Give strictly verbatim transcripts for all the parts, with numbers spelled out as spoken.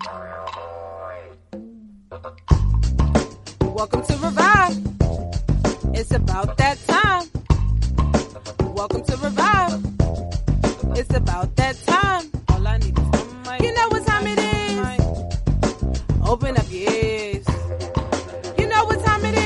Welcome to Revive. It's about that time. Welcome to Revive. It's about that time. All I need is one mic. You know what time it is. Open up your ears. You know what time it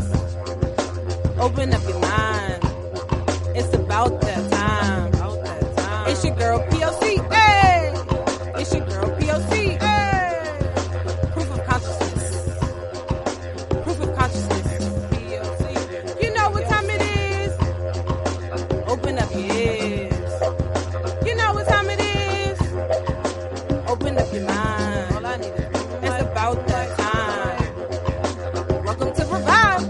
is. Open up your mind. It's about that time. About that time. It's your girl P O C. Hey! It's your girl P O C. Hey! Proof of consciousness. Proof of consciousness. P O C. You know what time it is. Open up your ears. You know what time it is. Open up your mind. All I need is it's about that time. Welcome to Revive.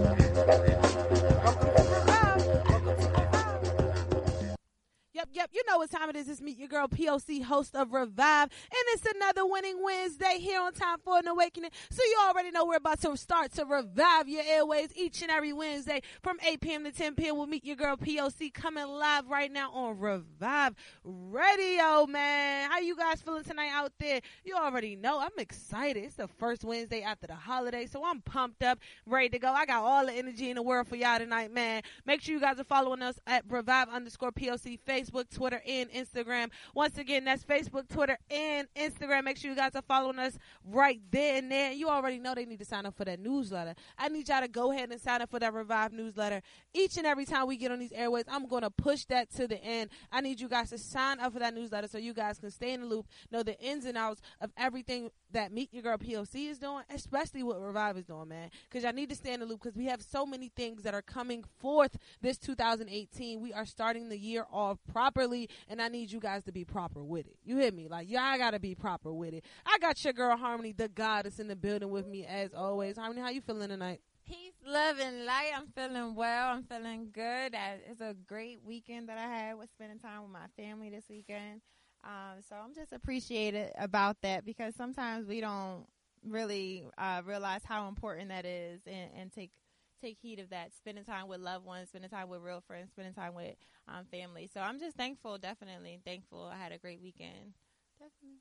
Welcome to Revive. Welcome to Revive. Yep, yep. You know what time it is. It's Meet Your Girl P O C, host of Revive. And it's another winning Wednesday here on Time for an Awakening. So you already know we're about to start to revive your airways each and every Wednesday from eight p.m. to ten p.m. We'll Meet Your Girl P O C coming live right now on Revive Radio, man. How you guys feeling tonight out there? You already know. I'm excited. It's the first Wednesday after the holiday, so I'm pumped up, ready to go. I got all the energy in the world for y'all tonight, man. Make sure you guys are following us at Revive underscore P O C, Facebook, Twitter, and Instagram. Once again, that's Facebook, Twitter, and Instagram. Make sure you guys are following us right there and there. You already know they need to sign up for that newsletter. I need y'all to go ahead and sign up for that Revive newsletter. Each and every time we get on these airways, I'm going to push that to the end. I need you guys to sign up for that newsletter so you guys can stay in the loop, know the ins and outs of everything that Meet Your Girl P O C is doing, especially what Revive is doing, man. Because y'all need to stay in the loop because we have so many things that are coming forth this two thousand eighteen. We are starting the year off properly, and I need you guys to be proper with it. You hear me? Like, y'all got to be proper with it. I got your girl Harmony, the goddess, in the building with me as always. Harmony, how you feeling tonight? Peace, love, and light. I'm feeling well. I'm feeling good. I, it's a great weekend that I had with spending time with my family this weekend. Um, so I'm just appreciated about that because sometimes we don't really uh, realize how important that is and, and take take heed of that, spending time with loved ones, spending time with real friends, spending time with um, family. So I'm just thankful, definitely thankful. I had a great weekend. Definitely.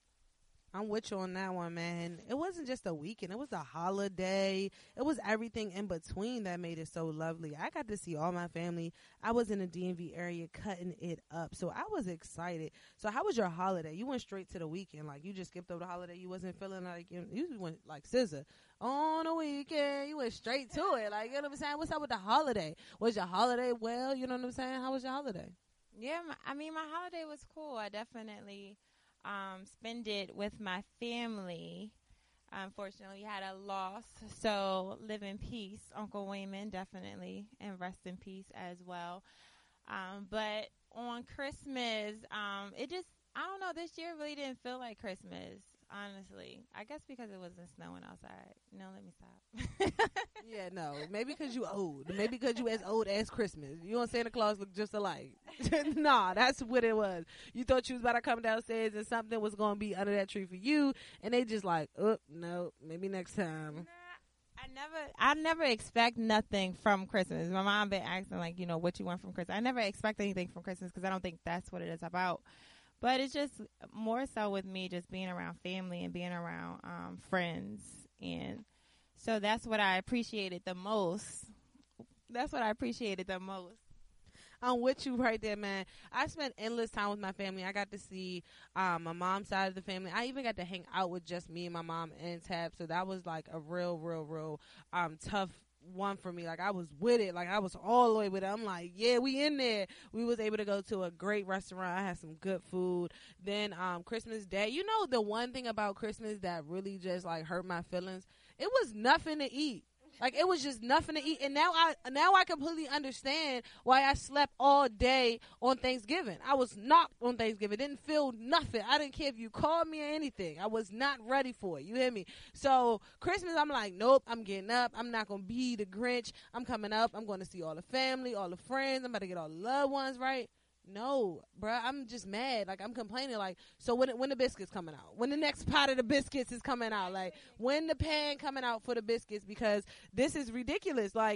I'm with you on that one, man. It wasn't just a weekend. It was a holiday. It was everything in between that made it so lovely. I got to see all my family. I was in the D M V area cutting it up. So I was excited. So how was your holiday? You went straight to the weekend. Like, you just skipped over the holiday. You wasn't feeling like, you, you went like S Z A. On the weekend, you went straight to it. Like, you know what I'm saying? What's up with the holiday? Was your holiday well? You know what I'm saying? How was your holiday? Yeah, my, I mean, my holiday was cool. I definitely... Um, spend it with my family. Unfortunately, we had a loss, so live in peace, Uncle Wayman, definitely, and rest in peace as well. Um, but on Christmas, um, it just, I don't know, this year really didn't feel like Christmas, honestly. I guess because it wasn't snowing outside. No, let me stop. Yeah, no, maybe because you old. Maybe because you as old as Christmas. You and Santa Claus look just alike. Nah, that's what it was. You thought you was about to come downstairs and something was going to be under that tree for you, and they just like, oh, no, maybe next time. Nah, I never, I never expect nothing from Christmas. My mom been asking, like, you know, what you want from Christmas. I never expect anything from Christmas because I don't think that's what it is about. But it's just more so with me just being around family and being around um, friends. And so that's what I appreciated the most. That's what I appreciated the most. I'm with you right there, man. I spent endless time with my family. I got to see um, my mom's side of the family. I even got to hang out with just me and my mom and Tab. So that was like a real, real, real um, tough one for me. Like, I was with it. Like, I was all the way with it. I'm like, yeah, we in there. We was able to go to a great restaurant. I had some good food. Then um, Christmas Day. You know, the one thing about Christmas that really just, like, hurt my feelings? It was nothing to eat. Like, it was just nothing to eat. And now I now I completely understand why I slept all day on Thanksgiving. I was knocked on Thanksgiving. Didn't feel nothing. I didn't care if you called me or anything. I was not ready for it. You hear me? So, Christmas, I'm like, nope, I'm getting up. I'm not going to be the Grinch. I'm coming up. I'm going to see all the family, all the friends. I'm about to get all the loved ones, right? No, bruh, I'm just mad. Like, I'm complaining. Like, so when when the biscuits coming out? When the next pot of the biscuits is coming out? Like, when the pan coming out for the biscuits? Because this is ridiculous. Like,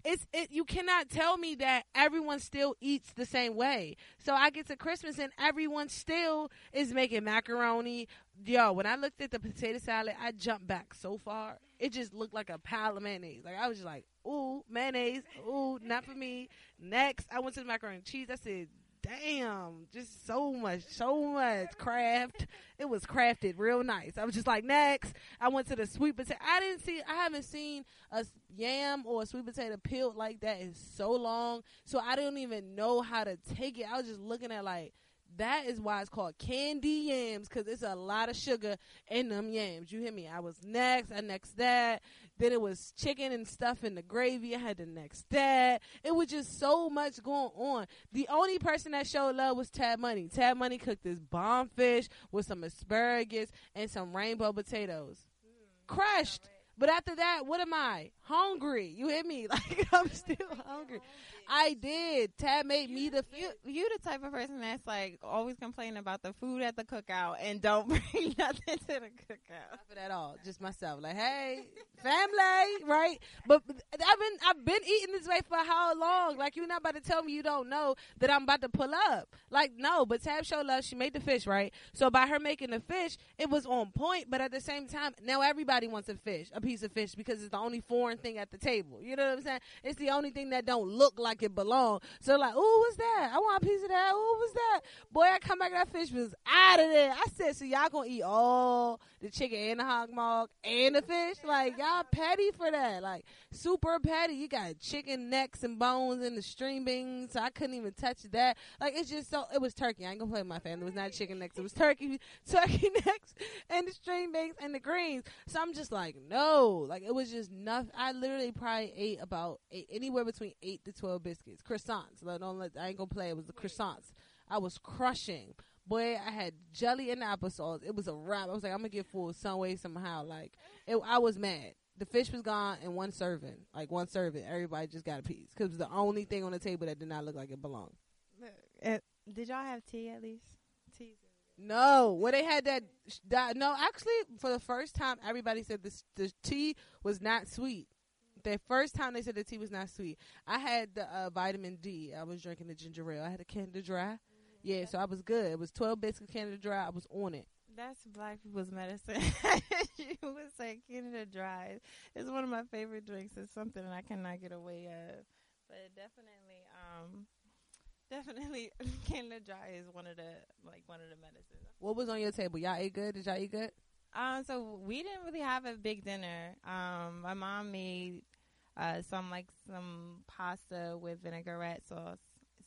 it's it. You cannot tell me that everyone still eats the same way. So I get to Christmas and everyone still is making macaroni. Yo, when I looked at the potato salad, I jumped back so far. It just looked like a pile of mayonnaise. Like I was just like, ooh, mayonnaise. Ooh, not for me. Next, I went to the macaroni and cheese. I said, damn, just so much, so much craft. It was crafted real nice. I was just like, next. I went to the sweet potato. I didn't see, I haven't seen a yam or a sweet potato peeled like that in so long. So I don't even know how to take it. I was just looking at like, that is why it's called candy yams, because it's a lot of sugar in them yams. You hear me? I was next. I next that. Then it was chicken and stuff in the gravy. I had the next that. It was just so much going on. The only person that showed love was Tab Money. Tab Money cooked this bomb fish with some asparagus and some rainbow potatoes. Mm, crushed. But after that, what am I? Hungry. You hear me? Like, I'm still hungry. I did. Tab made me the food. You, you the type of person that's, like, always complaining about the food at the cookout and don't bring nothing to the cookout. Not for that all. Just myself. Like, hey, family, right? But I've been I've been eating this way for how long? Like, you're not about to tell me you don't know that I'm about to pull up. Like, no. But Tab showed love. She made the fish, right? So by her making the fish, it was on point. But at the same time, now everybody wants a fish, a piece of fish, because it's the only foreign thing at the table. You know what I'm saying? It's the only thing that don't look like it belongs. So like, ooh, what's that? I want a piece of that. Ooh, what's that? Boy, I come back, that fish was out of there. I said, so y'all gonna eat all the chicken and the hog mog and the fish? Like, y'all petty for that. Like, super petty. You got chicken necks and bones and the string beans, so I couldn't even touch that. Like, it's just so, it was turkey. I ain't gonna play with my family. It was not chicken necks. It was turkey, turkey necks and the string beans and the greens. So I'm just like, no. Like, it was just nothing. I literally probably ate about eight, anywhere between eight to twelve biscuits. Croissants. Like, don't let, I ain't gonna play. It was the croissants. I was crushing. Boy, I had jelly and applesauce. It was a wrap. I was like, I'm gonna get full some way, somehow. Like, it, I was mad. The fish was gone in one serving. Like, one serving. Everybody just got a piece. Because it was the only thing on the table that did not look like it belonged. Uh, did y'all have tea at least? Tea. No, well, they had that, that. No, actually, for the first time, everybody said this, the tea was not sweet. The first time they said the tea was not sweet. I had the uh, vitamin D. I was drinking the ginger ale. I had a Canada Dry. Mm-hmm. Yeah, so I was good. It was twelve biscuits Canada Dry. I was on it. That's black people's medicine. You would say Canada Dry. It's one of my favorite drinks. It's something I cannot get away of. But definitely, um, definitely Canada Dry is one of the like one of the medicines. What was on your table? Y'all ate good? Did y'all eat good? Um, so we didn't really have a big dinner. Um, my mom made uh some like some pasta with vinaigrette sauce.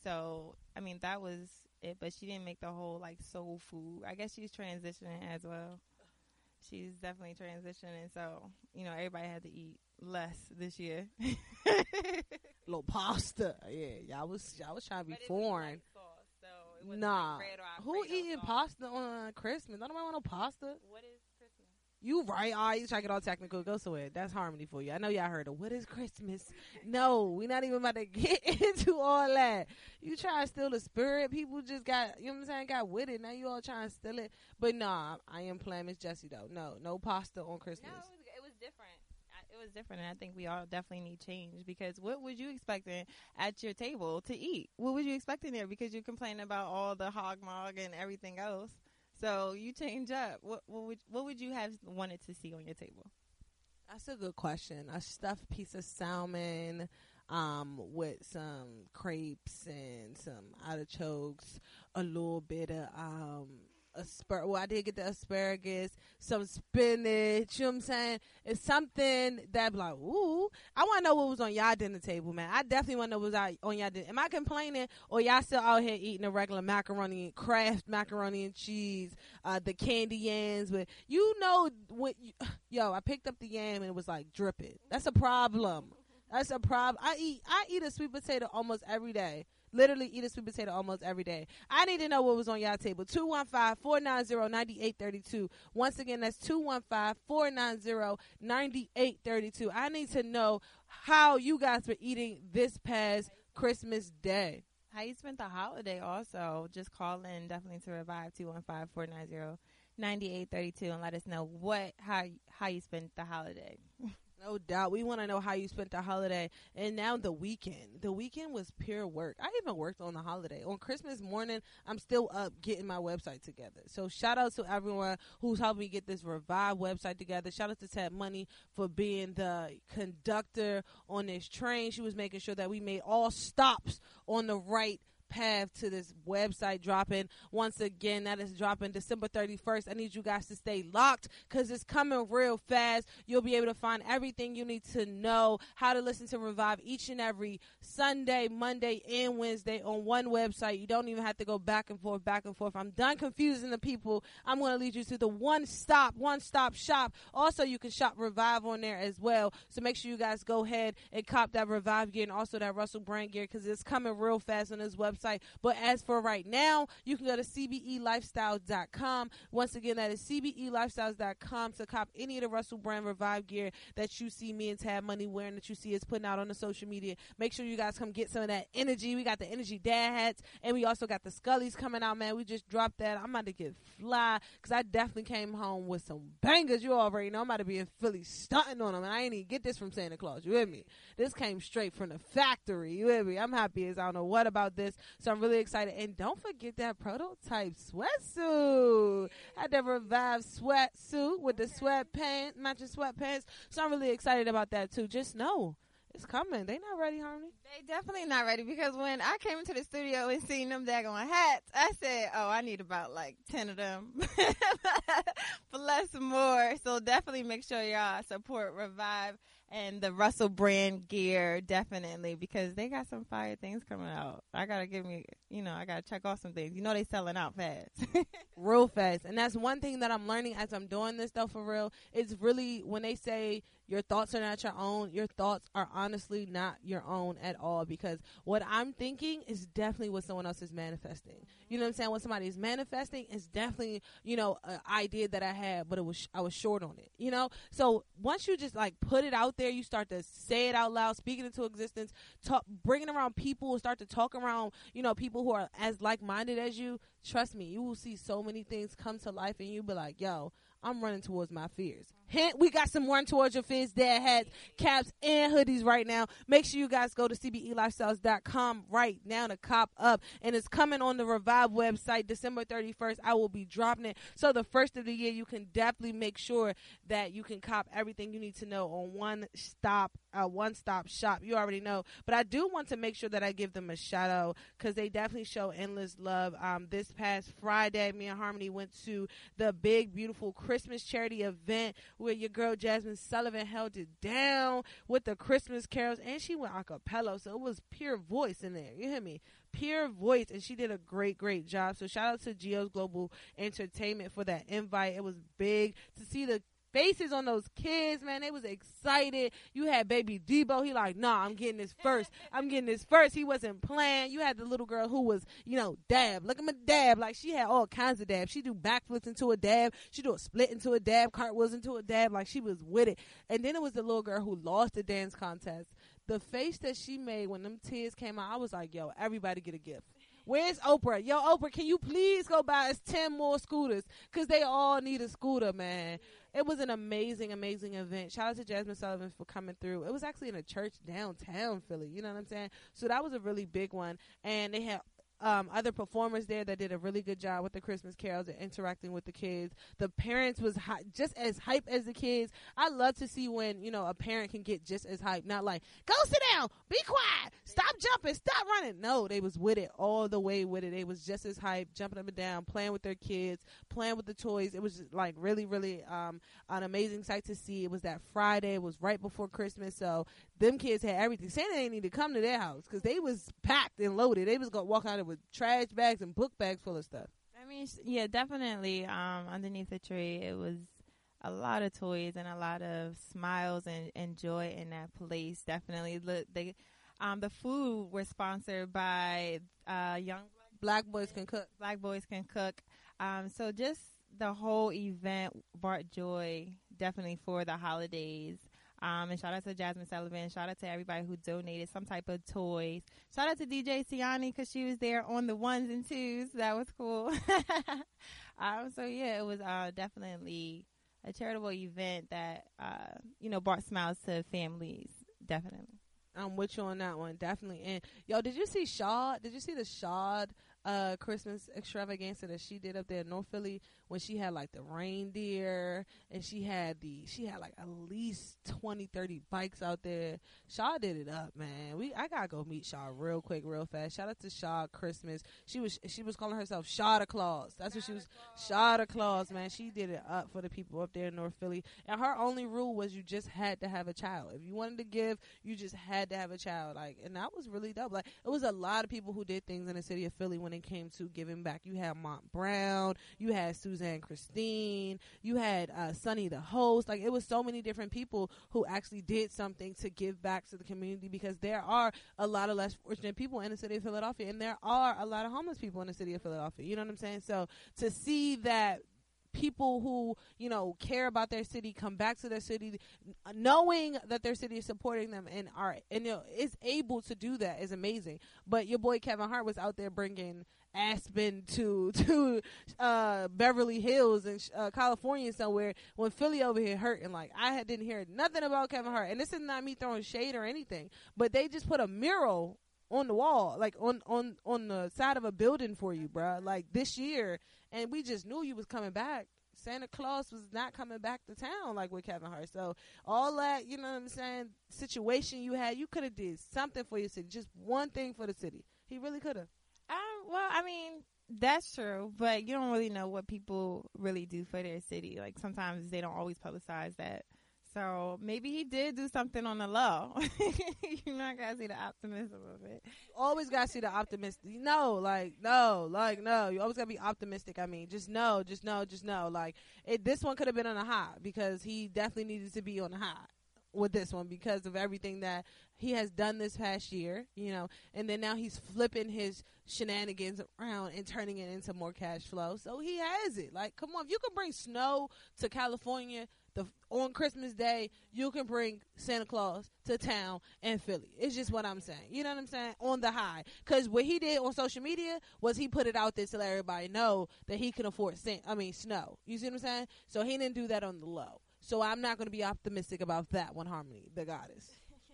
So I mean that was it, but she didn't make the whole like soul food. I guess she's transitioning as well. She's definitely transitioning, so you know everybody had to eat less this year. Little pasta, yeah. Y'all was y'all was trying to be but foreign. Like sauce, so it wasn't nah, like bread or who Alfredo eating sauce. pasta on Christmas? I don't want no pasta. What is Christmas? You right? All right, you try to get all technical. Go somewhere. That's harmony for you. I know y'all heard of what is Christmas. No, we not even about to get into all that. You try to steal the spirit. People just got, you know what I'm saying, got with it. Now you all trying to steal it. But nah, I am playing Miss Jessie though. No, no pasta on Christmas. No, it was, it was different. I- It was different, and I think we all definitely need change because what was you expecting at your table to eat? What was you expecting there? Because you complaining about all the hog mog and everything else. So you change up. What what would what would you have wanted to see on your table? That's a good question. A stuffed piece of salmon um, with some crepes and some artichokes, a little bit of um, aspar- well, I did get the asparagus, some spinach, you know what I'm saying? It's something that be like, ooh, I want to know what was on y'all dinner table, man. I definitely want to know what was out on y'all dinner. Am I complaining or y'all still out here eating the regular macaroni, Kraft macaroni and cheese, uh, the candy yams? But you know, when you, yo, I picked up the yam and it was like dripping. That's a problem. That's a problem. I eat, I eat a sweet potato almost every day. Literally eat a sweet potato almost every day. I need to know what was on y'all table. two one five, four nine zero, nine eight three two. Once again, that's two one five, four nine zero, nine eight three two. I need to know how you guys were eating this past Christmas day. How you spent the holiday also. Just call in definitely to Revive two one five, four nine zero, nine eight three two and let us know what how how you spent the holiday. No doubt. We want to know how you spent the holiday. And now the weekend. The weekend was pure work. I even worked on the holiday. On Christmas morning, I'm still up getting my website together. So shout out to everyone who's helping me get this Revive website together. Shout out to Tab Money for being the conductor on this train. She was making sure that we made all stops on the right path to this website dropping. Once again, that is dropping December thirty-first. I need you guys to stay locked because it's coming real fast. You'll be able to find everything you need to know, how to listen to Revive each and every Sunday, Monday, and Wednesday on one website. You don't even have to go back and forth, back and forth. I'm done confusing the people. I'm going to lead you to the one stop, one stop shop. Also, you can shop Revive on there as well. So make sure you guys go ahead and cop that Revive gear and also that Russell Brand gear because it's coming real fast on this website. But as for right now, you can go to C B E lifestyles dot com. Once again, that is C B E lifestyles dot com to cop any of the Russell Brand Revive gear that you see me and Tab Money wearing, that you see us putting out on the social media. Make sure you guys come get some of that energy. We got the Energy Dad hats, and we also got the Scullies coming out, man. We just dropped that. I'm about to get fly because I definitely came home with some bangers. You already know I'm about to be in Philly stunting on them, and I ain't even get this from Santa Claus. You with me? This came straight from the factory. You with me? I'm happy as I don't know what about this. So I'm really excited. And don't forget that prototype sweatsuit. I had the Revive sweatsuit with the sweatpants, matching sweatpants. So I'm really excited about that too. Just know it's coming. They not ready, Harmony. They definitely not ready because when I came into the studio and seen them daggone hats, I said, oh, I need about like ten of them. Plus more. So definitely make sure y'all support Revive and the Russell Brand gear, definitely, because they got some fire things coming out. I got to give me, you know, I got to check off some things. You know they selling out fast. Real fast. And that's one thing that I'm learning as I'm doing this, though, for real. It's really, when they say your thoughts are not your own, your thoughts are honestly not your own at all, because what I'm thinking is definitely what someone else is manifesting. You know what I'm saying? What somebody is manifesting is definitely, you know, an idea that I had, but it was I was short on it, you know? So once you just, like, put it out there, you start to say it out loud, speak it into existence, talk, bringing around people, start to talk around, you know, people who are as like-minded as you. Trust me, you will see so many things come to life, and you'll be like, yo, I'm running towards my fears. Hint, we got some run towards your fears dad hats, caps, and hoodies right now. Make sure you guys go to C B E lifestyles dot com right now to cop up. And it's coming on the Revive website December thirty-first. I will be dropping it. So the first of the year, you can definitely make sure that you can cop everything you need to know on one stop, uh, one stop shop. You already know. But I do want to make sure that I give them a shout out because they definitely show endless love. Um, this past Friday, me and Harmony went to the big, beautiful Christmas charity event where your girl Jasmine Sullivan held it down with the Christmas carols, and she went a cappella, so it was pure voice in there. You hear me? Pure voice, and she did a great, great job. So shout out to Geo's Global Entertainment for that invite. It was big to see the faces on those kids, man. They was excited. You had baby Debo. He like, nah, I'm getting this first. I'm getting this first. He wasn't playing. You had the little girl who was, you know, dab. Look at my dab. Like, she had all kinds of dabs. She do backflips into a dab. She do a split into a dab, cartwheels into a dab. Like, she was with it. And then it was the little girl who lost the dance contest. The face that she made when them tears came out, I was like, yo, everybody get a gift. Where's Oprah? Yo, Oprah, can you please go buy us ten more scooters? Because they all need a scooter, man. It was an amazing, amazing event. Shout out to Jasmine Sullivan for coming through. It was actually in a church downtown Philly. You know what I'm saying? So that was a really big one. And they had um, other performers there that did a really good job with the Christmas carols and interacting with the kids. The parents was hi- just as hype as the kids. I love to see when, you know, a parent can get just as hype. Not like, go sit down, be quiet, stop jumping, stop running. No, they was with it all the way with it. They was just as hype, jumping up and down, playing with their kids, playing with the toys. It was just like really, really um, an amazing sight to see. It was that Friday. It was right before Christmas. So them kids had everything. Santa didn't need to come to their house because they was packed and loaded. They was going to walk out with trash bags and book bags full of stuff. I mean, yeah, definitely. Um, underneath the tree, it was a lot of toys and a lot of smiles and, and joy in that place. Definitely, look, they, um, the food was sponsored by uh, Young Black Boys Can Cook. Black Boys Can Cook. Um, so just the whole event brought joy, definitely for the holidays. Um, and shout out to Jasmine Sullivan. Shout out to everybody who donated some type of toys. Shout out to D J Siani because she was there on the ones and twos. That was cool. um, so, yeah, it was uh, definitely a charitable event that, uh, you know, brought smiles to families, definitely. I'm with you on that one, definitely. And yo, did you see Shaw? Did you see the Shawd uh, Christmas extravaganza that she did up there in North Philly when she had like the reindeer and she had the she had like at least twenty, thirty bikes out there. Shaw did it up, man. We I gotta go meet Shaw real quick, real fast. Shout out to Shaw Christmas. She was she was calling herself Shawda Claus. That's what she was. Shawda Claus, man. She did it up for the people up there in North Philly. And her only rule was you just had to have a child. If you wanted to give, you just had to have a child. Like, and that was really dope. Like, it was a lot of people who did things in the city of Philly when it came to giving back. You had Mont Brown, you had Suzanne Christine, you had uh, Sonny the host. Like, it was so many different people who actually did something to give back to the community, because there are a lot of less fortunate people in the city of Philadelphia, and there are a lot of homeless people in the city of Philadelphia. You know what I'm saying? So to see that people who, you know, care about their city come back to their city knowing that their city is supporting them and are and you know is able to do that is amazing. But your boy Kevin Hart was out there bringing Aspen to to uh Beverly Hills and uh, California somewhere, when Philly over here hurting. Like, I had, didn't hear nothing about Kevin Hart, and this is not me throwing shade or anything, but they just put a mural on the wall, like on on on the side of a building for you, bruh, like this year, and we just knew you was coming back. Santa Claus was not coming back to town like with Kevin Hart. So all that, you know what I'm saying, situation you had, you could have did something for your city, just one thing for the city. He really could have. Um, well, I mean, that's true, but you don't really know what people really do for their city. Like, sometimes they don't always publicize that. So maybe he did do something on the low. You're not going to see the optimism of it. Always got to see the optimistic. No, like, no, like, no. You always got to be optimistic. I mean, just know, just know, just know. Like, it, this one could have been on a high, because he definitely needed to be on a high with this one because of everything that he has done this past year, you know, and then now he's flipping his shenanigans around and turning it into more cash flow. So he has it. Like, come on, if you can bring snow to California the on Christmas Day, you can bring Santa Claus to town and Philly. It's just what I'm saying. You know what I'm saying? On the high. Because what he did on social media was he put it out there to let everybody know that he can afford Santa, I mean, snow. You see what I'm saying? So he didn't do that on the low. So I'm not going to be optimistic about that one, Harmony, the goddess.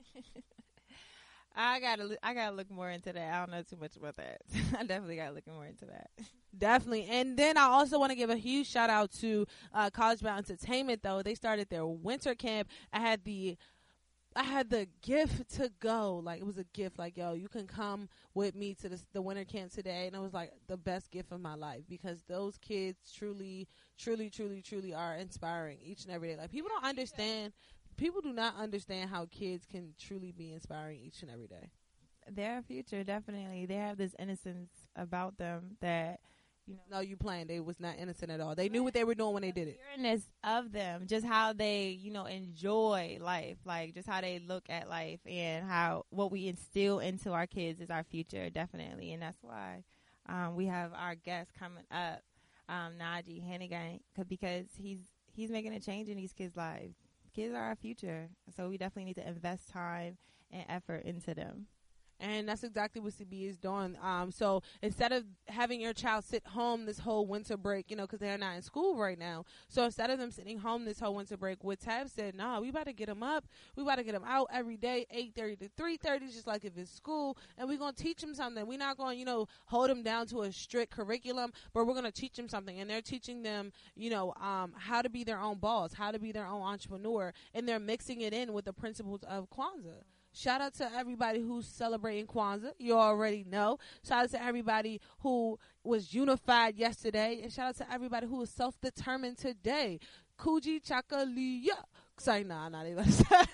I gotta, I gotta look more into that. I don't know too much about that. I definitely gotta look more into that. Definitely. And then I also want to give a huge shout out to uh, College Bound Entertainment, though. They started their winter camp. I had the I had the gift to go. Like, it was a gift. Like, yo, you can come with me to the, the winter camp today. And it was like the best gift of my life, because those kids truly, truly, truly, truly are inspiring each and every day. Like, people don't understand. People do not understand how kids can truly be inspiring each and every day. Their future, definitely. They have this innocence about them that, you know. No, you playing. They was not innocent at all. They knew what they were doing when they did it. Pureness of them, just how they, you know, enjoy life, like just how they look at life, and how what we instill into our kids is our future, definitely. And that's why um, we have our guest coming up, um, Najee Hannigan, because he's he's making a change in these kids' lives. Kids are our future, so we definitely need to invest time and effort into them. And that's exactly what C B is doing. Um, so instead of having your child sit home this whole winter break, you know, because they're not in school right now. So instead of them sitting home this whole winter break, what Tab said, nah, we about to get them up. We about to get them out every day, eight thirty to three thirty, just like if it's school. And we're going to teach them something. We're not going to, you know, hold them down to a strict curriculum, but we're going to teach them something. And they're teaching them, you know, um, how to be their own boss, how to be their own entrepreneur. And they're mixing it in with the principles of Kwanzaa. Shout out to everybody who's celebrating Kwanzaa. You already know. Shout out to everybody who was unified yesterday. And shout out to everybody who is self-determined today. Kuji Chakalia. Sorry, nah, I'm not even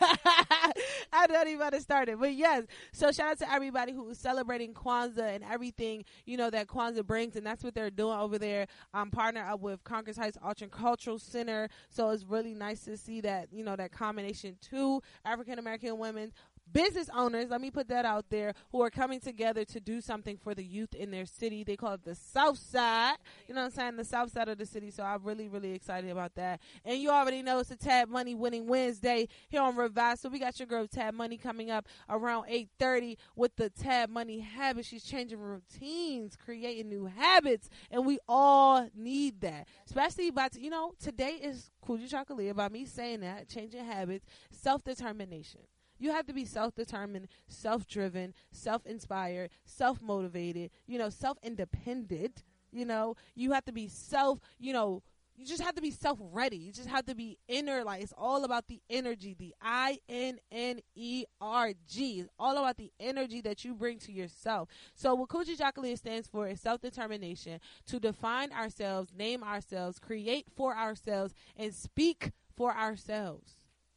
I'm not even about to start it. But yes, so shout out to everybody who is celebrating Kwanzaa and everything, you know, that Kwanzaa brings. And that's what they're doing over there. I'm partnered up with Congress Heights Art and Cultural Center. So it's really nice to see that, you know, that combination to African-American women, business owners, let me put that out there, who are coming together to do something for the youth in their city. They call it the South Side. You know what I'm saying? The South Side of the city. So I'm really, really excited about that. And you already know it's a Tab Money Winning Wednesday here on Revive. So we got your girl Tab Money coming up around eight thirty with the Tab Money Habit. She's changing routines, creating new habits, and we all need that. Especially by, t- you know, today is Coochie Chocolate, by me saying that, changing habits, self-determination. You have to be self-determined, self-driven, self-inspired, self-motivated, you know, self-independent. You know, you have to be self, you know, you just have to be self-ready. You just have to be inner, like, it's all about the energy, the I N N E R G. It's all about the energy that you bring to yourself. So what Coochie Chocolate stands for is self-determination, to define ourselves, name ourselves, create for ourselves, and speak for ourselves.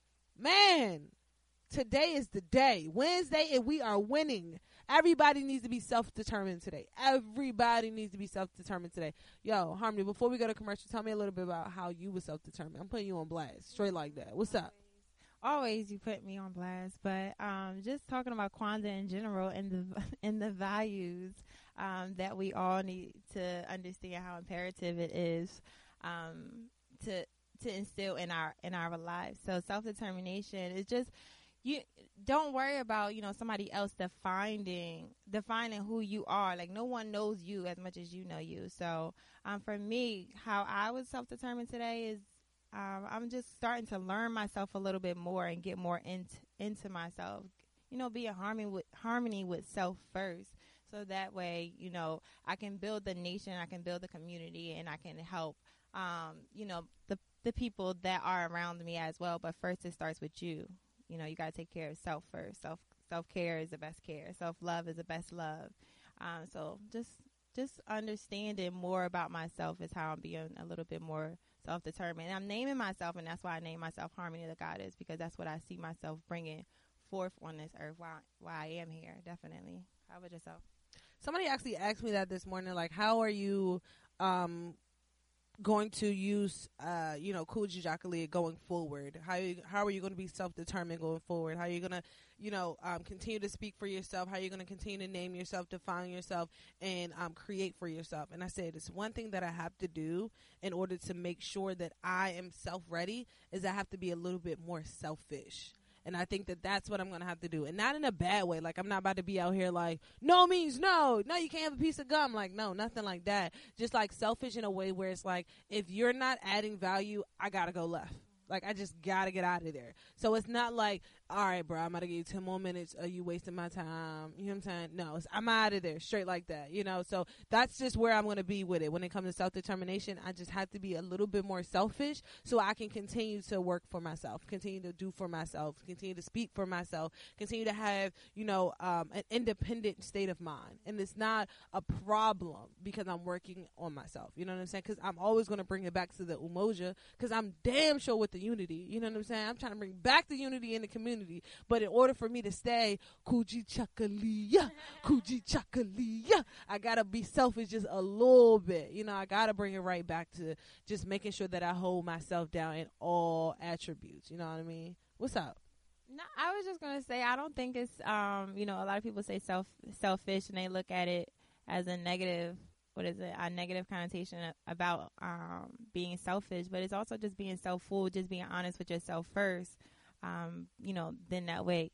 Man, today is the day. Wednesday, and we are winning. Everybody needs to be self-determined today. Everybody needs to be self-determined today. Yo, Harmony, before we go to commercial, tell me a little bit about how you were self-determined. I'm putting you on blast, straight like that. What's up? Always you put me on blast, but um, just talking about Kwanzaa in general and the and the values um, that we all need to understand how imperative it is um, to to instill in our in our lives. So self-determination is just, you don't worry about, you know, somebody else defining defining who you are. Like, no one knows you as much as you know you. So um, for me, how I was self-determined today is um, I'm just starting to learn myself a little bit more and get more into into myself. You know, be in harmony with harmony with self first. So that way, you know, I can build the nation, I can build the community, and I can help, um, you know, the the people that are around me as well. But first, it starts with you. You know, you got to take care of self first. Self self care is the best care. Self love is the best love. Um, so just just understanding more about myself is how I'm being a little bit more self determined. And I'm naming myself, and that's why I name myself Harmony the Goddess, because that's what I see myself bringing forth on this earth. Why why I am here, definitely. How about yourself? Somebody actually asked me that this morning. Like, how are you um, going to use, uh, you know, Coochie Chocolate going forward? How you, how are you going to be self-determined going forward? How are you going to, you know, um, continue to speak for yourself? How are you going to continue to name yourself, define yourself, and um, create for yourself? And I said, it's one thing that I have to do in order to make sure that I am self-ready is I have to be a little bit more selfish. And I think that that's what I'm going to have to do. And not in a bad way. Like, I'm not about to be out here like, no means no. No, you can't have a piece of gum. Like, no, nothing like that. Just, like, selfish in a way where it's like, if you're not adding value, I got to go left. Like, I just got to get out of there. So it's not like, all right, bro, I'm going to give you ten more minutes. Are you wasting my time? You know what I'm saying? No, it's, I'm out of there straight like that, you know? So that's just where I'm going to be with it. When it comes to self-determination, I just have to be a little bit more selfish so I can continue to work for myself, continue to do for myself, continue to speak for myself, continue to have, you know, um, an independent state of mind. And it's not a problem because I'm working on myself. You know what I'm saying? Because I'm always going to bring it back to the Umoja because I'm damn sure with the unity. You know what I'm saying? I'm trying to bring back the unity in the community. But in order for me to stay Coochie Chocolate, Coochie Chocolate, I got to be selfish just a little bit. You know, I got to bring it right back to just making sure that I hold myself down in all attributes. You know what I mean? What's up? No, I was just going to say, I don't think it's, um, you know, a lot of people say self selfish and they look at it as a negative, what is it, a negative connotation about um, being selfish. But it's also just being self-full, just being honest with yourself first. Um, you know, then that way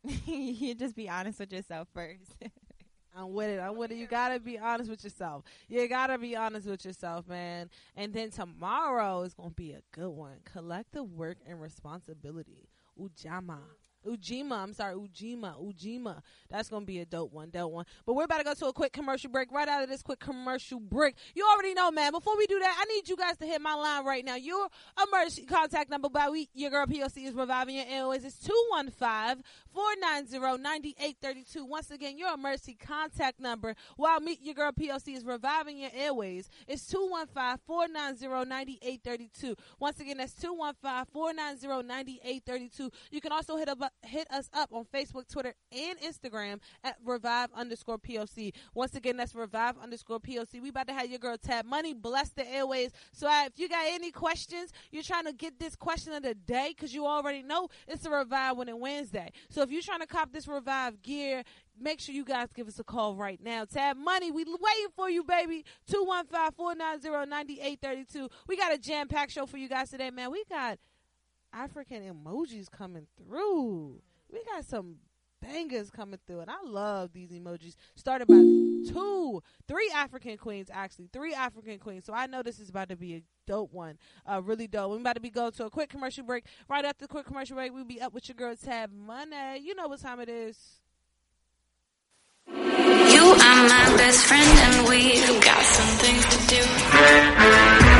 you just be honest with yourself first. I'm with it. I'm with it. You got to be honest with yourself. You got to be honest with yourself, man. And then tomorrow is going to be a good one. Collective work and responsibility. Ujama. Ujima, I'm sorry, Ujima, Ujima. That's going to be a dope one, dope one. But we're about to go to a quick commercial break. Right out of this quick commercial break, you already know, man, before we do that, I need you guys to hit my line right now. Your emergency contact number by we, your girl P O C is reviving your airways. It's two one five, four nine zero, nine eight three two. Once again, your emergency contact number while meet your girl P O C is reviving your airways. It's two one five, four nine zero, nine eight three two. Once again, that's two one five, four nine zero, nine eight three two. You can also hit up hit us up on Facebook, Twitter, and Instagram at Revive underscore P O C. Once again, that's Revive underscore P O C. We about to have your girl Tab Money bless the airways. So uh, if you got any questions, you're trying to get this question of the day because you already know it's a Revive Winning Wednesday. So if you're trying to cop this Revive gear, make sure you guys give us a call right now. Tab Money, we waiting for you, baby. two one five, four nine zero, nine eight three two. We got a jam-packed show for you guys today, man. We got African emojis coming through. We got some bangers coming through, and I love these emojis. Started by two, three African queens, actually. Three African queens. So I know this is about to be a dope one. Uh, really dope. We're about to be going to a quick commercial break. Right after the quick commercial break, we'll be up with your girl Tab Money. You know what time it is. You are my best friend and we've got some things to do.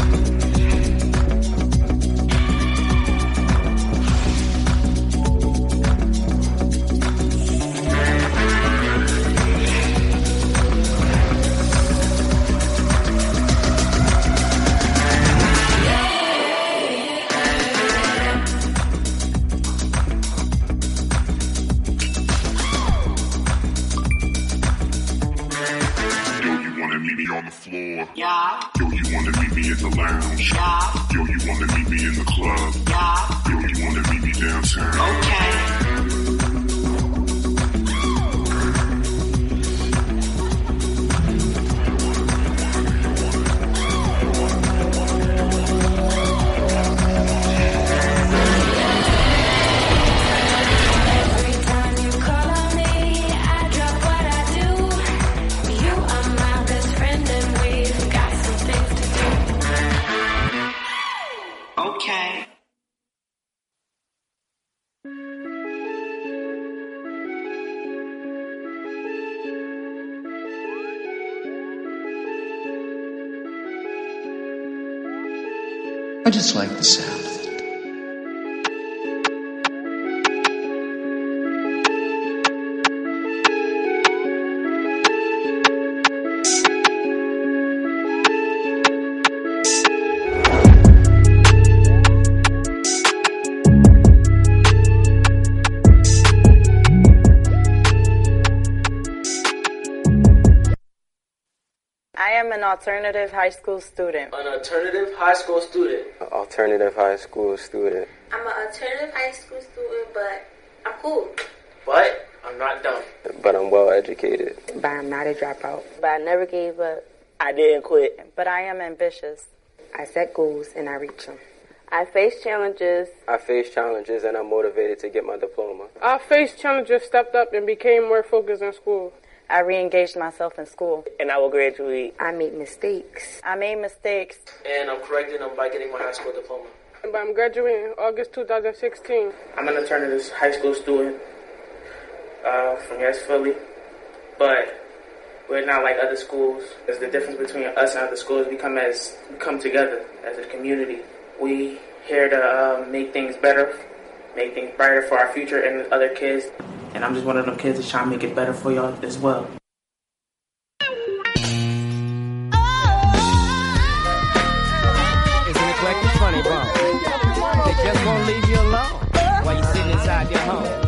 On the floor. Yeah. Yo, you wanna meet me at the lounge. Yeah. Yo, you wanna meet me in the club. Yeah. Yo, you wanna meet me downtown. Okay. Okay. I just like the sound of it. I am an alternative high school student. An alternative high school student. An alternative high school student. I'm an alternative high school student, but I'm cool. But I'm not dumb. But I'm well educated. But I'm not a dropout. But I never gave up. I didn't quit. But I am ambitious. I set goals and I reach them. I face challenges. I face challenges and I'm motivated to get my diploma. I faced challenges, stepped up, and became more focused in school. I re-engaged myself in school. And I will graduate. I made mistakes. I made mistakes. And I'm correcting them by getting my high school diploma. But I'm graduating August two thousand sixteen. I'm an alternative high school student uh, from West Philly. But we're not like other schools. There's the difference between us and other schools. We come as we come together as a community. We here to uh, make things better, make things brighter for our future and other kids. And I'm just one of them kids that's trying to make it better for y'all as well. Isn't it collecting funny, bro? They just gonna leave you alone while you're sitting inside your home.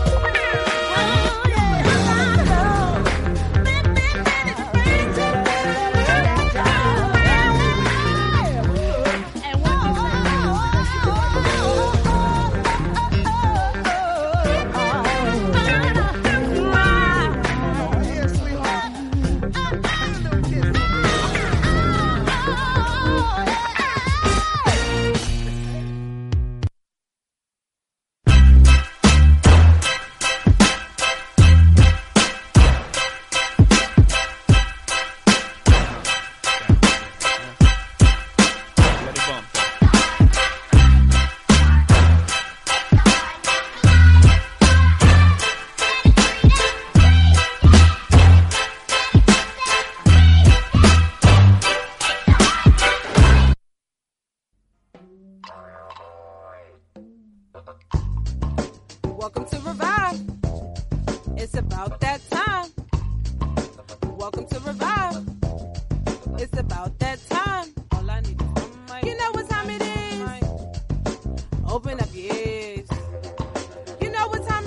Welcome to Revive. It's about that time. Welcome to Revive. It's about that time. All I need is one mic. You know what time it is. Open up your ears. You know what time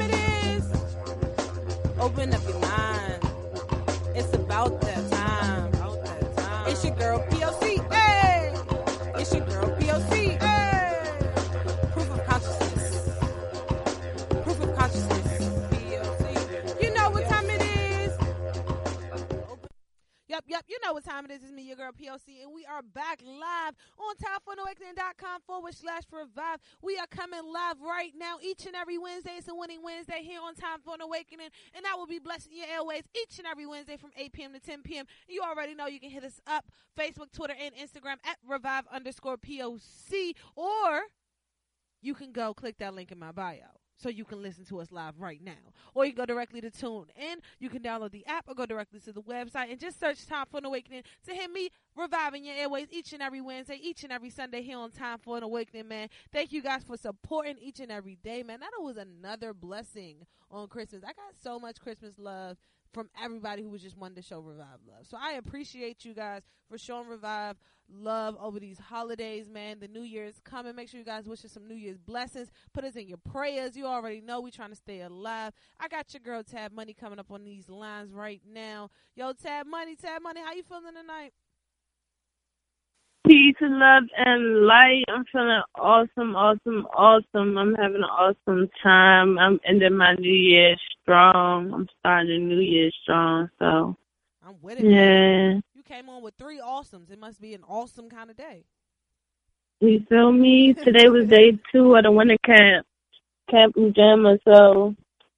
Open up your mind. It's about that time. About that time. It's your girl P O C. Hey! It's your girl P O C. Hey! Proof of consciousness. Proof of consciousness. P O C. You know what time it is. Open. Yep, yep. You know what time it is. It's me, your girl P O C, and we are back live on time for awakening dot com forward slash revive. We are coming live right now each and every Wednesday. It's a winning Wednesday here on Time for an Awakening, and I will be blessing your airways each and every Wednesday from eight p.m. to ten p.m. You already know you can hit us up, Facebook, Twitter, and Instagram at revive underscore P O C, or you can go click that link in my bio. So you can listen to us live right now. Or you can go directly to Tune In. You can download the app or go directly to the website and just search Time for an Awakening to hear me reviving your airways each and every Wednesday, each and every Sunday here on Time for an Awakening, man. Thank you guys for supporting each and every day, man. That was another blessing on Christmas. I got so much Christmas love from everybody who was just wanting to show Revive love. So I appreciate you guys for showing Revive love over these holidays, man. The New Year is coming. Make sure you guys wish us some New Year's blessings. Put us in your prayers. You already know we trying to stay alive. I got your girl Tab Money coming up on these lines right now. Yo, Tab Money, Tab Money, how you feeling tonight? Peace and love and light. I'm feeling awesome, awesome, awesome. I'm having an awesome time. I'm ending my New Year strong. I'm starting the New Year strong, so. I'm with it. Yeah. Man. You came on with three awesomes. It must be an awesome kind of day. You feel me? Today was day two of the winter camp, Camp Ujama, so,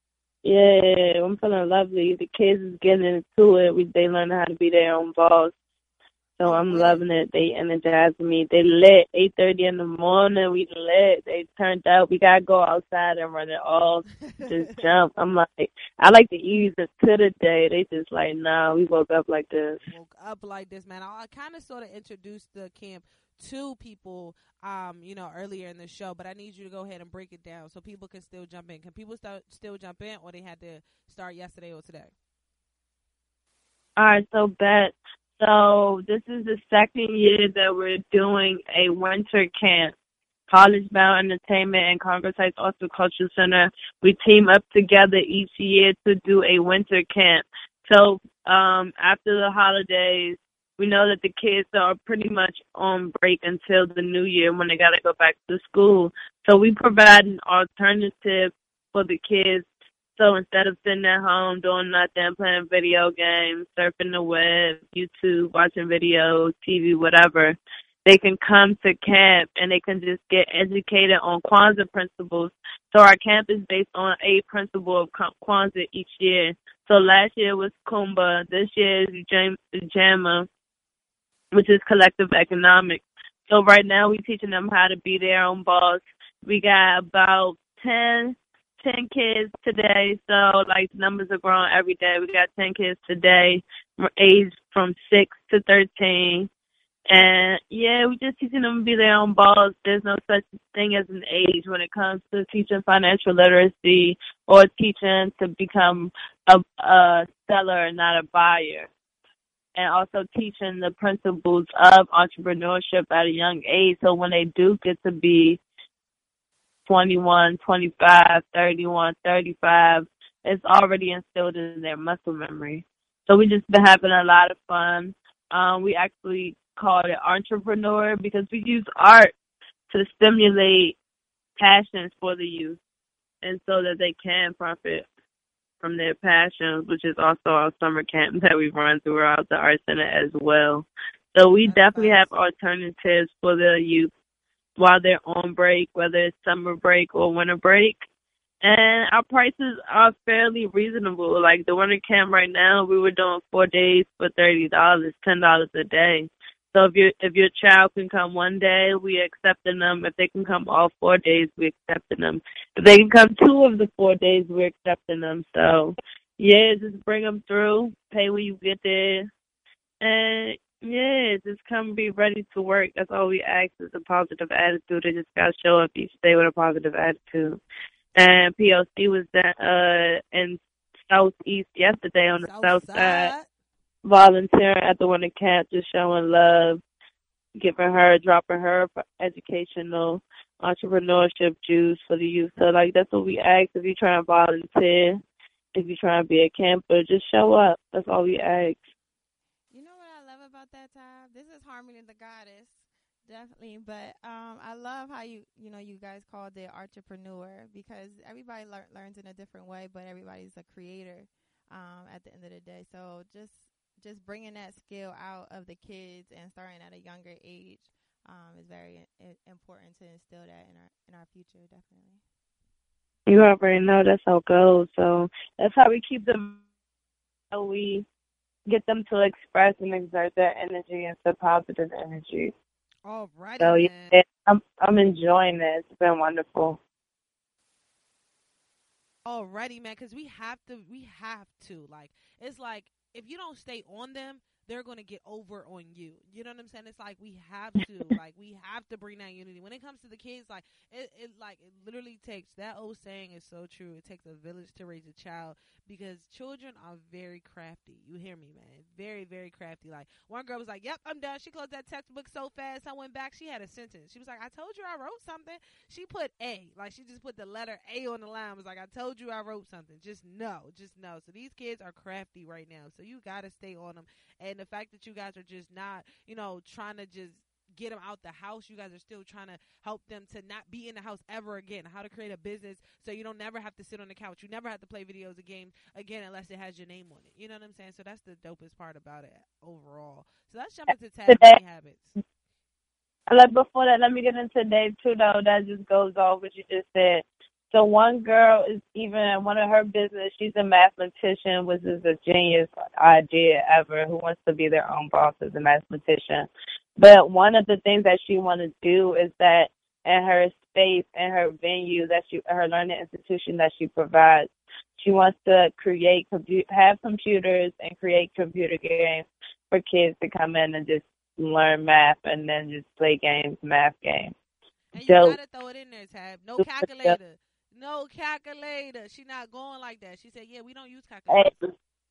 yeah, I'm feeling lovely. The kids is getting into it. We, they learn how to be their own boss. So I'm loving it. They energized me. They lit eight thirty in the morning. We lit. They turned out. We got to go outside and run it off. Just jump. I'm like, I like to ease it to the day. They just like, nah, we woke up like this. Woke up like this, man. I kind of sort of introduced the camp to people, um, you know, earlier in the show, but I need you to go ahead and break it down so people can still jump in. Can people start, still jump in, or they had to start yesterday or today? All right, so bet. So this is the second year that we're doing a winter camp. College Bound Entertainment and Congress Heights Arts Cultural Center, we team up together each year to do a winter camp. So um, after the holidays, we know that the kids are pretty much on break until the new year when they got to go back to school. So we provide an alternative for the kids. So instead of sitting at home doing nothing, playing video games, surfing the web, YouTube, watching videos, T V, whatever, they can come to camp and they can just get educated on Kwanzaa principles. So our camp is based on a principle of Kwanzaa each year. So last year was Kumba. This year is Jama, which is collective economics. So right now we're teaching them how to be their own boss. We got about ten ten kids today, so like the numbers are growing every day. We got ten kids today, aged from six to thirteen, and yeah, we just teaching them to be their own boss. There's no such thing as an age when it comes to teaching financial literacy or teaching to become a, a seller and not a buyer, and also teaching the principles of entrepreneurship at a young age. So when they do get to be twenty-one, twenty-five, thirty-one, thirty-five, it's already instilled in their muscle memory. So we just been having a lot of fun. Um, we actually call it entrepreneur because we use art to stimulate passions for the youth and so that they can profit from their passions, which is also our summer camp that we run throughout the art center as well. So we definitely have alternatives for the youth while they're on break, whether it's summer break or winter break. And our prices are fairly reasonable. Like the winter camp right now, we were doing four days for thirty dollars, ten dollars a day. So if your if your child can come one day, we accepting them. If they can come all four days, we accepting them. If they can come two of the four days, we're accepting them. So yeah, just bring them through, pay when you get there, and yeah, just come be ready to work. That's all we ask is a positive attitude. They just got to show up each day with a positive attitude. And P O C was that, uh, in Southeast yesterday on the South, south side, side, volunteering at the winter camp, just showing love, giving her, dropping her educational entrepreneurship juice for the youth. So, like, that's what we ask if you try and volunteer if you're trying to be a camper, just show up. That's all we ask. You know what I love about that time? This is Harmony the Goddess, definitely. But um, I love how you, you know, you guys called it entrepreneur because everybody lear- learns in a different way, but everybody's a creator um, at the end of the day. So just just bringing that skill out of the kids and starting at a younger age um, is very I- important to instill that in our in our future, definitely. You already know that's how it goes. So that's how we keep them. How we get them to express and exert their energy into positive energy. All righty, So man. yeah, I'm I'm enjoying this. It's been wonderful. Alrighty, man, because we have to, we have to. Like, it's like, if you don't stay on them, they're going to get over on you. You know what I'm saying? It's like, we have to, like, we have to bring that unity. When it comes to the kids, like, it, it, like, it literally takes, that old saying is so true. It takes a village to raise a child because children are very crafty. You hear me, man? Very, very crafty. Like, one girl was like, yep, I'm done. She closed that textbook so fast. I went back. She had a sentence. She was like, I told you I wrote something. She put A. Like, she just put the letter A on the line. It was like, I told you I wrote something. Just know. Just know. So these kids are crafty right now. So you got to stay on them. And the fact that you guys are just not, you know, trying to just get them out the house, you guys are still trying to help them to not be in the house ever again, how to create a business so you don't never have to sit on the couch, you never have to play videos or games again unless it has your name on it. You know what I'm saying? So that's the dopest part about it overall. So let's jump into tab money habits. And like before that, let me get into Dave too, though. That just goes off what you just said. So one girl is even one of her business. She's a mathematician, which is a genius idea ever. Who wants to be their own boss as a mathematician? But one of the things that she want to do is that in her space, in her venue, that she, her learning institution that she provides, she wants to create, have computers and create computer games for kids to come in and just learn math and then just play games, math games. And you so, gotta throw it in there, Tab. No calculator. No calculator. She not going like that. She said, yeah, we don't use calculators. Hey,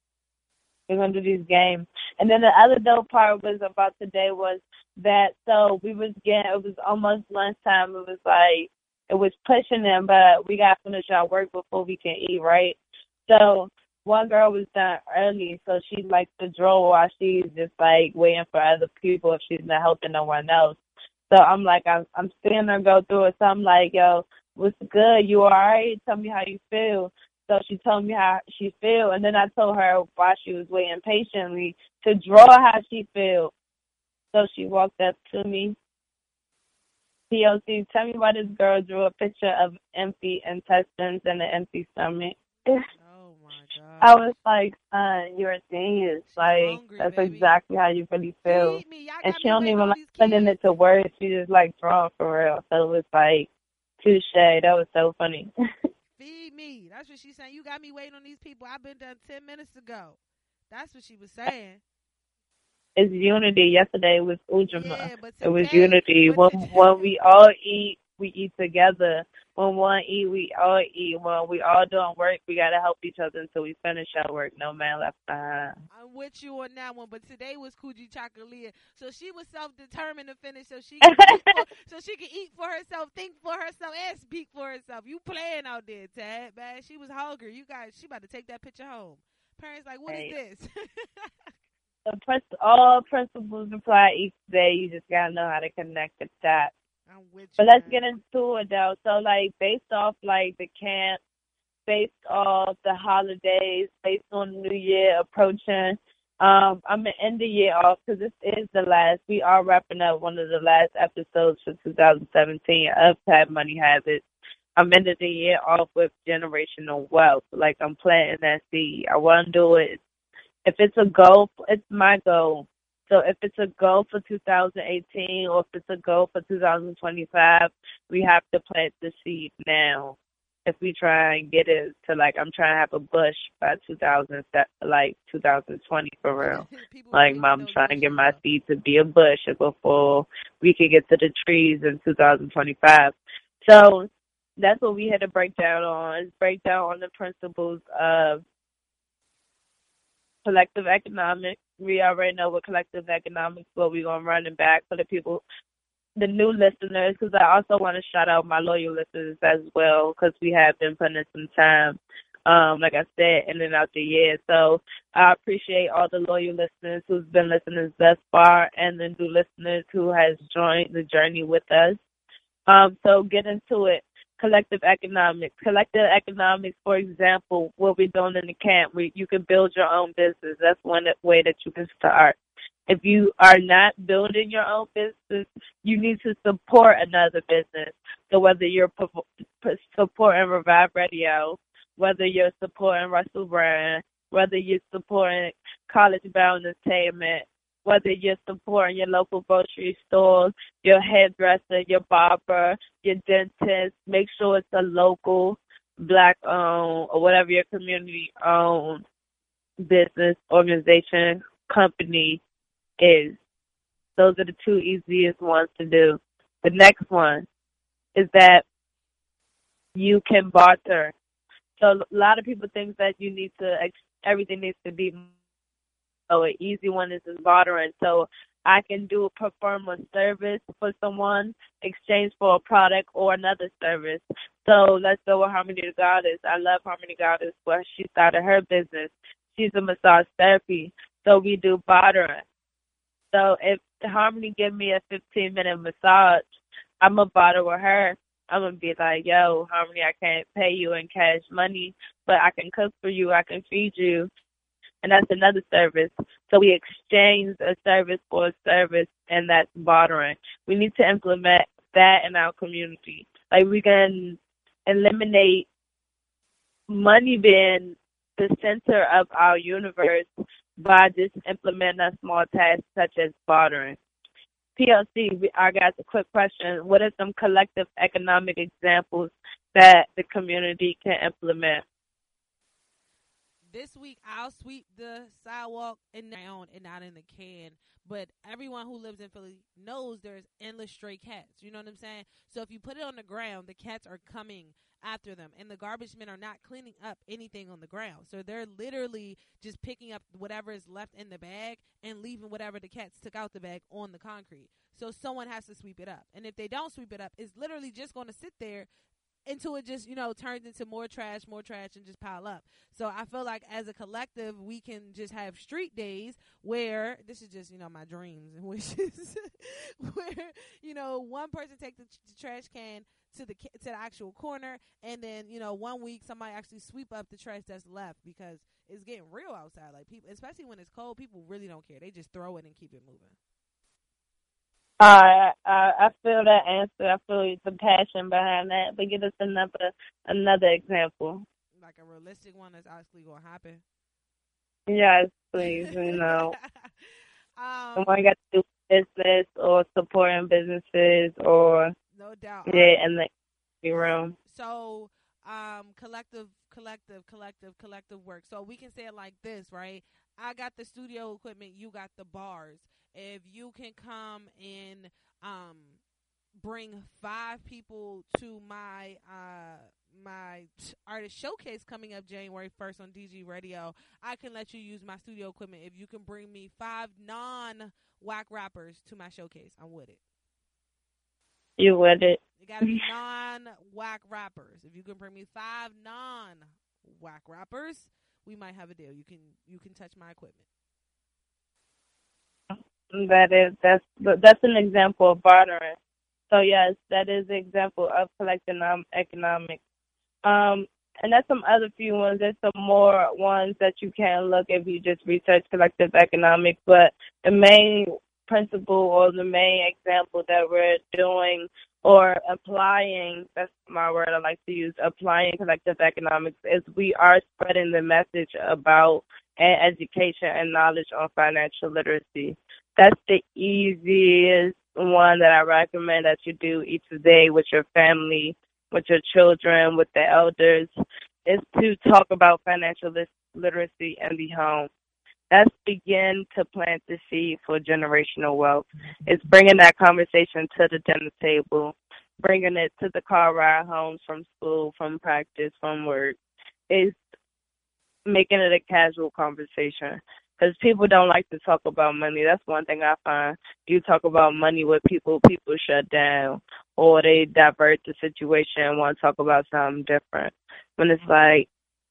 we're going to do these games. And then the other dope part was about today was that, so we was getting, it was almost lunchtime. It was like, it was pushing them, but we got to finish our work before we can eat, right? So one girl was done early, so she likes to draw while she's just like waiting for other people if she's not helping no one else. So I'm like, I'm, I'm seeing her go through it. So I'm like, yo, what's good? You all right? Tell me how you feel. So she told me how she feel, and then I told her while she was waiting patiently to draw how she feel. So she walked up to me. P O C, tell me why this girl drew a picture of empty intestines and an empty stomach. Oh my God! I was like, son, you're a genius. She's like hungry, that's baby. exactly how you really feel. Feed me. Y'all And got she me don't waiting even on like these putting kids. it to words. She just like drawing for real. So it was like touche. That was so funny. Feed me. That's what she's saying. You got me waiting on these people. I've been done ten minutes ago. That's what she was saying. It's unity. Yesterday was Ujima. Yeah, but It was today- unity. but When today- when we all eat, we eat together. When one eat, we all eat. When we all doing work, we gotta help each other until we finish our work. No man left behind. I'm with you on that one, but today was Kuji Chakalia, so she was self-determined to finish, so she can eat for, so she can eat for herself, think for herself, and speak for herself. You playing out there, Tad, man? She was hungry. You guys, she about to take that picture home. Parents like, what Hey. is this? The prin- all principles apply each day. You just gotta know how to connect the dots. I'm with you. But let's man. get into it though. So like based off like the camp, based off the holidays, based on the New Year approaching, um, I'm gonna end the year off because this is the last. We are wrapping up one of the last episodes for two thousand seventeen of Tab Money Habits. I'm ending the year off with generational wealth. Like I'm planting that seed. I want to do it. If it's a goal, it's my goal. So if it's a goal for two thousand eighteen or if it's a goal for two thousand twenty-five, we have to plant the seed now. If we try and get it to like, I'm trying to have a bush by two thousand, like two thousand twenty for real. Like I'm trying to get my seed to be a bush before we can get to the trees in two thousand twenty-five. So that's what we had to break down on. Is break down on the principles of collective economics. We already know what collective economics, but we're going to run it back for the people, the new listeners, because I also want to shout out my loyal listeners as well, because we have been putting in some time. Um, like I said, in and out the year. So I appreciate all the loyal listeners who's been listening thus far, and the new listeners who has joined the journey with us. Um, so get into it. Collective economics. Collective economics, for example, what we're doing in the camp, we, you can build your own business. That's one way that you can start. If you are not building your own business, you need to support another business. So whether you're supporting Revive Radio, whether you're supporting Russell Brand, whether you're supporting College Bound Entertainment, whether you're supporting your local grocery stores, your hairdresser, your barber, your dentist, make sure it's a local, black-owned, or whatever your community-owned business, organization, company is. Those are the two easiest ones to do. The next one is that you can barter. So a lot of people think that you need to, everything needs to be, so an easy one is just bartering. So I can do perform a service for someone, exchange for a product or another service. So let's go with Harmony the Goddess. I love Harmony Goddess, where she started her business. She's a massage therapy. So we do bartering. So if Harmony give me a fifteen minute massage, I'm going to barter with her. I'm going to be like, yo, Harmony, I can't pay you in cash money, but I can cook for you, I can feed you, and that's another service. So we exchange a service for a service, and that's bartering. We need to implement that in our community. Like, we can eliminate money being the center of our universe by just implementing a small task such as bartering. P L C, I got a quick question. What are some collective economic examples that the community can implement? This week, I'll sweep the sidewalk in my own and not in the can. But everyone who lives in Philly knows there's endless stray cats. You know what I'm saying? So if you put it on the ground, the cats are coming after them. And the garbage men are not cleaning up anything on the ground. So they're literally just picking up whatever is left in the bag and leaving whatever the cats took out the bag on the concrete. So someone has to sweep it up. And if they don't sweep it up, it's literally just going to sit there until it just, you know, turns into more trash, more trash, and just pile up. So I feel like as a collective, we can just have street days where, this is just, you know, my dreams and wishes, where, you know, one person take the, the trash can to the to the actual corner, and then, you know, one week somebody actually sweep up the trash that's left, because it's getting real outside. Like, people, especially when it's cold, people really don't care. They just throw it and keep it moving. Uh, I, I feel that answer. I feel the passion behind that. But give us another another example. Like a realistic one that's actually going to happen. Yes, please. You know, um, someone got to do business or supporting businesses or no doubt. Yeah, in the room. So, um, collective, collective, collective, collective work. So we can say it like this, right? I got the studio equipment. You got the bars. If you can come and um, bring five people to my uh, my artist showcase coming up January first on D G Radio, I can let you use my studio equipment. If you can bring me five non-whack rappers to my showcase, I'm with it. You with it? You gotta be non-whack rappers. If you can bring me five non-whack rappers, we might have a deal. You can you can touch my equipment. That is that's that's an example of bartering. So yes, that is an example of collective economics. Um, and there's some other few ones. There's some more ones that you can look if you just research collective economics. But the main principle or the main example that we're doing or applying, that's my word I like to use, applying collective economics, is we are spreading the message about and education and knowledge on financial literacy. That's the easiest one that I recommend that you do each day with your family, with your children, with the elders, is to talk about financial literacy in the home. Let's begin to plant the seed for generational wealth. It's bringing that conversation to the dinner table, bringing it to the car ride home from school, from practice, from work. It's making it a casual conversation. Because people don't like to talk about money. That's one thing I find. You talk about money with people, people shut down. Or they divert the situation and want to talk about something different. When it's like,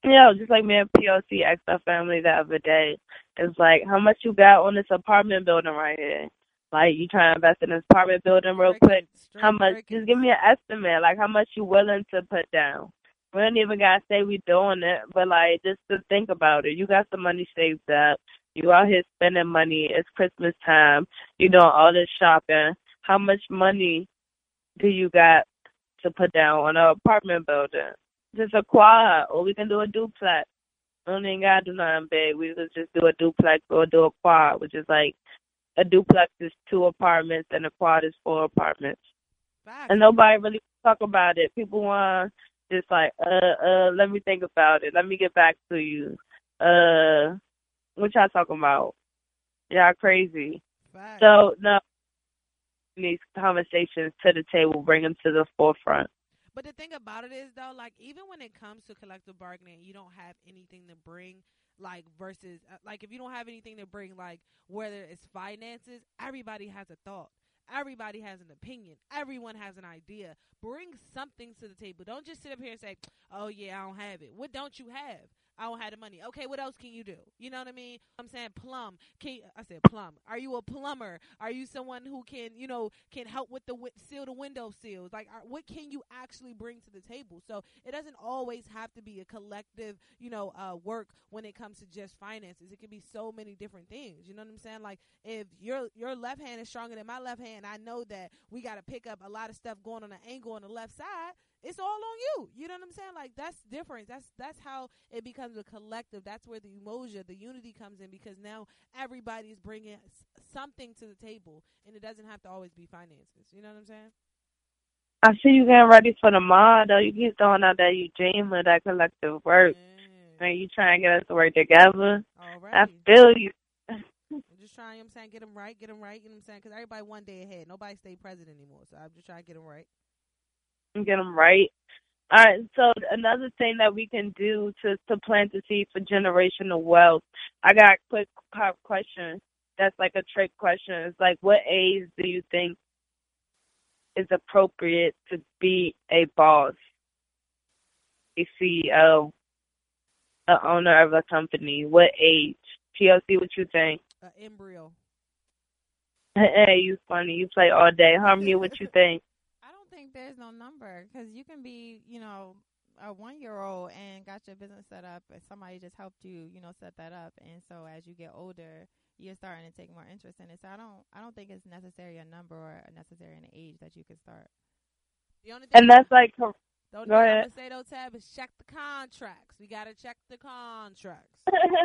You know, just like me and P O C asked our family the other day, it's like, how much you got on this apartment building right here? Like, you trying to invest in this apartment building real quick? How much? Just give me an estimate. Like, how much you willing to put down? We don't even got to say we doing it, but, like, just to think about it. You got some money saved up. You out here spending money. It's Christmas time. You doing all this shopping. How much money do you got to put down on an apartment building? Just a quad, or we can do a duplex. We don't even got to do nothing big. We could just do a duplex or do a quad, which is like a duplex is two apartments and a quad is four apartments. Facts. And nobody really talk about it. People want just like, uh, uh, let me think about it. Let me get back to you. Uh, what y'all talking about? Y'all crazy. Facts. So, no, these conversations to the table, bring them to the forefront. But the thing about it is, though, like, even when it comes to collective bargaining, you don't have anything to bring, like, versus, uh, like, if you don't have anything to bring, like, whether it's finances, everybody has a thought. Everybody has an opinion. Everyone has an idea. Bring something to the table. Don't just sit up here and say, oh, yeah, I don't have it. What don't you have? I don't have the money. Okay, what else can you do? You know what I mean? I'm saying plumb. Can you, I said plumb. Are you a plumber? Are you someone who can, you know, can help with the wi- seal the window seals? Like, are, what can you actually bring to the table? So it doesn't always have to be a collective, you know, uh, work when it comes to just finances. It can be so many different things. You know what I'm saying? Like, if your your left hand is stronger than my left hand, I know that we got to pick up a lot of stuff going on an angle on the left side. It's all on you. You know what I'm saying? Like, that's different. That's that's how it becomes a collective. That's where the emotion, the unity comes in, because now everybody's bringing s- something to the table, and it doesn't have to always be finances. You know what I'm saying? I see you getting ready for the mall, though. You keep throwing out that you dream of that collective work. Mm. And you trying to get us to work together. All right. I feel you. I'm just trying, you know what I'm saying, get them right, get them right, you know what I'm saying? Because everybody one day ahead. Nobody stay president anymore, so I'm just trying to get them right. Get them right. All right, so another thing that we can do to, to plant the seed for generational wealth, I got a quick pop question that's like a trick question. It's like, what age do you think is appropriate to be a boss, a C E O, an owner of a company? What age? P L C, what you think? An embryo. Hey, you funny. You play all day. Harmony, what you think? I think there's no number, because you can be, you know, a one-year-old and got your business set up, and somebody just helped you, you know, set that up. And so as you get older, you're starting to take more interest in it. So I don't, I don't think it's necessary a number or a necessary an age that you can start. The only thing and that's like, the only go thing ahead. I'm gonna say though, Tab, is check the contracts. We gotta check the contracts.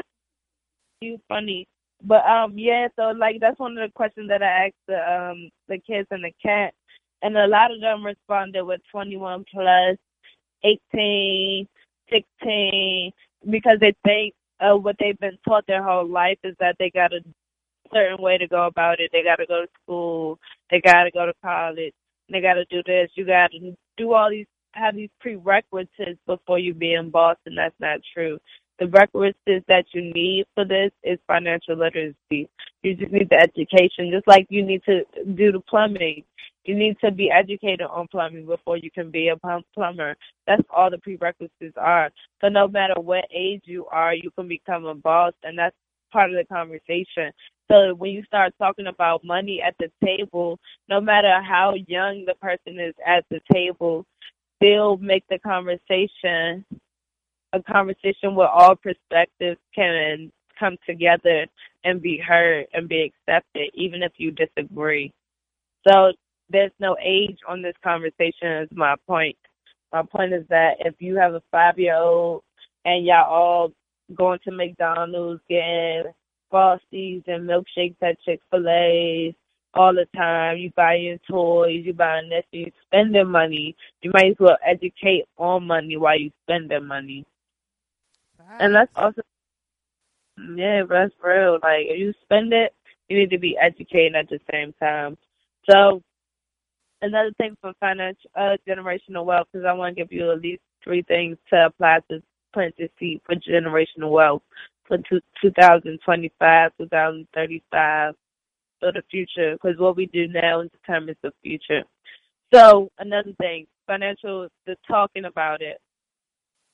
You funny. But um yeah, so like that's one of the questions that I asked the um the kids and the cat, and a lot of them responded with twenty-one plus, eighteen, sixteen, because they think uh, what they've been taught their whole life is that they got a certain way to go about it. They got to go to school. They got to go to college. They got to do this. You got to do all these, have these prerequisites before you be in boss, and that's not true. The requisites that you need for this is financial literacy. You just need the education, just like you need to do the plumbing. You need to be educated on plumbing before you can be a plumber. That's all the prerequisites are. So no matter what age you are, you can become a boss, and that's part of the conversation. So when you start talking about money at the table, no matter how young the person is at the table, still make the conversation a conversation where all perspectives can come together and be heard and be accepted, even if you disagree. So there's no age on this conversation is my point. My point is that if you have a five-year-old and y'all all going to McDonald's, getting Frosties and milkshakes at Chick-fil-A all the time, you buying toys, you buying this, you spending money, you might as well educate on money while you spending money. And that's also, yeah, that's real. Like, if you spend it, you need to be educated at the same time. So, another thing for financial uh, generational wealth, because I want to give you at least three things to apply to plant the seed for generational wealth for two, twenty twenty-five, twenty thirty-five, for the future, because what we do now determines the future. So, another thing, financial, the talking about it.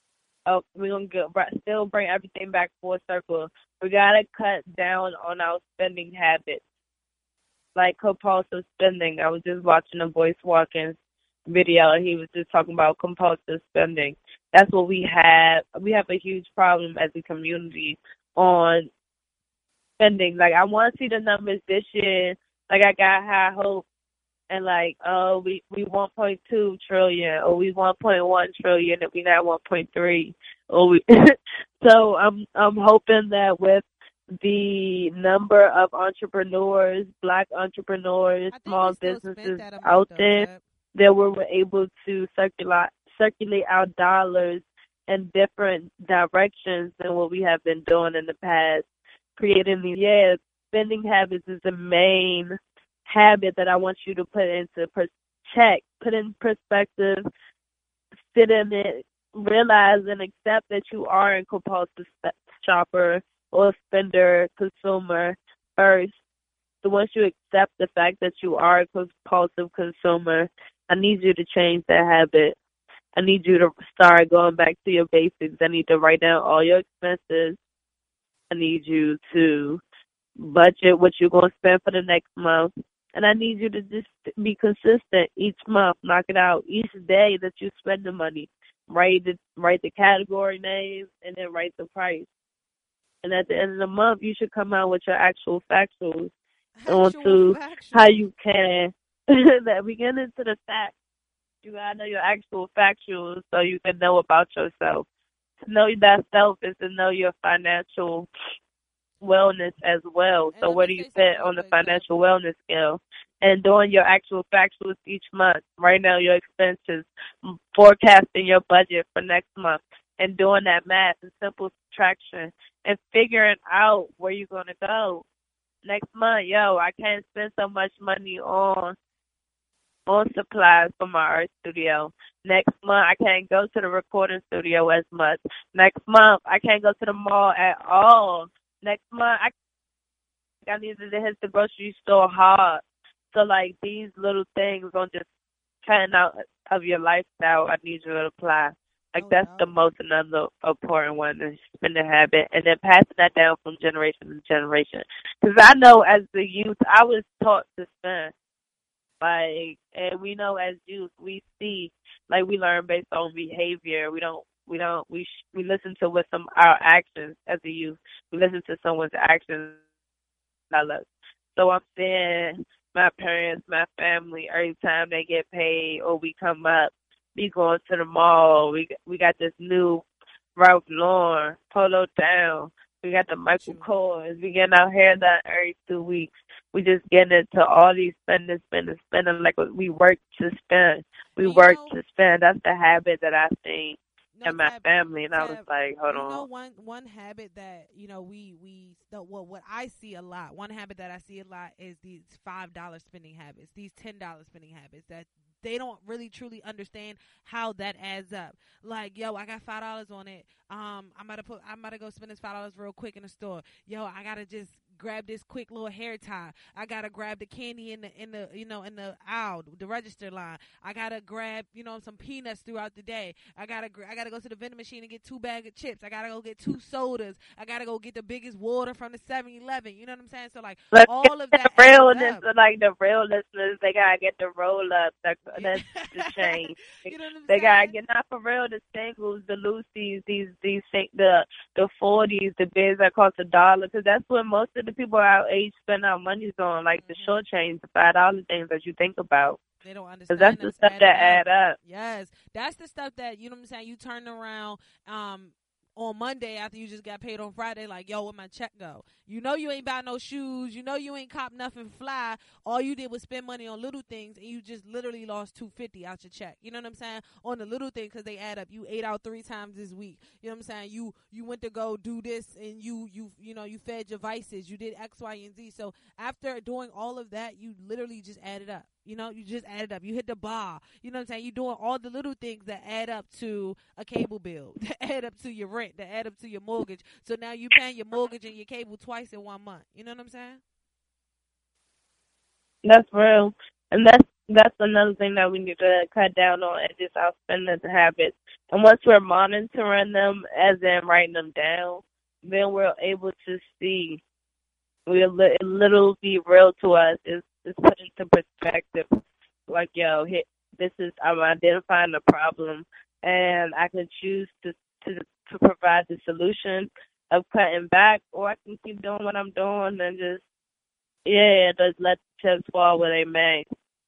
oh, we're gonna get, still bring everything back full circle. We gotta cut down on our spending habits, like compulsive spending. I was just watching a Voice Watkins video, and he was just talking about compulsive spending. That's what we have. We have a huge problem as a community on spending. Like, I want to see the numbers this year. Like, I got high hope. And like, oh, we we one point two trillion, or we one point one trillion, and we not one point three. Or we, so I'm I'm hoping that with the number of entrepreneurs, black entrepreneurs, small businesses out there, that we're able to circulate circulate our dollars in different directions than what we have been doing in the past. Creating these, yeah, spending habits is the main habit that I want you to put into per- check, put in perspective, sit in it, realize and accept that you are a compulsive shopper or spender, consumer first. So once you accept the fact that you are a compulsive consumer, I need you to change that habit. I need you to start going back to your basics. I need to write down all your expenses. I need you to budget what you're going to spend for the next month. And I need you to just be consistent each month. Knock it out each day that you spend the money. Write the, write the category name and then write the price. And at the end of the month, you should come out with your actual factuals on to how you can. That we get into the facts. You got to know your actual factuals so you can know about yourself. To know that self is to know your financial wellness as well. So where do you fit on the financial wellness scale? And doing your actual factuals each month. Right now, your expenses, forecasting your budget for next month, and doing that math and simple subtraction, and figuring out where you're going to go next month. Yo, I can't spend so much money on on supplies for my art studio. Next month, I can't go to the recording studio as much. Next month, I can't go to the mall at all. Next month, I, I need to hit the grocery store hard. So, like, these little things on just cutting out of your lifestyle, I need you to apply. Like, oh, that's no. the most another important one, is spending habit, and then passing that down from generation to generation. Because I know as the youth, I was taught to spend. Like, and we know as youth, we see, like, we learn based on behavior. We don't, we don't, we sh- we listen to what some our actions as a youth. We listen to someone's actions. So I'm saying my parents, my family, every time they get paid or we come up, we going to the mall. We we got this new Ralph Lauren Polo down. We got the Michael Kors. We getting our hair done every two weeks. We just getting into all these spending, spending, spending. Like we work to spend. We you work know, to spend. That's the habit that I seen no, in my tab, family. And tab, I was like, hold you on. know, one one habit that you know we we well what I see a lot. One habit that I see a lot is these five dollar spending habits. These ten dollar spending habits that. They don't really truly understand how that adds up. Like, yo, I got five dollars on it. Um, I'm about to put. I'm about to go spend this five dollars real quick in the store. Yo, I gotta just grab this quick little hair tie. I gotta grab the candy in the in the you know in the aisle, the register line. I gotta grab you know some peanuts throughout the day. I gotta I gotta go to the vending machine and get two bags of chips. I gotta go get two sodas. I gotta go get the biggest water from the seven eleven. You know what I'm saying? So like Let's all of that. The realness, like the real listeners, they gotta get the roll up. The, that's the change. You know what I'm they saying? gotta get not for real. The singles, the Lucy's, these these the the forties, the bids that cost a dollar, because that's what most of the people our age spend our monies on, like mm-hmm. the short change, the five dollar things that you think about. They don't understand. Because that's the stuff that add up. Yes, that's the stuff that you know what I'm saying. You turn around. Um, on Monday after you just got paid on Friday, like, yo, where my check go? You know you ain't buy no shoes. You know you ain't cop nothing fly. All you did was spend money on little things, and you just literally lost two hundred fifty dollars out your check. You know what I'm saying? On the little things, because they add up. You ate out three times this week. You know what I'm saying? You you went to go do this, and you, you, you know, you fed your vices. You did X, Y, and Z. So after doing all of that, you literally just added up. You know, you just added up. You hit the bar. You know what I'm saying? You're doing all the little things that add up to a cable bill, that add up to your rent, that add up to your mortgage. So now you're paying your mortgage and your cable twice in one month. You know what I'm saying? That's real. And that's that's another thing that we need to cut down on, is just our spending habits. And once we're monitoring them, as in writing them down, then we're able to see. We'll li- it'll be real to us. It's, it's put into perspective. Like, yo, hit, this is, I'm identifying the problem, and I can choose to, to, to provide the solution of cutting back, or I can keep doing what I'm doing and just, yeah, just let the chips fall where they may.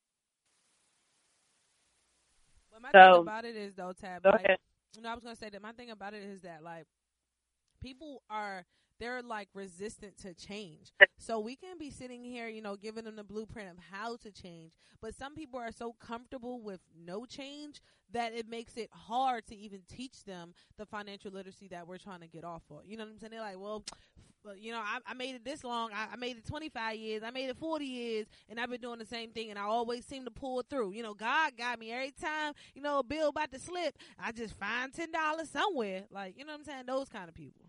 But my So, thing about it is, though, Tab, go like, ahead. you know, I was going to say that my thing about it is that, like, people are, they're, like, resistant to change. So we can be sitting here, you know, giving them the blueprint of how to change. But some people are so comfortable with no change that it makes it hard to even teach them the financial literacy that we're trying to get off of. You know what I'm saying? They're like, well, you know, I, I made it this long. I, I made it twenty-five years. I made it forty years. And I've been doing the same thing. And I always seem to pull through. You know, God got me every time, you know, a bill about to slip. I just find ten dollars somewhere. Like, you know what I'm saying? Those kind of people.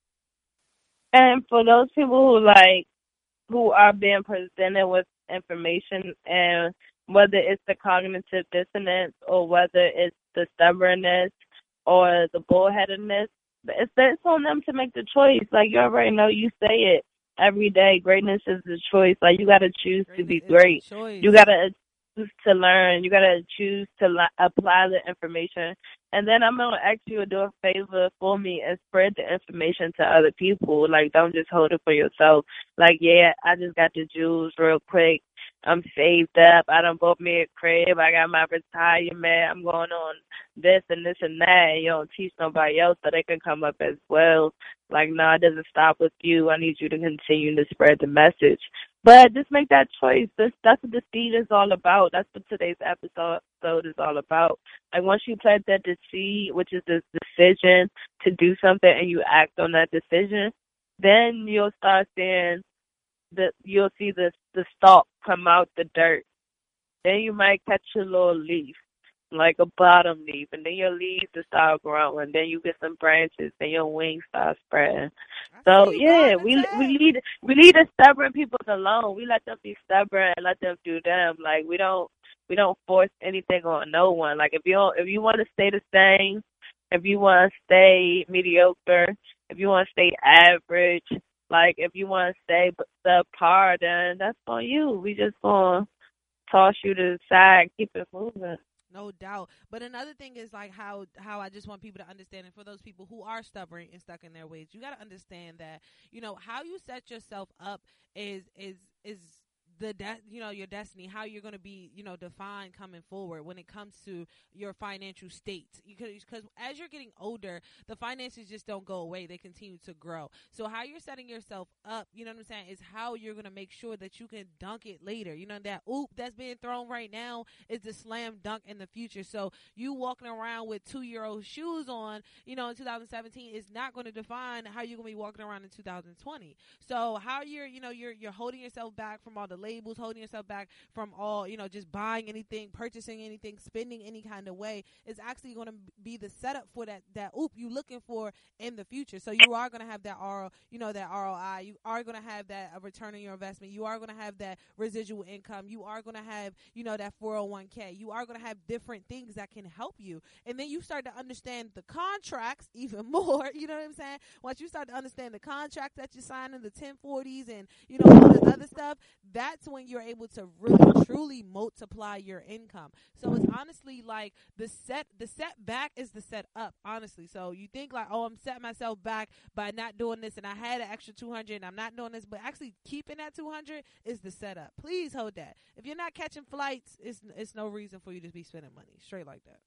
And for those people who like, who are being presented with information, and whether it's the cognitive dissonance or whether it's the stubbornness or the bullheadedness, it's, it's on them to make the choice. Like, you already know, you say it every day. Greatness is the choice. Like, you got to choose to be great. You got to choose to learn. You got to choose to li- apply the information. And then I'm going to ask you to do a favor for me and spread the information to other people. Like, don't just hold it for yourself. Like, yeah, I just got the jewels real quick. I'm saved up. I done bought me a crib. I got my retirement. I'm going on this and this and that. You don't teach nobody else so they can come up as well. Like, no, it doesn't stop with you. I need you to continue to spread the message. But just make that choice. This, that's what the seed is all about. That's what today's episode is all about. Like, once you plant that the seed, which is the decision to do something, and you act on that decision, then you'll start seeing the you'll see the the stalk come out the dirt. Then you might catch a little leaf, like a bottom leaf, and then your leaves will start growing. Then you get some branches, and your wings start spreading. So yeah, we we lead we lead the stubborn people alone. We let them be stubborn and let them do them. Like, we don't we don't force anything on no one. Like, if you don't, if you want to stay the same, if you want to stay mediocre, if you want to stay average, like, if you want to stay subpar, then that's on you. We just gonna toss you to the side, keep it moving. No doubt. But another thing is, like, how how I just want people to understand, and for those people who are stubborn and stuck in their ways, you got to understand that, you know, how you set yourself up is is is the de- you know, your destiny, how you're going to be, you know, defined coming forward when it comes to your financial state. Because as you're getting older, the finances just don't go away. They continue to grow. So how you're setting yourself up, you know what I'm saying, is how you're going to make sure that you can dunk it later. You know, that oop that's being thrown right now is the slam dunk in the future. So you walking around with two-year-old shoes on, you know, in two thousand seventeen is not going to define how you're going to be walking around in two thousand twenty. So how you're, you know, you're you're holding yourself back from all the labels, holding yourself back from all, you know, just buying anything, purchasing anything, spending any kind of way, is actually going to be the setup for that that oop you looking for in the future. So you are going to have that R O, you know, that R O I. You are going to have that uh, return on your investment. You are going to have that residual income. You are going to have, you know, that four oh one k. You are going to have different things that can help you. And then you start to understand the contracts even more. You know what I'm saying? Once you start to understand the contracts that you're signing, the ten forties and, you know, all this other stuff, that's when you're able to really truly multiply your income. So it's honestly like the set the set back is the set up, honestly. So you think like, oh, I'm setting myself back by not doing this, and I had an extra two hundred and I'm not doing this, but actually keeping that two hundred is the setup. Please hold that. If you're not catching flights, it's it's no reason for you to be spending money straight like that.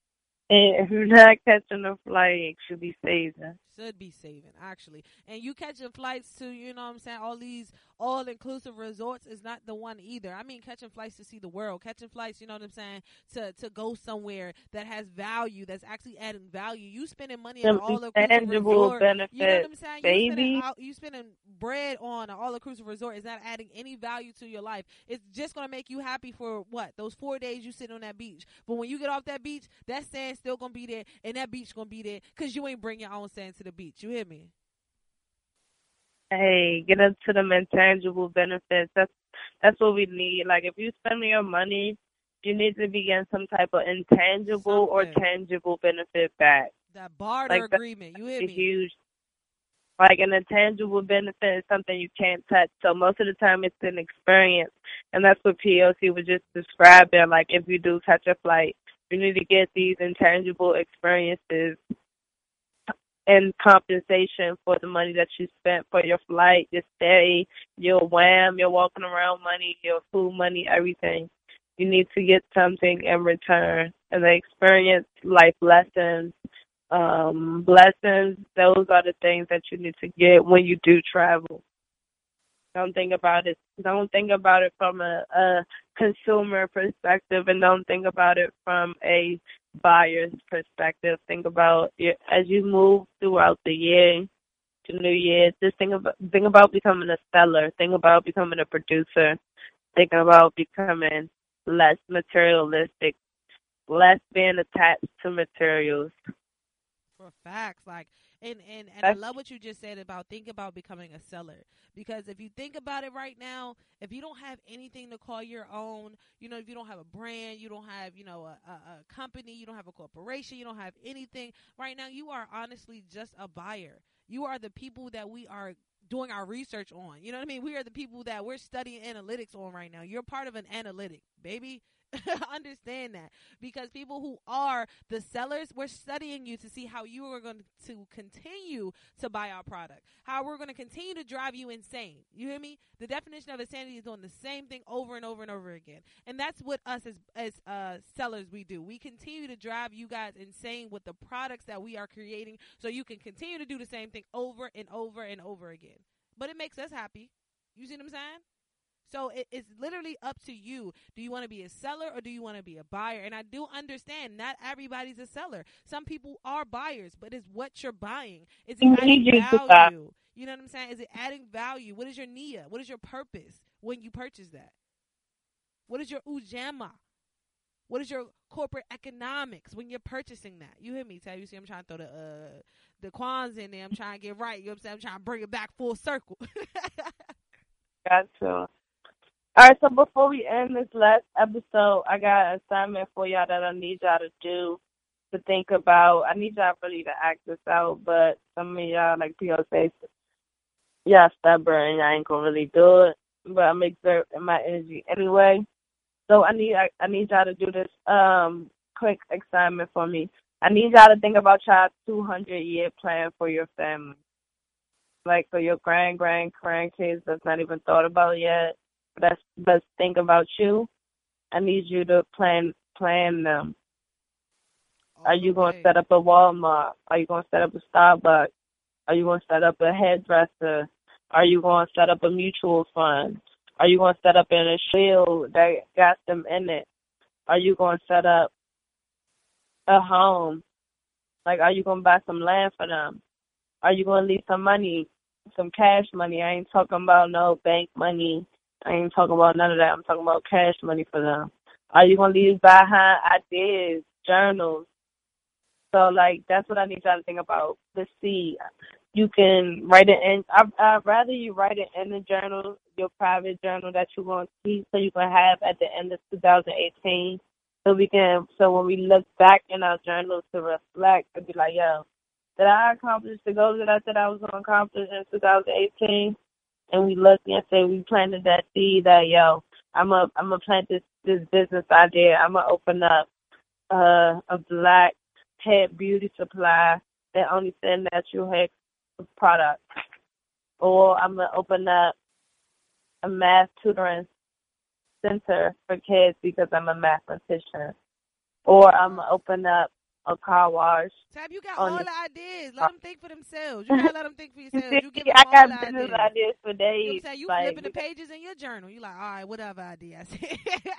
And if you're not catching a flight, you should be saving. Should be saving, actually. And you catching flights to, you know what I'm saying, all these all-inclusive resorts is not the one either. I mean, catching flights to see the world. Catching flights, you know what I'm saying, to, to go somewhere that has value, that's actually adding value. You spending money at an all-inclusive resort. Benefits, you know what I'm saying? baby. You spending, out, you spending bread on an all-inclusive resort is not adding any value to your life. It's just going to make you happy for, what, those four days you sit on that beach. But when you get off that beach, that sand still going to be there, and that beach going to be there because you ain't bring your own sand to the beach. You hear me? Hey, get into them intangible benefits. That's that's what we need. Like, if you spend your money you need to be getting some type of intangible or Something. tangible benefit back. That barter Like, that's agreement. You hear a me? huge, like an intangible benefit is something you can't touch. So most of the time it's an experience. And that's what P L C was just describing. Like, if you do catch a flight, you need to get these intangible experiences and compensation for the money that you spent for your flight, your stay, your wham, your walking around money, your food money, everything. You need to get something in return. And the experience, life lessons, um, blessings, those are the things that you need to get when you do travel. Don't think about it. Don't think about it from a, a consumer perspective, and don't think about it from a buyer's perspective. Think about it as you move throughout the year to New Year. Just think about think about becoming a seller. Think about becoming a producer. Think about becoming less materialistic, less being attached to materials. For facts, like, and and and I love what you just said about think about becoming a seller. Because if you think about it right now, if you don't have anything to call your own, you know, if you don't have a brand, you don't have, you know, a, a, a company, you don't have a corporation, you don't have anything right now, you are honestly just a buyer. You are the people that we are doing our research on. You know what I mean? We are the people that we're studying analytics on right now. You're part of an analytic, baby. Understand that, because people who are the sellers, we're studying you to see how you are going to continue to buy our product, how we're going to continue to drive you insane. You hear me? The definition of insanity is doing the same thing over and over and over again, and that's what us as as uh, sellers we do. We continue to drive you guys insane with the products that we are creating, so you can continue to do the same thing over and over and over again. But it makes us happy. You see what I'm saying? So it, it's literally up to you. Do you want to be a seller or do you want to be a buyer? And I do understand not everybody's a seller. Some people are buyers, but it's what you're buying. Is it adding value? You know what I'm saying? Is it adding value? What is your nia? What is your purpose when you purchase that? What is your ujama? What is your corporate economics when you're purchasing that? You hear me, Tab? You see I'm trying to throw the uh, the Kwans in there. I'm trying to get right. You know what I'm saying? I'm trying to bring it back full circle. Gotcha. All right, so before we end this last episode, I got an assignment for y'all that I need y'all to do, to think about. I need y'all really to act this out, but some of y'all, like P O say, y'all stubborn and y'all ain't going to really do it. But I'm exerting my energy anyway. So I need I, I need y'all to do this um quick assignment for me. I need y'all to think about y'all's two hundred year plan for your family. Like for your grand, grand, grandkids that's not even thought about yet. Let's let's think about you. I need you to plan plan them. Are you going to set up a Walmart? Are you going to set up a Starbucks? Are you going to set up a hairdresser? Are you going to set up a mutual fund? Are you going to set up an a shield that got them in it? Are you going to set up a home? Like, are you going to buy some land for them? Are you going to leave some money, some cash money? I ain't talking about no bank money. I ain't talking about none of that. I'm talking about cash money for them. Are you going to leave behind ideas, journals? So, like, that's what I need y'all to think about. Let's see. You can write it in. I, I'd rather you write it in the journal, your private journal that you're going to keep, so you can have at the end of two thousand eighteen. So we can, so when we look back in our journals to reflect, and be like, yo, did I accomplish the goals that I said I was going to accomplish in two thousand eighteen? And we look and say we planted that seed that, yo, I'm a, I'm gonna plant this, this business idea. I'm going to open up uh, a black head beauty supply that only sell natural hair products. Or I'm going to open up a math tutoring center for kids because I'm a mathematician. Or I'm going to open up a car wash. Tab, you got all the ideas. Let them think for themselves. You gotta let them think for yourselves. You, you give see, them I all got the business ideas. ideas for days. You know what I'm saying? You like, flipping the pages in your journal. You like, all right, whatever idea I said.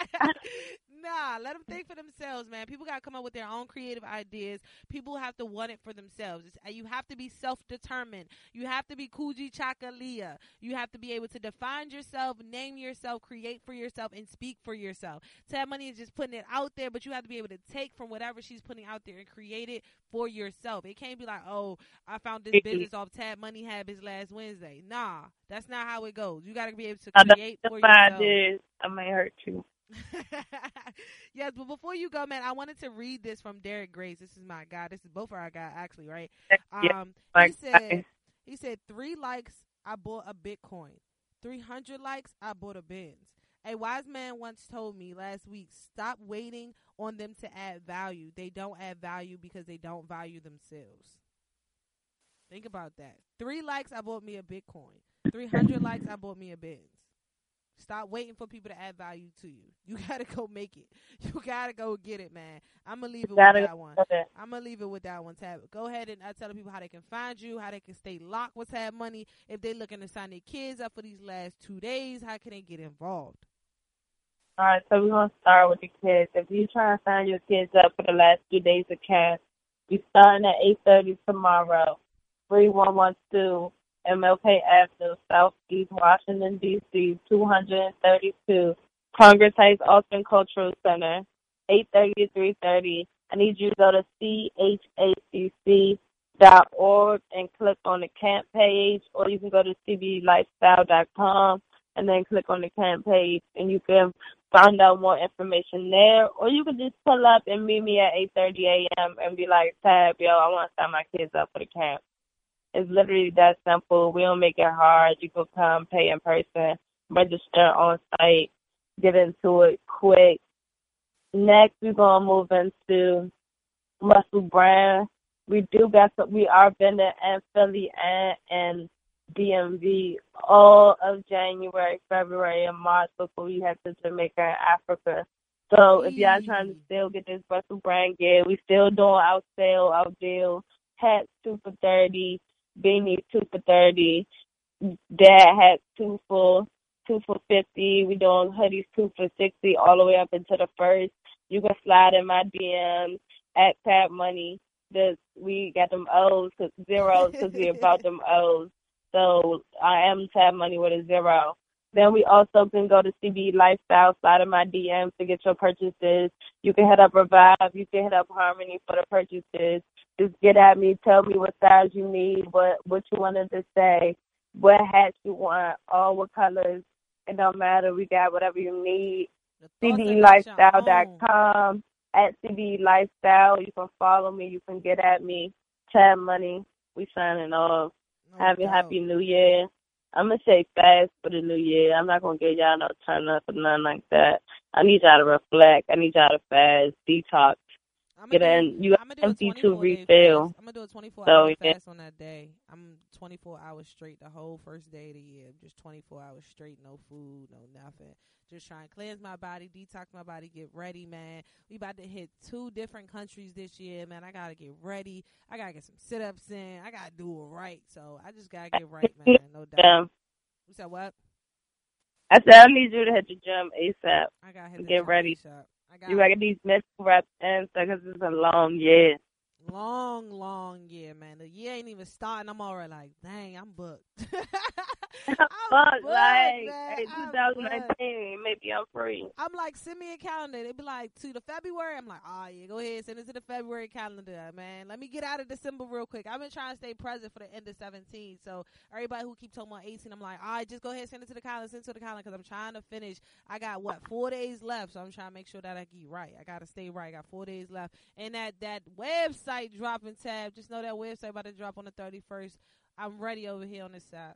Nah, let them think for themselves, man. People got to come up with their own creative ideas. People have to want it for themselves. It's, you have to be self-determined. You have to be Kuji Chakalia. You have to be able to define yourself, name yourself, create for yourself, and speak for yourself. Tab Money is just putting it out there, but you have to be able to take from whatever she's putting out there and create it for yourself. It can't be like, oh, I found this business off Tab Money Habits last Wednesday. Nah, that's not how it goes. You got to be able to create for yourself. Ideas. I may hurt you. Yes, but before you go, man, I wanted to read this from Derek Grace. This is my guy. This is both of our guy, actually, right? Yeah, Um, my he said, guy. he said, three likes, I bought a Bitcoin. Three hundred likes, I bought a Benz. A wise man once told me last week, stop waiting on them to add value. They don't add value because they don't value themselves. Think about that. Three likes, I bought me a Bitcoin. Three hundred likes, I bought me a Benz. Stop waiting for people to add value to you. You gotta go make it. You gotta go get it, man. I'm gonna leave it with that one. I'm gonna leave it with that one, Tab. Go ahead and uh, tell people how they can find you, how they can stay locked with Tab Money. If they're looking to sign their kids up for these last two days, how can they get involved? All right, so we're going to start with the kids. If you're trying to sign your kids up for the last two days of camp, we're starting at eight thirty tomorrow, three one one two M L K Avenue, Southeast Washington, D C, two thirty-two, Congress Heights Austin Cultural Center, eight thirty to three thirty. I need you to go to C H A C C dot org and click on the camp page, or you can go to C B lifestyle dot com and then click on the camp page, and you can find out more information there, or you can just pull up and meet me at eight thirty a.m. and be like, Tab, yo, I want to sign my kids up for the camp. It's literally that simple. We don't make it hard. You can come, pay in person, register on site, get into it quick. Next, we're going to move into Russell Brand. We do got some, we are vending in Philly and, and D M V all of January, February, and March before we head to Jamaica and Africa. So if y'all trying to still get this Russell Brand gear, we still doing our sale, our deal. Hats two for thirty, beanies two for thirty, dad hats two for two for fifty. We doing hoodies two for sixty, all the way up into the first. You can slide in my D Ms at Tab Money. This we got them O's, cause zeros, because we about them O's. So I am Tab Money with a zero. Then we also can go to C B Lifestyle, slide in my D Ms to get your purchases. You can hit up Revive. You can hit up Harmony for the purchases. Just get at me. Tell me what size you need, what what you wanted to say, what hats you want, all what colors. It don't matter. We got whatever you need. C B lifestyle dot com. At C B Lifestyle, you can follow me. You can get at me. Tab Money. We signing off. No Have a happy New Year. I'm going to say fast for the New Year. I'm not going to give y'all no turn up or nothing like that. I need y'all to reflect. I need y'all to fast, detox. Get in. You got empty to refill. I'm going to do a twenty-four so, hour yeah. fast on that day. I'm twenty-four hours straight the whole first day of the year. Just twenty-four hours straight, no food, no nothing. Just trying to cleanse my body, detox my body, get ready, man. We about to hit two different countries this year, man. I got to get ready. I got to get some sit-ups in. I got to do it right. So I just got to get right, man. No doubt. Yeah. You said what? I said I need you to hit the gym ASAP. I got to hit get ready. I got you got to get these mental reps in because it's a long year. Long, long year, man. The year ain't even starting. I'm already like, dang, I'm booked. I'm booked, booked, like, man. hey, twenty nineteen, maybe I'm free. I'm like, send me a calendar. They be like, to the February. I'm like, oh, yeah, go ahead. Send it to the February calendar, man. Let me get out of December real quick. I've been trying to stay present for the end of seventeen. So everybody who keep talking about eighteen, I'm like, all right, just go ahead, send it to the calendar, send it to the calendar, because I'm trying to finish. I got, what, four days left, so I'm trying to make sure that I get right. I got to stay right. I got four days left. And that, that website dropping, Tab, just know that website about to drop on the thirty-first. I'm ready over here on this side.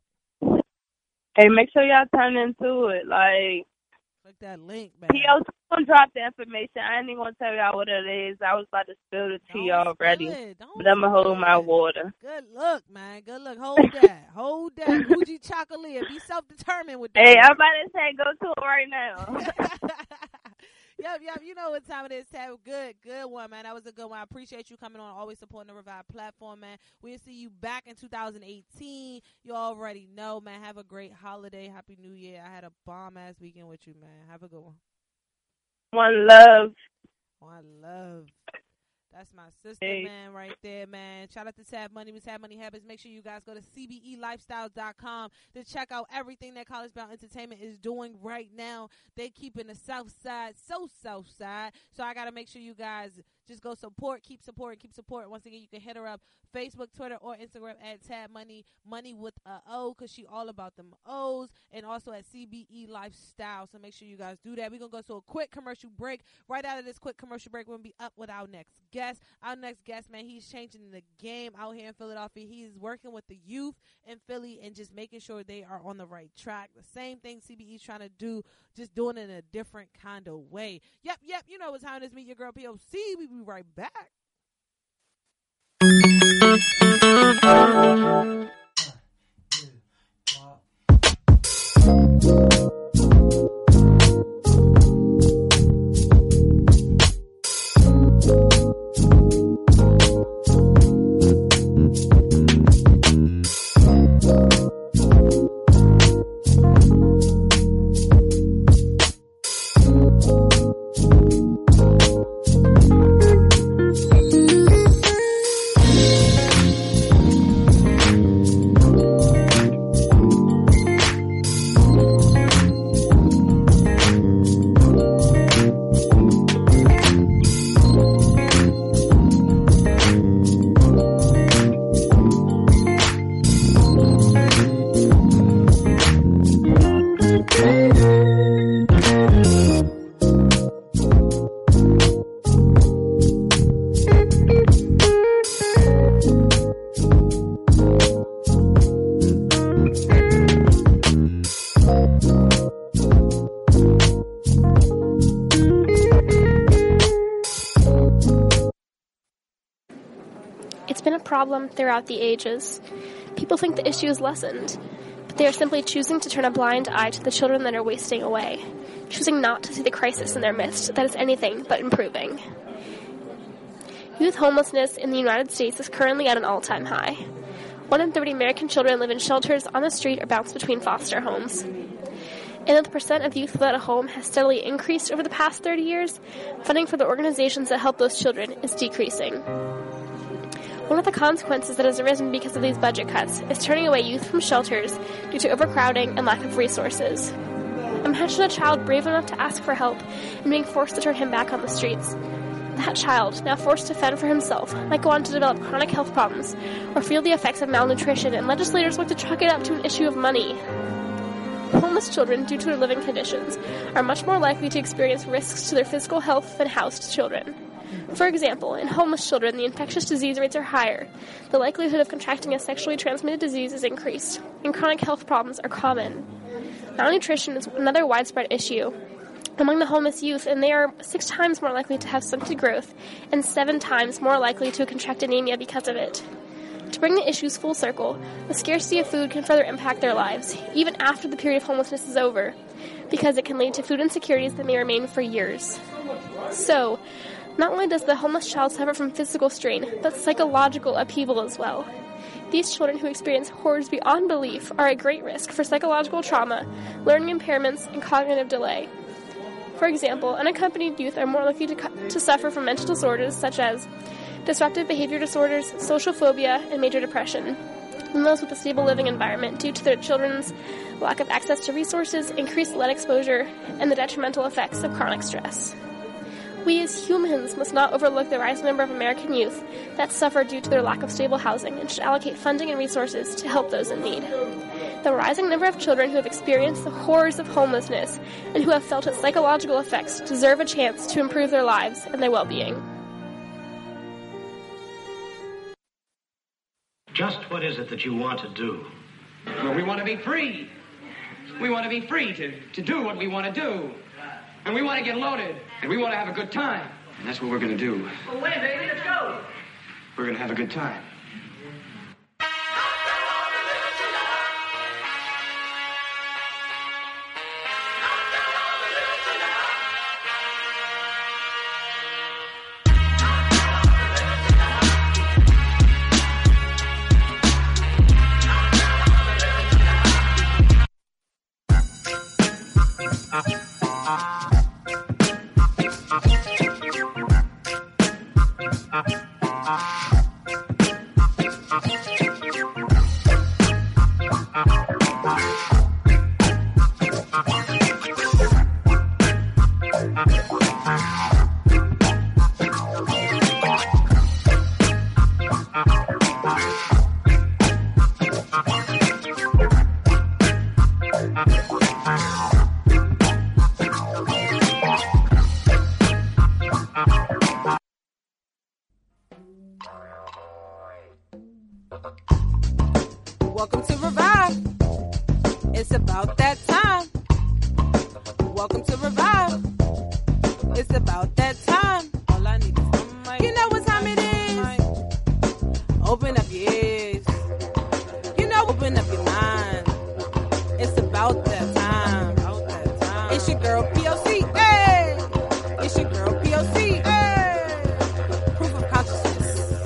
Hey, make sure y'all turn into it. Like, click that link, man. He also gonna drop the information. I ain't even gonna tell y'all what it is. I was about to spill the tea already, but I'm gonna hold my water. Good luck, man. Good luck. Hold that. Hold that. Gucci chocolate. Be self-determined with that. Hey, I'm about to say, go to it right now. Yep, yep. You know what time it is, Tab. Good, good one, man. That was a good one. I appreciate you coming on, always supporting the Revive platform, man. We'll see you back in two thousand eighteen. You already know, man. Have a great holiday. Happy New Year. I had a bomb-ass weekend with you, man. Have a good one. One love. One love. That's my sister, hey. man, right there, man. Shout out to Tab Money with Tab Money Habits. Make sure you guys go to C B E lifestyle dot com to check out everything that College Bound Entertainment is doing right now. They keeping the South Side so South Side. So I got to make sure you guys Just go support, keep supporting, keep supporting. Once again, you can hit her up Facebook, Twitter, or Instagram at Tab Money, money with a O, because she all about them O's, and also at C B E Lifestyle. So make sure you guys do that. We're going to go to a quick commercial break. Right out of this quick commercial break, we're going to be up with our next guest. Our next guest, man, he's changing the game out here in Philadelphia. He's working with the youth in Philly and just making sure they are on the right track. The same thing C B E's trying to do, just doing it in a different kind of way. Yep, yep, you know what time it is. Meet your girl P O C. We'll be right back. Problem throughout the ages. People think the issue is lessened, but they are simply choosing to turn a blind eye to the children that are wasting away, choosing not to see the crisis in their midst that is anything but improving. Youth homelessness in the United States is currently at an all-time high. One in thirty American children live in shelters, on the street, or bounce between foster homes. And though the percent of youth without a home has steadily increased over the past thirty years, funding for the organizations that help those children is decreasing. One of the consequences that has arisen because of these budget cuts is turning away youth from shelters due to overcrowding and lack of resources. Imagine a child brave enough to ask for help and being forced to turn him back on the streets. That child, now forced to fend for himself, might go on to develop chronic health problems or feel the effects of malnutrition, and legislators look to chalk it up to an issue of money. Homeless children, due to their living conditions, are much more likely to experience risks to their physical health than housed children. For example, in homeless children, the infectious disease rates are higher, the likelihood of contracting a sexually transmitted disease is increased, and chronic health problems are common. Malnutrition is another widespread issue among the homeless youth, and they are six times more likely to have stunted growth and seven times more likely to contract anemia because of it. To bring the issues full circle, the scarcity of food can further impact their lives, even after the period of homelessness is over, because it can lead to food insecurities that may remain for years. So, not only does the homeless child suffer from physical strain, but psychological upheaval as well. These children who experience horrors beyond belief are at great risk for psychological trauma, learning impairments, and cognitive delay. For example, unaccompanied youth are more likely to, co- to suffer from mental disorders such as disruptive behavior disorders, social phobia, and major depression than those with a stable living environment due to their children's lack of access to resources, increased lead exposure, and the detrimental effects of chronic stress. We as humans must not overlook the rising number of American youth that suffer due to their lack of stable housing and should allocate funding and resources to help those in need. The rising number of children who have experienced the horrors of homelessness and who have felt its psychological effects deserve a chance to improve their lives and their well-being. Just what is it that you want to do? Well, we want to be free. We want to be free to, to do what we want to do. And we want to get loaded. And we want to have a good time. And that's what we're going to do. Well, wait, baby, let's go. We're going to have a good time. Welcome to Revive. It's about that time. Welcome to Revive. It's about that time. All I need is one mic. You know what time it is. Open up your ears. You know, open up your mind. It's about that time. About that time. It's your girl P O C. Hey! It's your girl P O C. Hey! Proof of consciousness.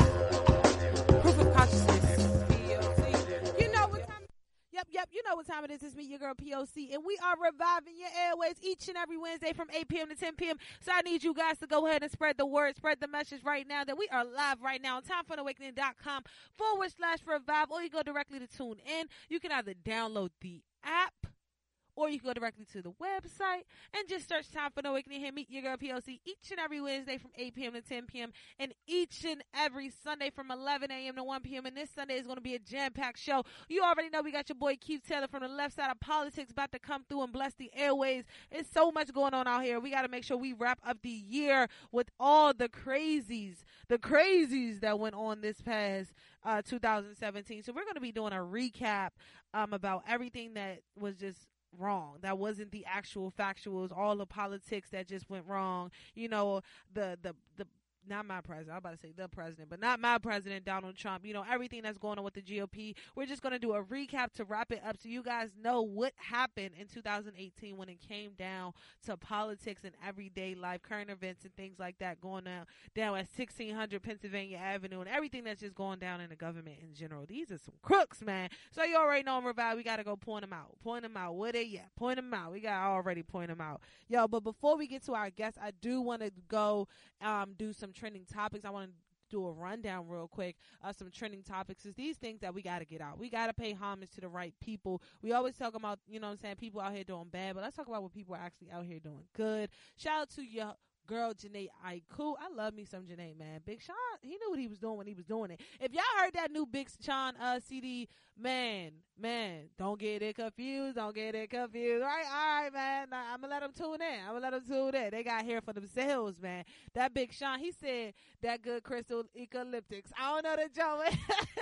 Proof of consciousness. P O C. You know what time. Yep, yep. You know what time it is. It's me, your girl P O C, and we are reviving your airways each and every Wednesday from eight p.m. to ten p.m. So I need you guys to go ahead and spread the word, spread the message right now that we are live right now on time for the awakening dot com forward slash revive, or you go directly to tune in. You can either download the app, or you can go directly to the website and just search Time for the Awakening. Here, meet your girl P O C each and every Wednesday from eight p.m. to ten p.m. and each and every Sunday from eleven a.m. to one p.m. And this Sunday is going to be a jam-packed show. You already know we got your boy Keith Taylor from the left side of politics about to come through and bless the airways. There's so much going on out here. We got to make sure we wrap up the year with all the crazies, the crazies that went on this past uh, two thousand seventeen. So we're going to be doing a recap um, about everything that was just wrong, that wasn't the actual factuals, all the politics that just went wrong, you know, the the the not my president, I'm about to say the president, but not my president, Donald Trump, you know, everything that's going on with the G O P. We're just going to do a recap to wrap it up so you guys know what happened in two thousand eighteen when it came down to politics and everyday life, current events and things like that going down, down at sixteen hundred Pennsylvania Avenue and everything that's just going down in the government in general. These are some crooks, man. So you already know in Revive, we got to go point them out. Point them out. Where they at? Point them out. We got to already point them out. Yo, but before we get to our guests, I do want to go um, do some trending topics. I want to do a rundown real quick of some trending topics. Is these things that we got to get out. We got to pay homage to the right people. We always talk about, you know what I'm saying, people out here doing bad, but let's talk about what people are actually out here doing good. Shout out to your girl Janae Aiku. I love me some Janae, man. Big Sean, he knew what he was doing when he was doing it. If y'all heard that new Big Sean uh, C D, man, man, don't get it confused. Don't get it confused. All right, all right, man. Nah, I'm going to let them tune in. I'm going to let them tune in. They got here for themselves, man. That Big Sean, he said that good crystal eucalyptics. I don't know the joke.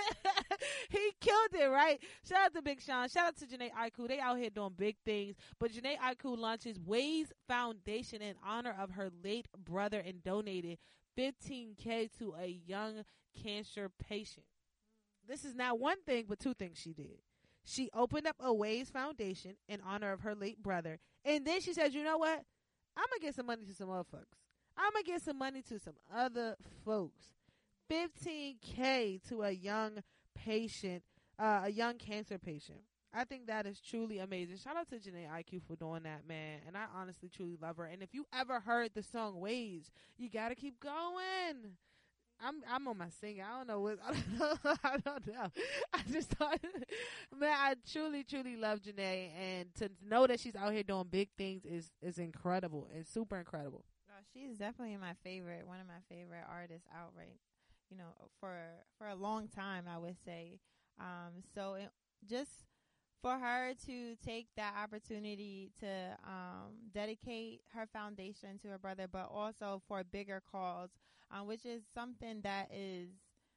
He killed it, right? Shout out to Big Sean. Shout out to Janae Aiku. They out here doing big things. But Janae Aiku launches Ways Foundation in honor of her late brother and donated fifteen K to a young cancer patient. This is not one thing, but two things she did. She opened up a Ways Foundation in honor of her late brother. And then she said, you know what? I'm going to get some money to some other folks. I'm going to get some money to some other folks. fifteen K to a young patient, uh, a young cancer patient. I think that is truly amazing. Shout out to Janae I Q for doing that, man. And I honestly, truly love her. And if you ever heard the song Ways, you got to keep going. I'm I'm on my singing. I don't know what I don't know. I don't know. I just thought, man, I truly, truly love Janae, and to know that she's out here doing big things is is incredible. It's super incredible. Oh, she's definitely my favorite, one of my favorite artists out right, you know, for for a long time, I would say. Um, so it, just for her to take that opportunity to um, dedicate her foundation to her brother, but also for a bigger cause, um, which is something that is,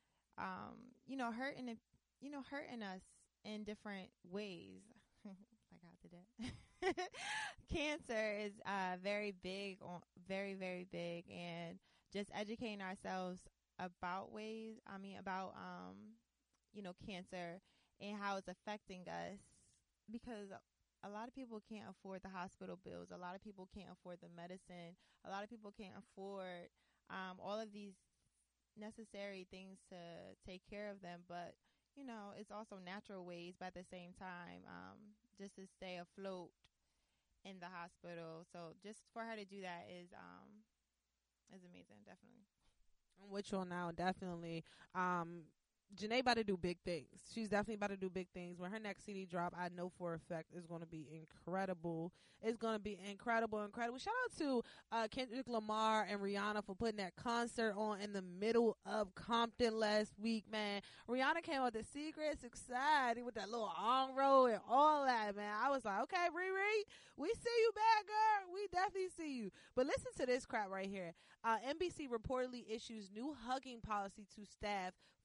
um, you know, hurting, it, you know, hurting us in different ways. Like I did that. Cancer is uh, very big, on, very, very big, and just educating ourselves about ways, I mean, about, um, you know, cancer and how it's affecting us, because a lot of people can't afford the hospital bills. A lot of people can't afford the medicine. A lot of people can't afford um, all of these necessary things to take care of them. But, you know, it's also natural ways, but at the same time, um, just to stay afloat in the hospital. So just for her to do that is um, is amazing, definitely. I'm with you on now, definitely. Um, Janae about to do big things. She's definitely about to do big things. When her next C D drop, I know for a fact is going to be incredible. It's going to be incredible, incredible. Shout out to uh, Kendrick Lamar and Rihanna for putting that concert on in the middle of Compton last week, man. Rihanna came with the Secret Society with that little arm roll and all that, man. I was like, okay, Riri, we see you back, girl. We definitely see you. But listen to this crap right here. Uh, N B C reportedly issues new hugging policy to staff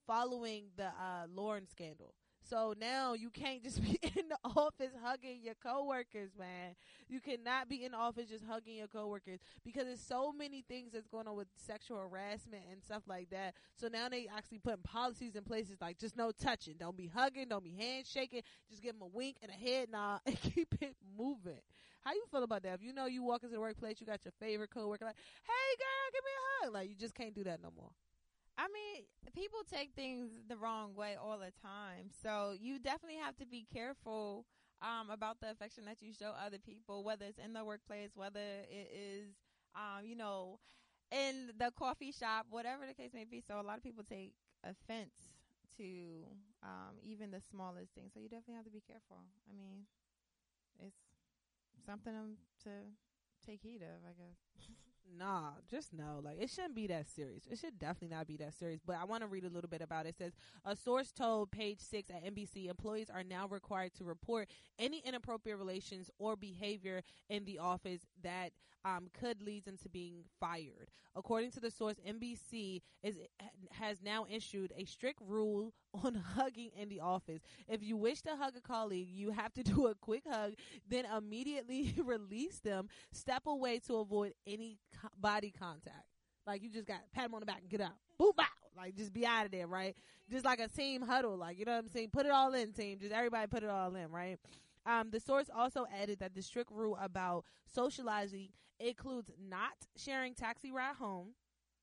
following the uh, Lauren scandal. So now you can't just be in the office hugging your coworkers, man. You cannot be in the office just hugging your coworkers because there's so many things that's going on with sexual harassment and stuff like that. So now they actually putting policies in places like just no touching. Don't be hugging. Don't be handshaking. Just give them a wink and a head nod and keep it moving. How you feel about that? If you know you walk into the workplace, you got your favorite coworker like, hey, girl, give me a hug. Like, you just can't do that no more. I mean, people take things the wrong way all the time. So you definitely have to be careful um, about the affection that you show other people, whether it's in the workplace, whether it is, um, you know, in the coffee shop, whatever the case may be. So a lot of people take offense to um, even the smallest things. So you definitely have to be careful. I mean, it's something to take heed of, I guess. Nah, just no. Like, it shouldn't be that serious. It should definitely not be that serious. But I want to read a little bit about it. It says, a source told Page Six at N B C employees are now required to report any inappropriate relations or behavior in the office that um, could lead them to being fired. According to the source, N B C is has now issued a strict rule on hugging in the office. If you wish to hug a colleague, you have to do a quick hug, then immediately release them, step away to avoid any co- body contact. Like, you just got pat them on the back and get out. Boop out. Like, just be out of there, right? Just like a team huddle. Like, you know what I'm saying? Put it all in, team. Just everybody put it all in, right? Um, the source also added that the strict rule about socializing includes not sharing taxi ride home.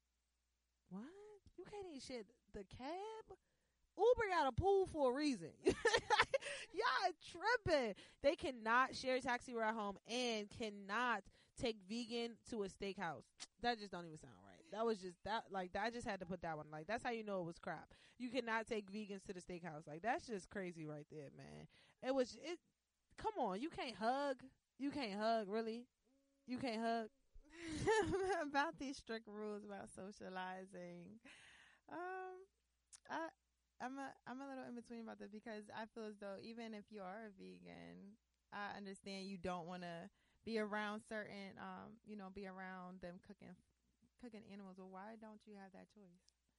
What? You can't even share the cab? Uber got a pool for a reason. Y'all tripping. They cannot share taxi ride home and cannot take vegan to a steakhouse. That just don't even sound right. That was just that like I just had to put that one. Like, that's how you know it was crap. You cannot take vegans to the steakhouse. Like, that's just crazy right there, man. It was it. Come on, you can't hug. You can't hug, really. You can't hug. About these strict rules about socializing. Um, I. I'm a I'm a little in between about that because I feel as though even if you are a vegan, I understand you don't want to be around certain, um, you know, be around them cooking cooking animals. Well, why don't you have that choice?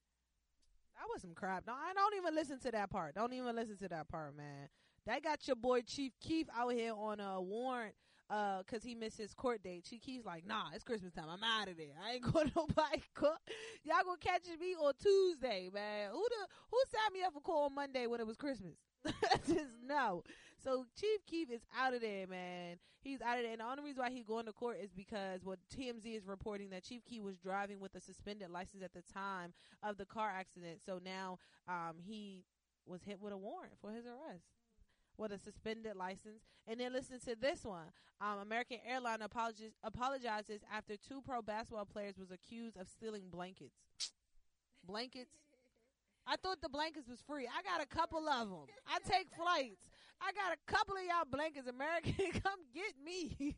That was some crap. No, I don't even listen to that part. Don't even listen to that part, man. That got your boy Chief Keef out here on a warrant uh, because he missed his court date. Chief Keef's like, nah, it's Christmas time. I'm out of there. I ain't going to nobody court. Y'all gonna catch me on Tuesday, man. Who the who signed me up for court on Monday when it was Christmas? Just no. So Chief Keef is out of there, man. He's out of there. And the only reason why he's going to court is because what T M Z is reporting that Chief Keef was driving with a suspended license at the time of the car accident. So now um, he was hit with a warrant for his arrest with a suspended license. And then listen to this one. Um, American Airlines apologizes, apologizes after two pro basketball players was accused of stealing blankets. Blankets? I thought the blankets was free. I got a couple of them. I take flights. I got a couple of y'all blankets. American, come get me.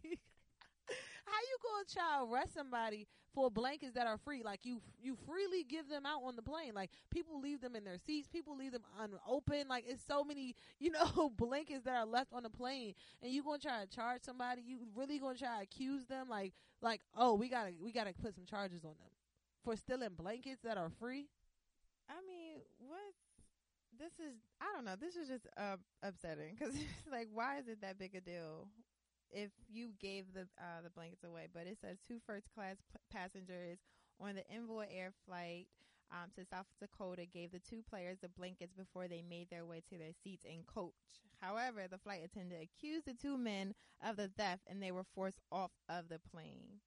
How you gonna try to arrest somebody for blankets that are free? Like, you you freely give them out on the plane. Like, people leave them in their seats. People leave them unopened. Like, it's so many, you know, blankets that are left on the plane. And you gonna try to charge somebody? You really gonna try to accuse them? Like, like oh, we gotta we gotta put some charges on them for stealing blankets that are free? I mean, what's this is, I don't know. This is just uh, upsetting because it's like, why is it that big a deal if you gave the uh, the blankets away? But it says two first class p- passengers on the Envoy Air flight um, to South Dakota gave the two players the blankets before they made their way to their seats in coach. However, the flight attendant accused the two men of the theft and they were forced off of the plane.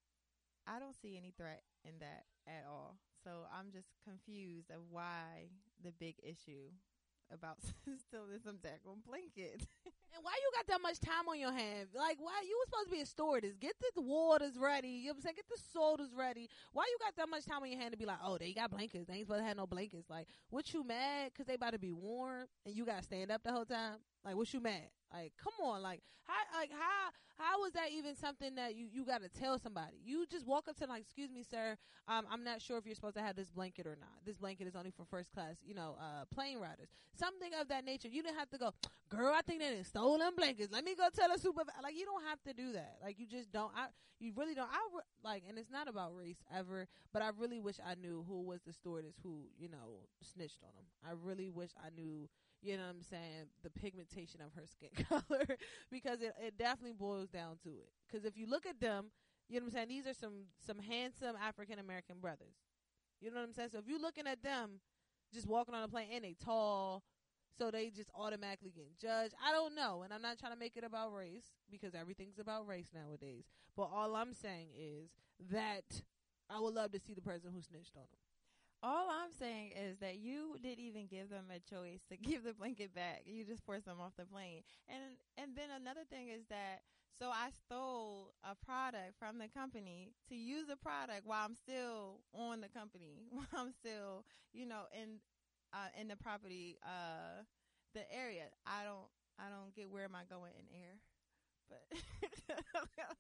I don't see any threat in that at all. So I'm just confused of why the big issue about stealing some daggone blankets. And why you got that much time on your hand? Like, why you were supposed to be a stewardess? Get the waters ready. You know what I'm saying? Get the sodas ready. Why you got that much time on your hand to be like, oh, they got blankets. They ain't supposed to have no blankets. Like, what you mad because they about to be warm and you got to stand up the whole time? Like, what you mad? Like, come on. Like, how, like, how, how is that even something that you, you got to tell somebody? You just walk up to them like, excuse me, sir. Um, I'm not sure if you're supposed to have this blanket or not. This blanket is only for first class, you know, uh, plane riders. Something of that nature. You didn't have to go, girl, I think they didn't stolen blankets. Let me go tell a supervisor. Like, you don't have to do that. Like, you just don't. I, you really don't. I re- like, and it's not about race ever, but I really wish I knew who was the stewardess who, you know, snitched on him. I really wish I knew, you know what I'm saying, the pigmentation of her skin color, because it, it definitely boils down to it. Because if you look at them, you know what I'm saying, these are some, some handsome African-American brothers. You know what I'm saying? So if you're looking at them just walking on a plane and they tall, so they just automatically getting judged. I don't know. And I'm not trying to make it about race, because everything's about race nowadays. But all I'm saying is that I would love to see the person who snitched on them. All I'm saying is that you didn't even give them a choice to give the blanket back. You just forced them off the plane. And and then another thing is that, so I stole a product from the company to use the product while I'm still on the company, while I'm still, you know, in uh, in the property, uh, the area. I don't I don't get where am I going in air, but okay.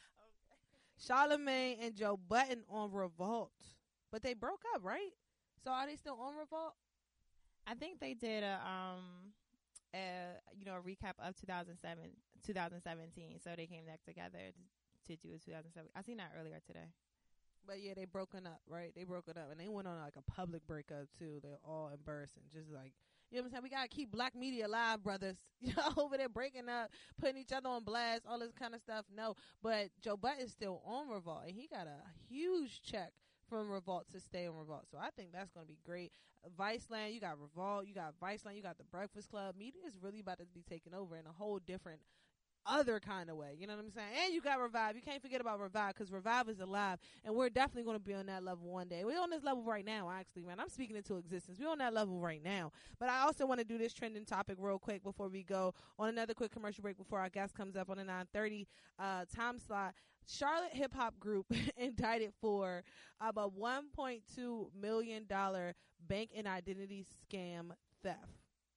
Charlamagne and Joe Budden on Revolt. But they broke up, right? So are they still on Revolt? I think they did a um, a, you know, a recap of two thousand seven, two thousand seventeen. So they came back together to, to do a two thousand seven. I seen that earlier today. But yeah, they broken up, right? They broken up, and they went on like a public breakup too. They're all embarrassing, just like, you know what I'm saying. We gotta keep black media alive, brothers. You know, over there breaking up, putting each other on blast, all this kind of stuff. No, but Joe Budden is still on Revolt, and he got a huge check from Revolt to stay on Revolt. So I think that's going to be great. Viceland, you got Revolt, you got Viceland, you got the Breakfast Club. Media is really about to be taken over in a whole different other kind of way. You know what I'm saying? And you got Revive. You can't forget about Revive, because Revive is alive, and we're definitely going to be on that level one day. We're on this level right now, actually, man. I'm speaking into existence. We're on that level right now. But I also want to do this trending topic real quick before we go on another quick commercial break before our guest comes up on the nine thirty uh, time slot. Charlotte hip hop group indicted for um, a one point two million dollars bank and identity scam theft.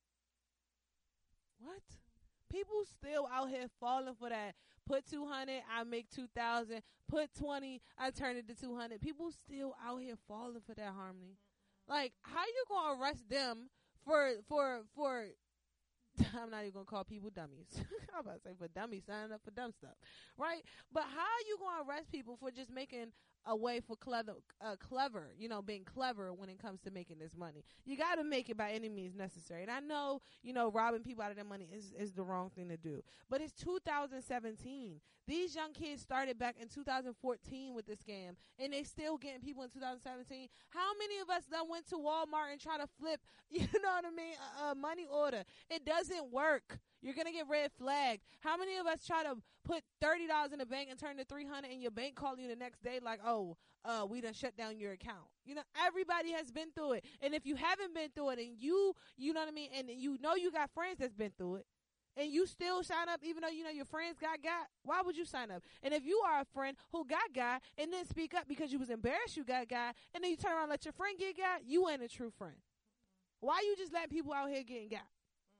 What? People still out here falling for that. Put two hundred, I make two thousand. Put twenty, I turn it to two hundred. People still out here falling for that, Harmony. Like, how you going to arrest them for, for, for, I'm not even going to call people dummies. I'm about to say for dummies, signing up for dumb stuff, right? But how are you going to arrest people for just making a way for clever, uh, clever, you know, being clever when it comes to making this money? You got to make it by any means necessary. And I know, you know, robbing people out of their money is, is the wrong thing to do. But it's two thousand seventeen. These young kids started back in two thousand fourteen with this scam, and they still getting people in two thousand seventeen. How many of us done went to Walmart and try to flip, you know what I mean, a, a money order? It doesn't work. You're going to get red flagged. How many of us try to put thirty dollars in the bank and turn to three hundred dollars, and your bank calling you the next day like, oh, uh, we done shut down your account? You know, everybody has been through it. And if you haven't been through it, and you, you know what I mean, and you know you got friends that's been through it, and you still sign up even though you know your friends got got, why would you sign up? And if you are a friend who got got and then speak up because you was embarrassed you got got, and then you turn around and let your friend get got, you ain't a true friend. Why you just letting people out here getting got?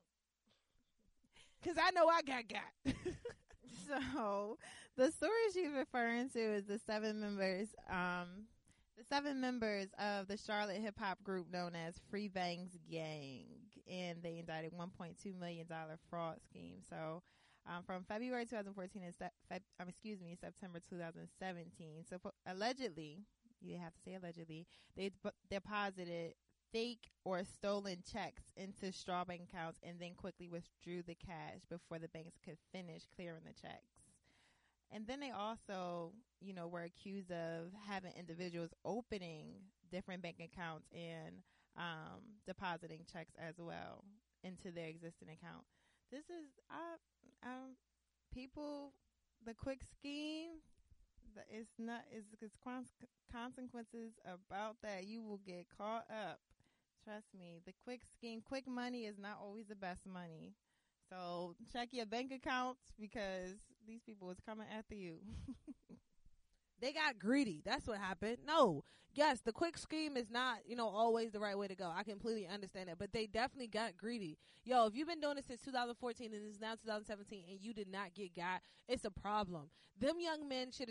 Because I know I got got. So the story she's referring to is the seven members, um, the seven members of the Charlotte hip hop group known as Free Bangs Gang, and they indicted one point two million dollars fraud scheme. So um, from February twenty fourteen and se- Feb- um, excuse me, September twenty seventeen. So po- allegedly, you have to say allegedly, they d- deposited fake or stolen checks into straw bank accounts and then quickly withdrew the cash before the banks could finish clearing the checks. And then they also, you know, were accused of having individuals opening different bank accounts and um, depositing checks as well into their existing account. This is, uh, um, people, the quick scheme, it's not, it's, it's consequences about that. You will get caught up. Trust me, the quick scheme, quick money is not always the best money. So check your bank accounts, because these people is coming after you. They got greedy. That's what happened. No, yes, the quick scheme is not, you know, always the right way to go. I completely understand that, but they definitely got greedy. Yo, if you've been doing this since two thousand fourteen and it's now two thousand seventeen and you did not get got, it's a problem. Them young men should have just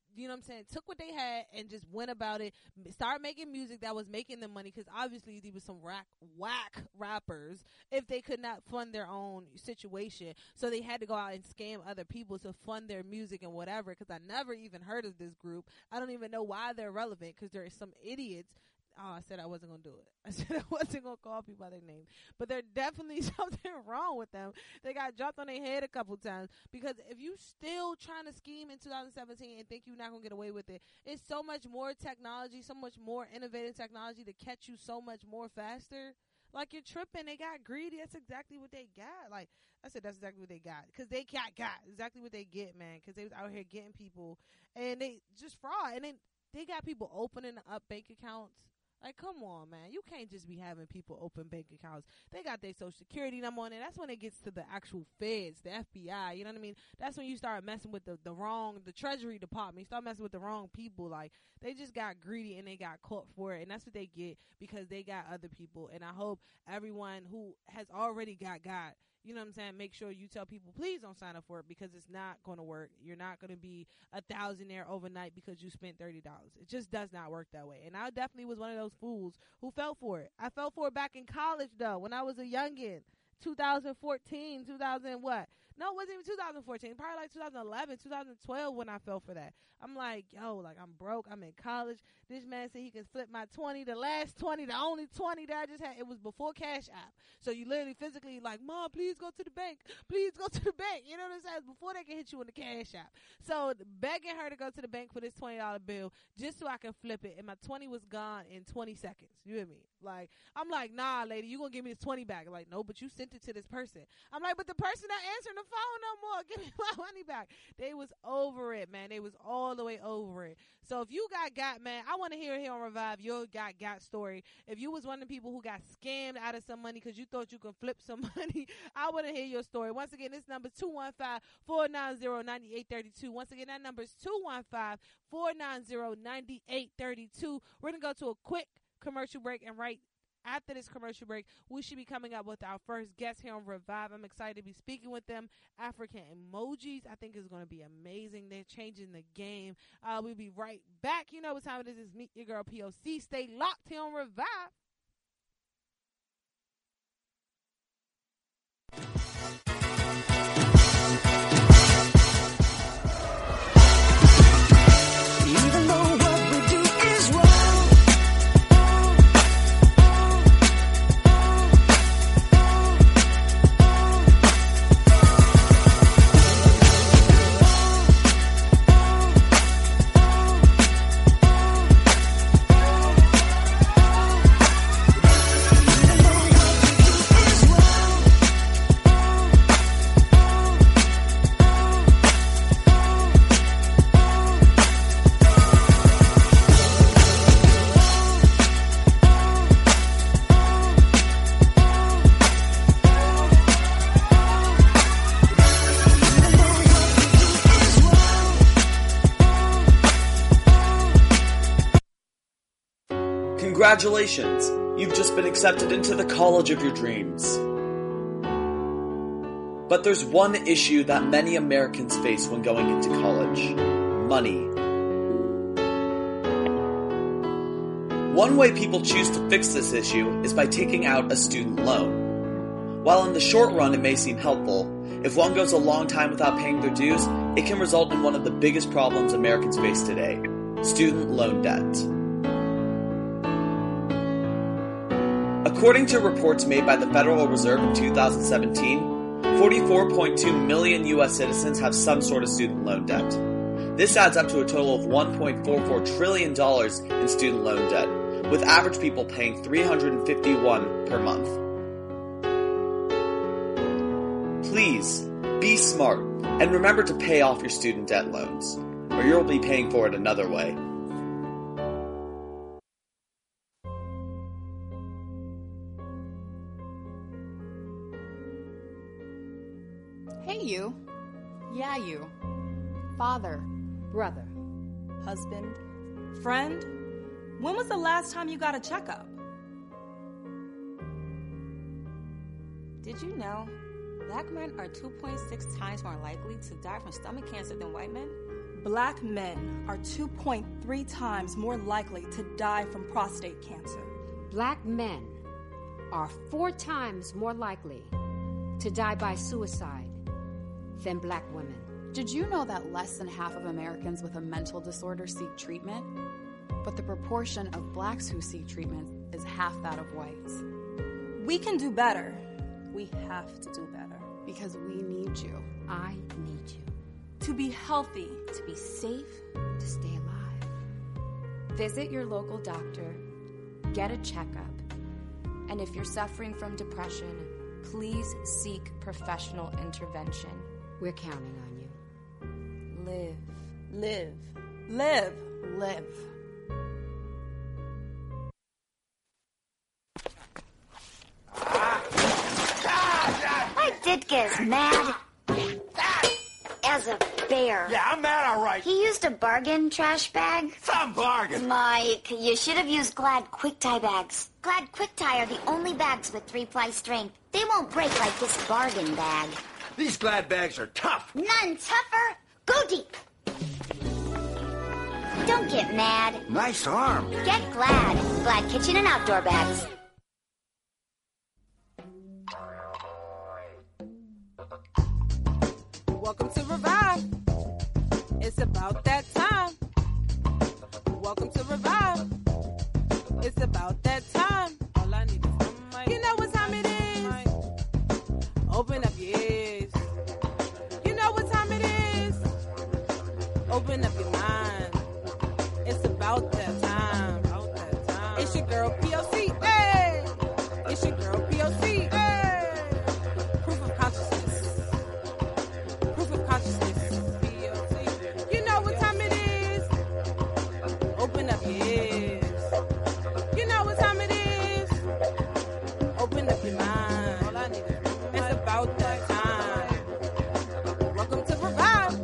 you know what I'm saying, took what they had and just went about it, started making music that was making them money, because obviously these were some rack, whack rappers if they could not fund their own situation. So they had to go out and scam other people to fund their music and whatever, because I never even heard of this group. I don't even know why they're relevant, because there are some idiots. Oh, I said I wasn't going to do it. I said I wasn't going to call people by their name. But there's definitely something wrong with them. They got dropped on their head a couple times. Because if you still trying to scheme in two thousand seventeen and think you're not going to get away with it, it's so much more technology, so much more innovative technology to catch you so much more faster. Like, you're tripping. They got greedy. That's exactly what they got. Like, I said that's exactly what they got. Because they got, got exactly what they get, man. Because they was out here getting people. And they just fraud. And then they got people opening up bank accounts. Like, come on, man. You can't just be having people open bank accounts. They got their social security number on it. That's when it gets to the actual feds, the F B I. You know what I mean? That's when you start messing with the, the wrong, the Treasury Department. You start messing with the wrong people. Like, they just got greedy and they got caught for it. And that's what they get because they got other people. And I hope everyone who has already got got, you know what I'm saying, make sure you tell people, please don't sign up for it because it's not going to work. You're not going to be a thousandaire overnight because you spent thirty dollars. It just does not work that way. And I definitely was one of those fools who fell for it. I fell for it back in college, though, when I was a youngin'. twenty fourteen, two thousand what? No, it wasn't even two thousand fourteen. Probably like two thousand eleven, two thousand twelve when I fell for that. I'm like, yo, like, I'm broke. I'm in college. This man said he can flip my twenty. The last twenty, the only twenty that I just had, it was before Cash App. So you literally physically like, Mom, please go to the bank. Please go to the bank. You know what I'm saying? Before they can hit you in the Cash App. So begging her to go to the bank for this twenty dollar bill just so I can flip it. And my twenty was gone in twenty seconds. You hear me? Like, I'm like, nah, lady, you going to give me this twenty back. Like, no, but you sent it to this person. I'm like, but the person not answering the phone no more. Give me my money back. They was over it, man. They was all the way over it. So if you got got, man, I want to hear it here on Revive, your got got story. If you was one of the people who got scammed out of some money because you thought you could flip some money, I want to hear your story. Once again, this number is two one five, four nine zero, nine eight three two. Once again, that number is two one five, four nine zero, nine eight three two. We're going to go to a quick commercial break, and right after this commercial break, we should be coming up with our first guest here on Revive. I'm excited to be speaking with them. African Emojis, I think, is going to be amazing. They're changing the game. Uh, we'll be right back. You know what time it is. It's Meet Your Girl P O C. Stay locked here on Revive. Even though what we do is wrong, Congratulations! You've just been accepted into the college of your dreams. But there's one issue that many Americans face when going into college: money. One way people choose to fix this issue is by taking out a student loan. While in the short run it may seem helpful, if one goes a long time without paying their dues, it can result in one of the biggest problems Americans face today: student loan debt. According to reports made by the Federal Reserve in two thousand seventeen, forty-four point two million U S citizens have some sort of student loan debt. This adds up to a total of one point four four trillion dollars in student loan debt, with average people paying three hundred fifty-one dollars per month. Please, be smart, and remember to pay off your student debt loans, or you'll be paying for it another way. Hey, you. Yeah, you. Father. Brother. Husband. Friend. When was the last time you got a checkup? Did you know black men are two point six times more likely to die from stomach cancer than white men? Black men are two point three times more likely to die from prostate cancer. Black men are four times more likely to die by suicide than black women. Did you know that less than half of Americans with a mental disorder seek treatment? But the proportion of blacks who seek treatment is half that of whites. We can do better. We have to do better. Because we need you. I need you. To be healthy. To be safe. To stay alive. Visit your local doctor. Get a checkup. And if you're suffering from depression, please seek professional intervention. We're counting on you. Live. Live. Live. Live. I did get as mad as a bear. Yeah, I'm mad, all right. He used a bargain trash bag. Some bargain. Mike, you should have used Glad Quick Tie bags. Glad Quick Tie are the only bags with three-ply strength. They won't break like this bargain bag. These Glad bags are tough. None tougher. Go deep. Don't get mad. Nice arm. Get Glad. Glad Kitchen and Outdoor bags. Welcome to Revive. It's about that time. Welcome to Revive. It's about that time. All I need is one mic. You know what time it is. Open up your ears. You know what time it is. Open up your mind. It's about that time. About that time. It's your girl P O C. Hey. It's your girl P O C. Hey. Proof of consciousness. Proof of consciousness. P O C. You know what time it is. Open up your ears. You know what time it is. Open up your mind. All I need is it's about that time. Welcome to Revive.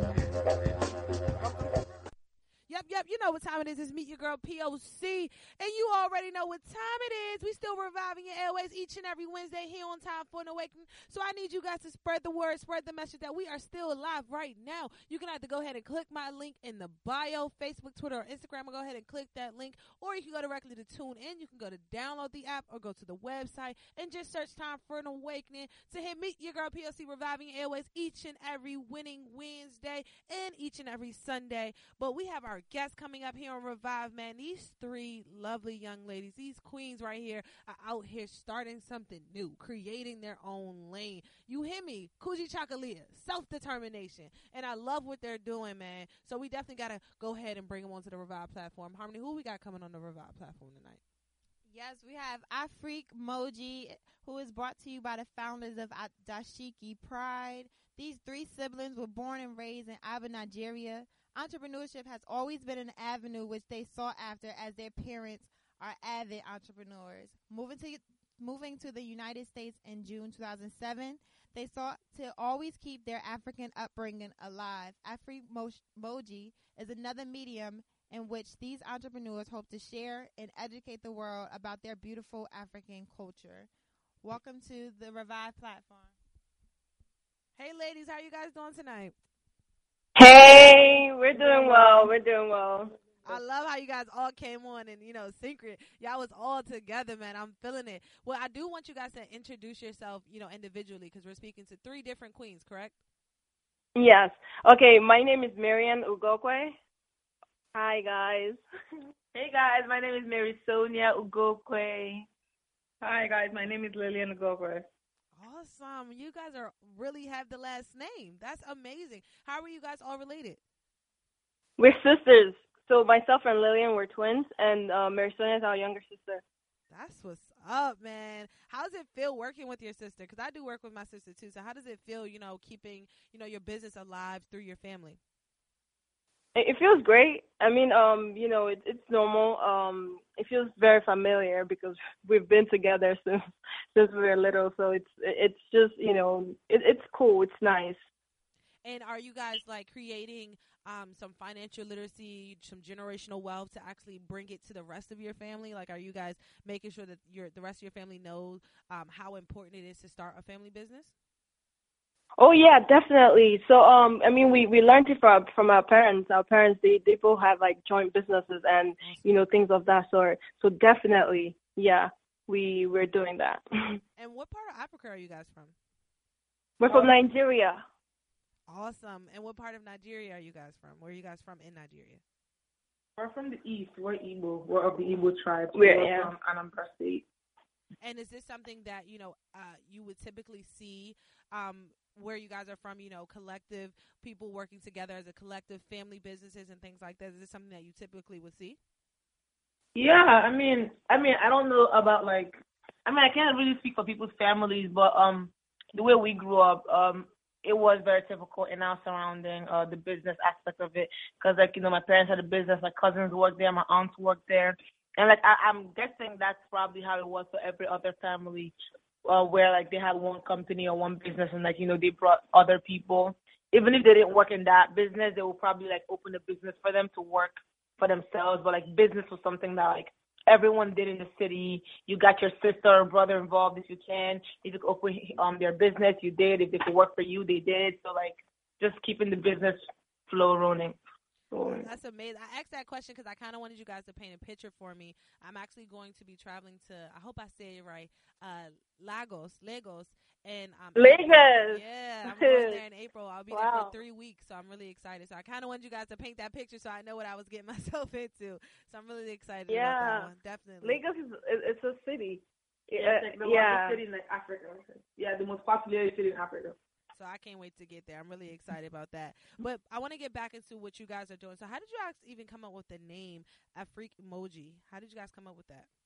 Yep, yep, you know what time it is. It's Meet Your Girl P O C. And you already know what time it is. We still reviving your airways each and every Wednesday here on Time for an Awakening. So I need you guys to spread the word, spread the message that we are still alive right now. You can either go ahead and click my link in the bio, Facebook, Twitter, or Instagram, or go ahead and click that link. Or you can go directly to tune in. You can go to download the app or go to the website and just search Time for an Awakening to hit Meet Your Girl P O C reviving your airways each and every winning Wednesday and each and every Sunday. But we have our guests coming up here on Revive, man. These three lovely young ladies, these queens right here, are out here starting something new, creating their own lane. You hear me? Kuji Chakalia, self-determination. And I love what they're doing, man. So we definitely got to go ahead and bring them onto the Revive platform. Harmony, who we got coming on the Revive platform tonight? Yes, we have Afrique Moji, who is brought to you by the founders of Dashiki Pride. These three siblings were born and raised in Aba, Nigeria. Entrepreneurship has always been an avenue which they sought after as their parents are avid entrepreneurs. Moving to moving to the United States in June two thousand seven, they sought to always keep their African upbringing alive. Afrique Moji is another medium in which these entrepreneurs hope to share and educate the world about their beautiful African culture. Welcome to the Revive platform. Hey, ladies, how you guys doing tonight? Hey, we're doing well. We're doing well. I love how you guys all came on and, you know, synchron. Y'all was all together, man. I'm feeling it. Well, I do want you guys to introduce yourself, you know, individually, because we're speaking to three different queens, correct? Yes. Okay, my name is Marian Ugokwe. Hi, guys. Hey, guys. My name is Mary Sonia Ugokwe. Hi, guys. My name is Lillian Ugokwe. Awesome. You guys are really have the last name. That's amazing. How are you guys all related? We're sisters. So myself and Lillian were twins, and uh, Mary Sonia is our younger sister. That's what's up, man. How does it feel working with your sister? Because I do work with my sister, too. So how does it feel, you know, keeping, you know, your business alive through your family? It feels great. I mean, um, you know, it, it's normal. Um, it feels very familiar because we've been together since since we were little. So it's it's just, you know, it, it's cool. It's nice. And are you guys like creating um, some financial literacy, some generational wealth to actually bring it to the rest of your family? Like, are you guys making sure that your the rest of your family knows um, how important it is to start a family business? Oh yeah, definitely. So um, I mean, we, we learned it from from our parents. Our parents they, they both have like joint businesses and you know things of that sort. So definitely, yeah, we we're doing that. And what part of Africa are you guys from? We're from Nigeria. Awesome. And what part of Nigeria are you guys from? Where are you guys from in Nigeria? We're from the east. We're Igbo. We're of the Igbo tribe. So We're, we're yeah. from Anambra State. And is this something that, you know, uh, you would typically see um, where you guys are from, you know, collective people working together as a collective, family businesses and things like that? Is this something that you typically would see? Yeah, I mean, I mean, I don't know about like, I mean, I can't really speak for people's families, but um, the way we grew up, um, it was very typical in our surrounding, uh, the business aspect of it, because like you know, my parents had a business, my cousins worked there, my aunts worked there, and like I, I'm guessing that's probably how it was for every other family, uh, where like they had one company or one business, and like you know they brought other people, even if they didn't work in that business, they would probably like open a business for them to work for themselves, but like business was something that like everyone did in the city. You got your sister or brother involved if you can. If you could open um their business, you did. If they could work for you, they did. So like just keeping the business flow rolling. rolling. That's amazing. I asked that question because I kind of wanted you guys to paint a picture for me. I'm actually going to be traveling to, I hope I say it right, uh, Lagos, Lagos. And um, Lagos. Yeah, I'm going there in April. I'll be wow. there for three weeks, so I'm really excited. So I kind of wanted you guys to paint that picture so I know what I was getting myself into. So I'm really excited yeah. about that one, definitely. Lagos is it's a city. Yeah, it's like the yeah. largest city in like Africa. Yeah, the most populated city in Africa. So I can't wait to get there. I'm really excited about that. But I want to get back into what you guys are doing. So how did you guys even come up with the name Afrique Emoji? How did you guys come up with that?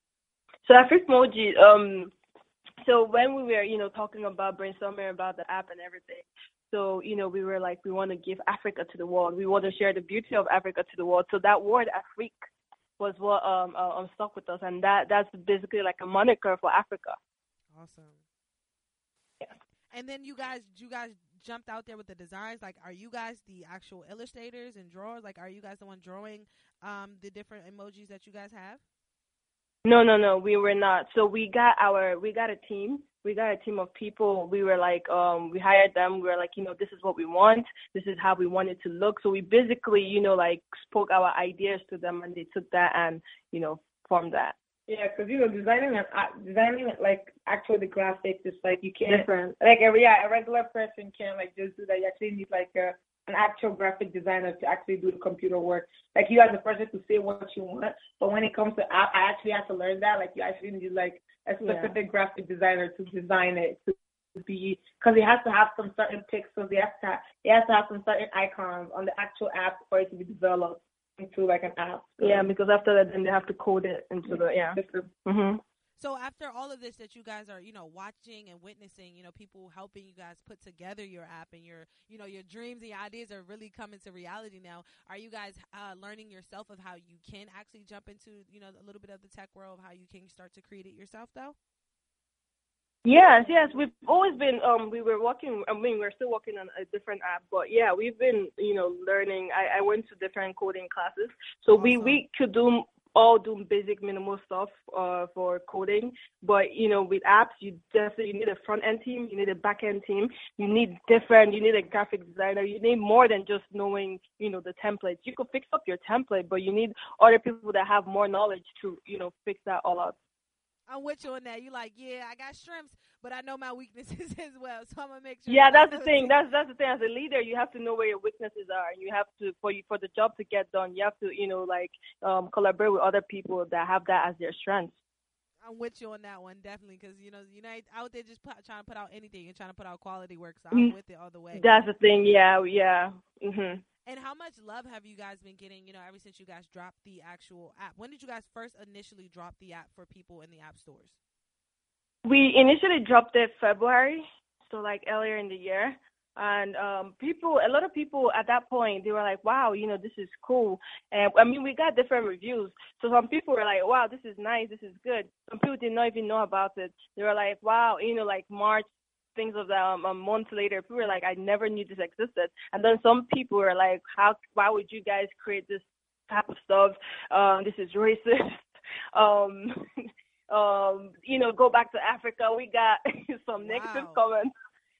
So Afrique Emoji, um, so when we were, you know, talking about brainstorming about the app and everything, so, you know, we were like, we want to give Africa to the world. We want to share the beauty of Africa to the world. So that word Afrique was what um, uh, um stuck with us, and that that's basically like a moniker for Africa. Awesome. Yeah. And then you guys, you guys jumped out there with the designs. Like, are you guys the actual illustrators and drawers? Like, are you guys the one drawing um, the different emojis that you guys have? No, no, no, we were not. So we got our, we got a team. We got a team of people. We were like, um, we hired them. We were like, you know, this is what we want. This is how we want it to look. So we basically, you know, like spoke our ideas to them, and they took that and, you know, formed that. Yeah, because you know, designing and uh, designing like actual the graphics is like you can't different. Like a yeah, a regular person can't like just do that. You actually need like a an actual graphic designer to actually do the computer work. Like you as a person to say what you want, but when it comes to app, I actually have to learn that. Like you actually need like a specific yeah. graphic designer to design it to be, because it has to have some certain pixels. It has to have, it has to have some certain icons on the actual app for it to be developed into like an app. So. Yeah, because after that, then they have to code it into the yeah. Mm-hmm. So after all of this that you guys are, you know, watching and witnessing, you know, people helping you guys put together your app and your, you know, your dreams and your ideas are really coming to reality now. Are you guys uh, learning yourself of how you can actually jump into, you know, a little bit of the tech world, how you can start to create it yourself, though? Yes, yes. We've always been, um, we were working, I mean, we're still working on a different app, but yeah, we've been, you know, learning. I, I went to different coding classes. So awesome. we, we could do all do basic minimal stuff uh, for coding, but you know, with apps, you definitely you need a front end team, you need a back end team, you need different, you need a graphic designer, you need more than just knowing, you know, the templates. You could fix up your template, but you need other people that have more knowledge to, you know, fix that all up. I'm with you on that. You like, yeah, I got strengths, but I know my weaknesses as well, so I'm gonna make sure. Yeah, that's the thing. That's that's the thing. As a leader, you have to know where your weaknesses are, and you have to for you for the job to get done. You have to, you know, like um, collaborate with other people that have that as their strengths. I'm with you on that one, definitely, because you know you're not out there just put, trying to put out anything. You're trying to put out quality work, so I'm mm-hmm. with it all the way. That's the thing. Yeah, yeah. Mhm. And how much love have you guys been getting, you know, ever since you guys dropped the actual app? When did you guys first initially drop the app for people in the app stores? We initially dropped it February, so like earlier in the year. And um, people, a lot of people at that point, they were like, wow, you know, this is cool. And I mean, we got different reviews. So some people were like, wow, this is nice, this is good. Some people did not even know about it. They were like, wow, you know, like March, things of that um, a month later, people were like, I never knew this existed. And then some people were like, how, why would you guys create this type of stuff? Um, this is racist. um, um, you know, go back to Africa. We got some wow. negative comments.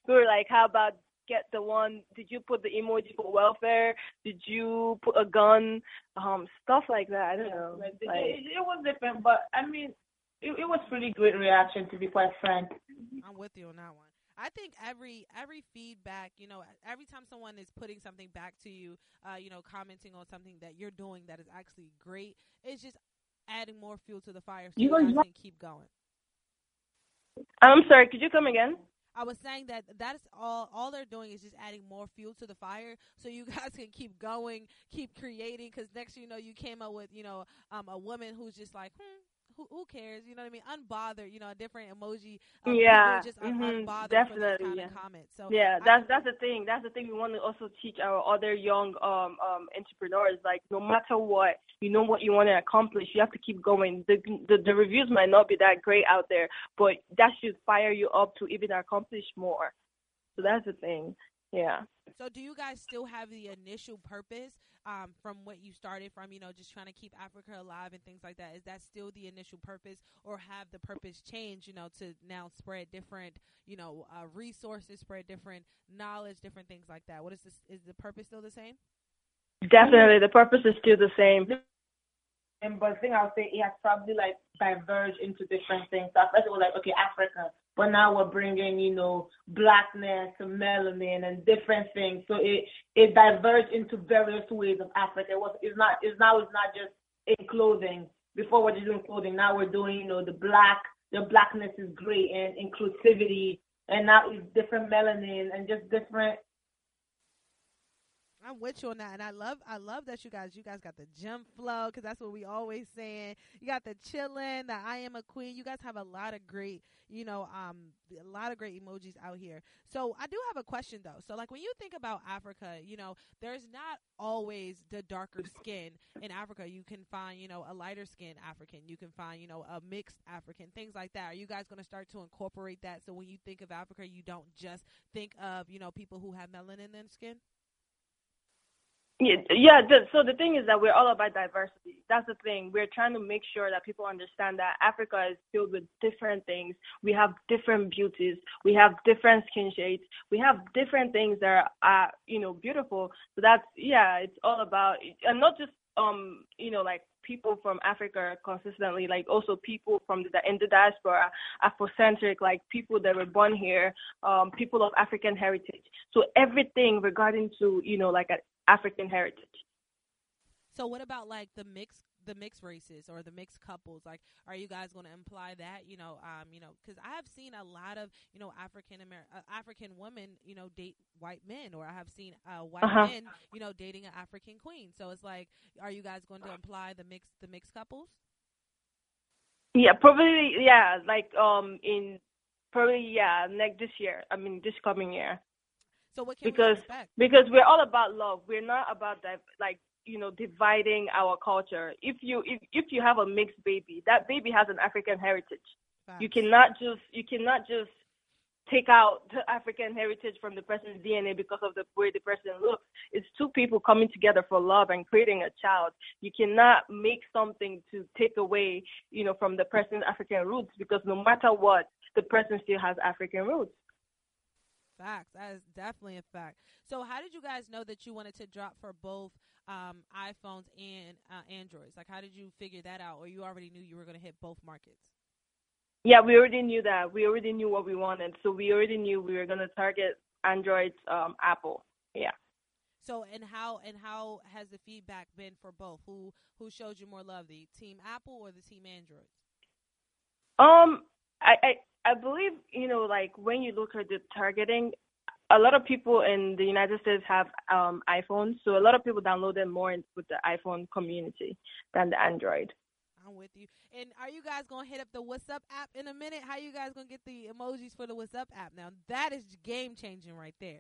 we were like, how about get the one? Did you put the emoji for welfare? Did you put a gun? Um, stuff like that. I don't know. Like, Like, it, it was different, but I mean, it, it was pretty great reaction, to be quite frank. I'm with you on that one. I think every every feedback, you know, every time someone is putting something back to you, uh, you know, commenting on something that you're doing that is actually great, it's just adding more fuel to the fire so you, You guys guys- can keep going. I'm sorry. Could you come again? I was saying that that's all all they're doing is just adding more fuel to the fire so you guys can keep going, keep creating, because next you know you came up with, you know, um, a woman who's just like, hmm, who, who cares? You know what I mean? Unbothered, you know, a different emoji. Um, Yeah, people just un- mhm, unbothered definitely. for those kind Yeah. of comments. So yeah, I- that's that's the thing. That's the thing we want to also teach our other young um um entrepreneurs. Like, no matter what, you know what you want to accomplish, you have to keep going. The, the the reviews might not be that great out there, but that should fire you up to even accomplish more. So that's the thing. Yeah. So do you guys still have the initial purpose um, from what you started from, you know, just trying to keep Africa alive and things like that? Is that still the initial purpose, or have the purpose changed, you know, to now spread different, you know, uh, resources, spread different knowledge, different things like that? What is this? Is the purpose still the same? Definitely, the purpose is still the same. And but the thing I would say, it has probably like diverged into different things. So at first it was like, okay, Africa, but now we're bringing, you know, blackness to melanin and different things. So it it diverged into various ways of Africa. It was it's not it's now it's not just in clothing. Before we're just doing clothing, now we're doing, you know, the black the blackness is great and inclusivity, and now it's different melanin and just different. I'm with you on that, and I love, I love that you guys, you guys got the gym flow, because that's what we always saying. You got the chillin', the I am a queen. You guys have a lot of great, you know, um, a lot of great emojis out here. So I do have a question though. So like when you think about Africa, you know, there's not always the darker skin in Africa. You can find, you know, a lighter skin African. You can find, you know, a mixed African, things like that. Are you guys going to start to incorporate that so when you think of Africa, you don't just think of, you know, people who have melanin in their skin? Yeah, yeah. The, so the thing is that we're all about diversity. That's the thing. We're trying to make sure that people understand that Africa is filled with different things. We have different beauties. We have different skin shades. We have different things that are, uh, you know, beautiful. So that's, yeah, it's all about, and not just, um, you know, like people from Africa consistently, like also people from the, in the diaspora, Afrocentric, like people that were born here, um, people of African heritage. So everything regarding to, you know, like a African heritage. So what about like the mixed the mixed races or the mixed couples? Like, are you guys going to imply that, you know, um, you know, because I have seen a lot of, you know, African American uh, African women, you know, date white men, or I have seen uh, white Uh-huh. men, you know, dating an African queen. So it's like, are you guys going to imply the mixed the mixed couples? Yeah, probably. Yeah, like um in probably yeah next this year. I mean this coming year. So what can because we expect? because we're all about love. We're not about that, like, you know, dividing our culture. If you if if you have a mixed baby, that baby has an African heritage. Facts. You cannot just you cannot just take out the African heritage from the person's D N A because of the way the person looks. It's two people coming together for love and creating a child. You cannot make something to take away, you know, from the person's African roots, because no matter what, the person still has African roots. Facts. That is definitely a fact. So how did you guys know that you wanted to drop for both um, iPhones and uh, Androids? Like, how did you figure that out? Or you already knew you were going to hit both markets? Yeah, we already knew that. We already knew what we wanted. So we already knew we were going to target Android, um, Apple. Yeah. So and how and how has the feedback been for both? Who who showed you more love, the Team Apple or the Team Android? Um, I, I I believe, you know, like when you look at the targeting, a lot of people in the United States have um, iPhones, so a lot of people download them more in, with the iPhone community than the Android. I'm with you. And are you guys going to hit up the What's Up app in a minute? How you guys going to get the emojis for the What's Up app? Now, that is game-changing right there.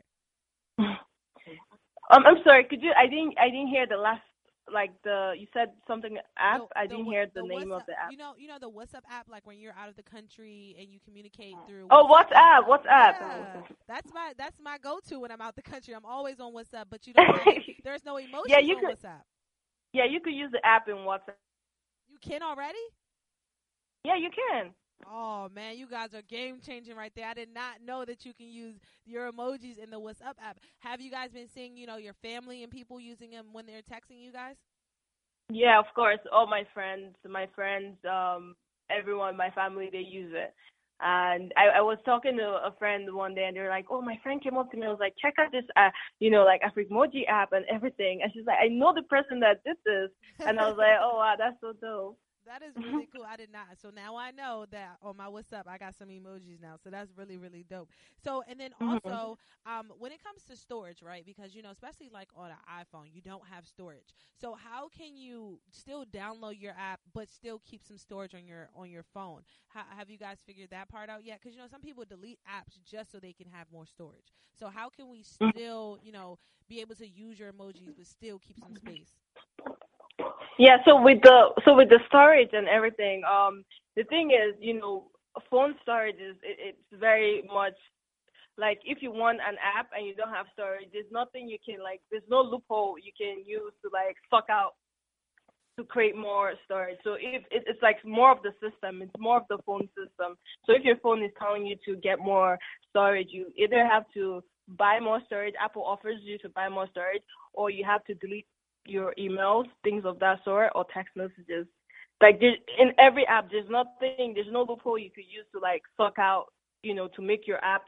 um, I'm sorry, could you, I didn't, I didn't hear the last, like the, you said something app, The- I the didn't Wha- hear the, the name of WhatsApp- the app. You know, you know the What's Up app, like when you're out of the country and you communicate through. Oh, WhatsApp, WhatsApp. Yeah, that's my that's my go-to when I'm out the country. I'm always on WhatsApp, but you don't. Have, there's no emojis Yeah, you on could- WhatsApp. Yeah, you could use the app in WhatsApp. You can already? Yeah, you can. Oh man, you guys are game changing right there. I did not know that you can use your emojis in the What's Up app. Have you guys been seeing, you know, your family and people using them when they're texting you guys? Yeah, of course. All my friends, my friends, um, everyone, my family, they use it. And I, I was talking to a friend one day, and they were like, "Oh, my friend came up to me. I was like, check out this, uh, you know, like Africmoji app and everything." And she's like, "I know the person that did this," and I was like, "Oh wow, that's so dope." That is really cool. I did not. So now I know that on my What's Up, I got some emojis now. So that's really, really dope. So, and then also, um, when it comes to storage, right? Because, you know, especially like on an iPhone, you don't have storage. So how can you still download your app, but still keep some storage on your, on your phone? How, have you guys figured that part out yet? Because, you know, some people delete apps just so they can have more storage. So how can we still, you know, be able to use your emojis, but still keep some space? Yeah, so with the so with the storage and everything, um, the thing is, you know, phone storage is it, it's very much like if you want an app and you don't have storage, there's nothing you can like, there's no loophole you can use to like suck out to create more storage. So if it, it's like more of the system, it's more of the phone system. So if your phone is telling you to get more storage, you either have to buy more storage. Apple offers you to buy more storage, or you have to delete your emails, things of that sort, or text messages. Like there, in every app, there's nothing, there's no loophole you could use to like suck out, you know, to make your app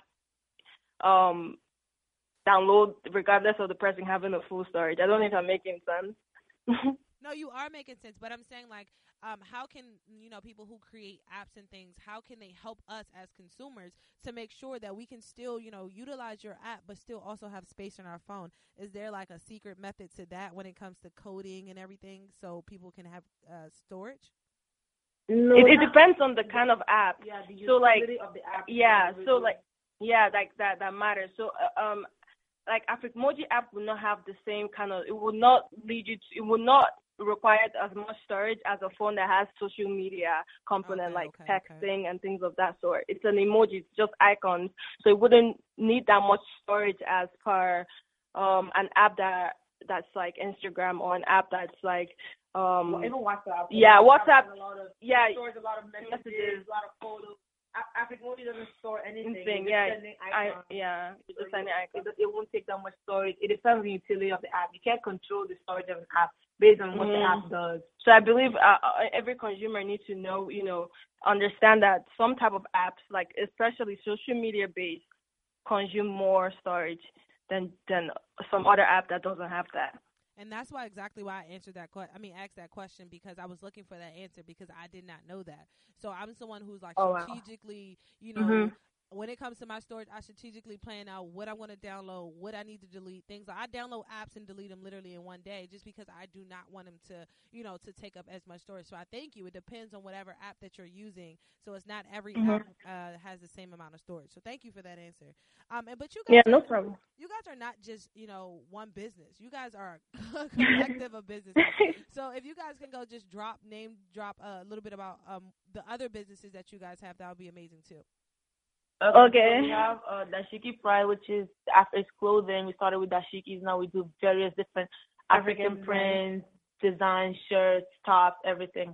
um download regardless of the person having a full storage. I don't know if I'm making sense. No, you are making sense, but I'm saying like, um, how can, you know, people who create apps and things, how can they help us as consumers to make sure that we can still, you know, utilize your app, but still also have space on our phone? Is there like a secret method to that when it comes to coding and everything so people can have uh, storage? No, it, it depends on the kind of app. Yeah, the so like, of the app. yeah, so like, yeah, like that, that matters. So, uh, um, like Africmoji app will not have the same kind of, it will not lead you to, it will not require as much storage as a phone that has social media component, okay, like okay, texting okay. and things of that sort. It's an emoji, it's just icons. So it wouldn't need that much storage as per um, an app that that's like Instagram, or an app that's like, um, well, even WhatsApp. Yeah, WhatsApp. A lot of, yeah, stores a lot of messages, messages, a lot of photos. Africmoji doesn't store anything. Thing, yeah, I, yeah, it's just sending icons. It, it won't take that much storage. It depends on the utility of the app. You can't control the storage of an app based on what mm. the app does. So I believe uh, every consumer needs to know, you know, understand that some type of apps, like especially social media based, consume more storage than than some other app that doesn't have that. And that's why exactly why I answered that question. I mean, asked that question because I was looking for that answer because I did not know that. So I'm someone who's like oh, strategically, wow. you know, mm-hmm. when it comes to my storage, I strategically plan out what I want to download, what I need to delete, things. Like I download apps and delete them literally in one day just because I do not want them to, you know, to take up as much storage. So I thank you. It depends on whatever app that you're using. So it's not every mm-hmm. app uh, has the same amount of storage. So thank you for that answer. Um, and, but you guys, yeah, are, no problem. You guys are not just, you know, one business. You guys are a collective of businesses. So if you guys can go just drop, name drop a little bit about um the other businesses that you guys have, that would be amazing too. Okay. okay. So we have uh, Dashiki Pride, which is African clothing. We started with Dashikis. Now we do various different African, African prints, design, shirts, tops, everything.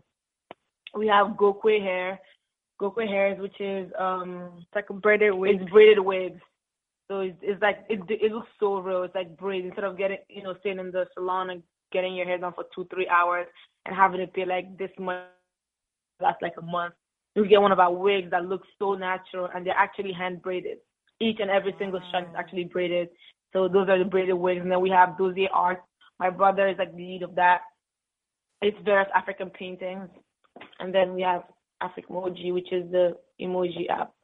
We have Gokwe hair. Gokwe hairs, which is um, it's like a braided wig. It's braided wigs. So it's, it's like it it looks so real. It's like braids instead of getting you know staying in the salon and getting your hair done for two three hours and having it be like this much. That's like a month. You get one of our wigs that looks so natural, and they're actually hand braided. Each and every single strand is actually braided. So those are the braided wigs. And then we have Dozier Art. My brother is like the lead of that. It's various African paintings. And then we have Africmoji, which is the emoji app.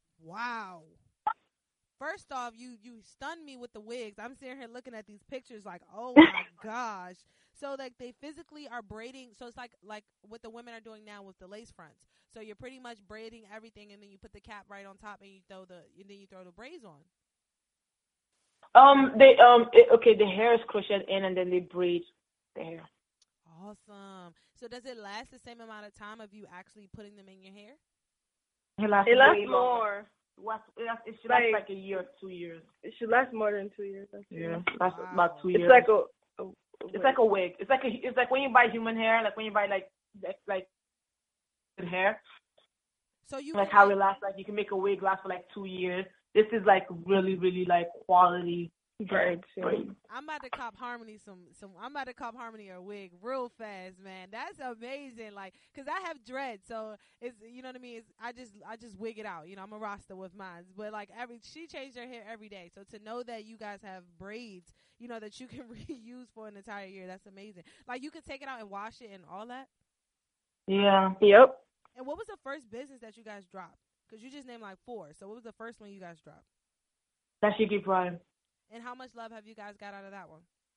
Wow. First off, you you stunned me with the wigs. I'm sitting here looking at these pictures like, oh my gosh. So like they physically are braiding. So it's like like what the women are doing now with the lace fronts. So you're pretty much braiding everything, and then you put the cap right on top, and you throw the and then you throw the braids on. Um, they um it, okay, the hair is crocheted in, and then they braid the hair. Awesome. So does it last the same amount of time of you actually putting them in your hair? It lasts, it lasts more. What it, lasts, it should like, last like a year, two years. It should last more than two years. Yeah, that's wow. about two years. It's like a, a, a it's wig. like a wig. It's like a, it's like when you buy human hair, like when you buy like like, like hair. So you like can, how like- it lasts, like you can make a wig last for like two years. This is like really, really like quality braids. braids. I'm about to cop Harmony some some. I'm about to cop Harmony a wig real fast, man. That's amazing. Like, cause I have dreads, so it's you know what I mean. It's, I just I just wig it out. You know, I'm a Rasta with mine, but like every she changed her hair every day. So to know that you guys have braids, you know that you can reuse for an entire year, that's amazing. Like you can take it out and wash it and all that. Yeah. Yep. And what was the first business that you guys dropped? Cause you just named like four. So what was the first one you guys dropped? Dashiki Pride. And how much love have you guys got out of that one?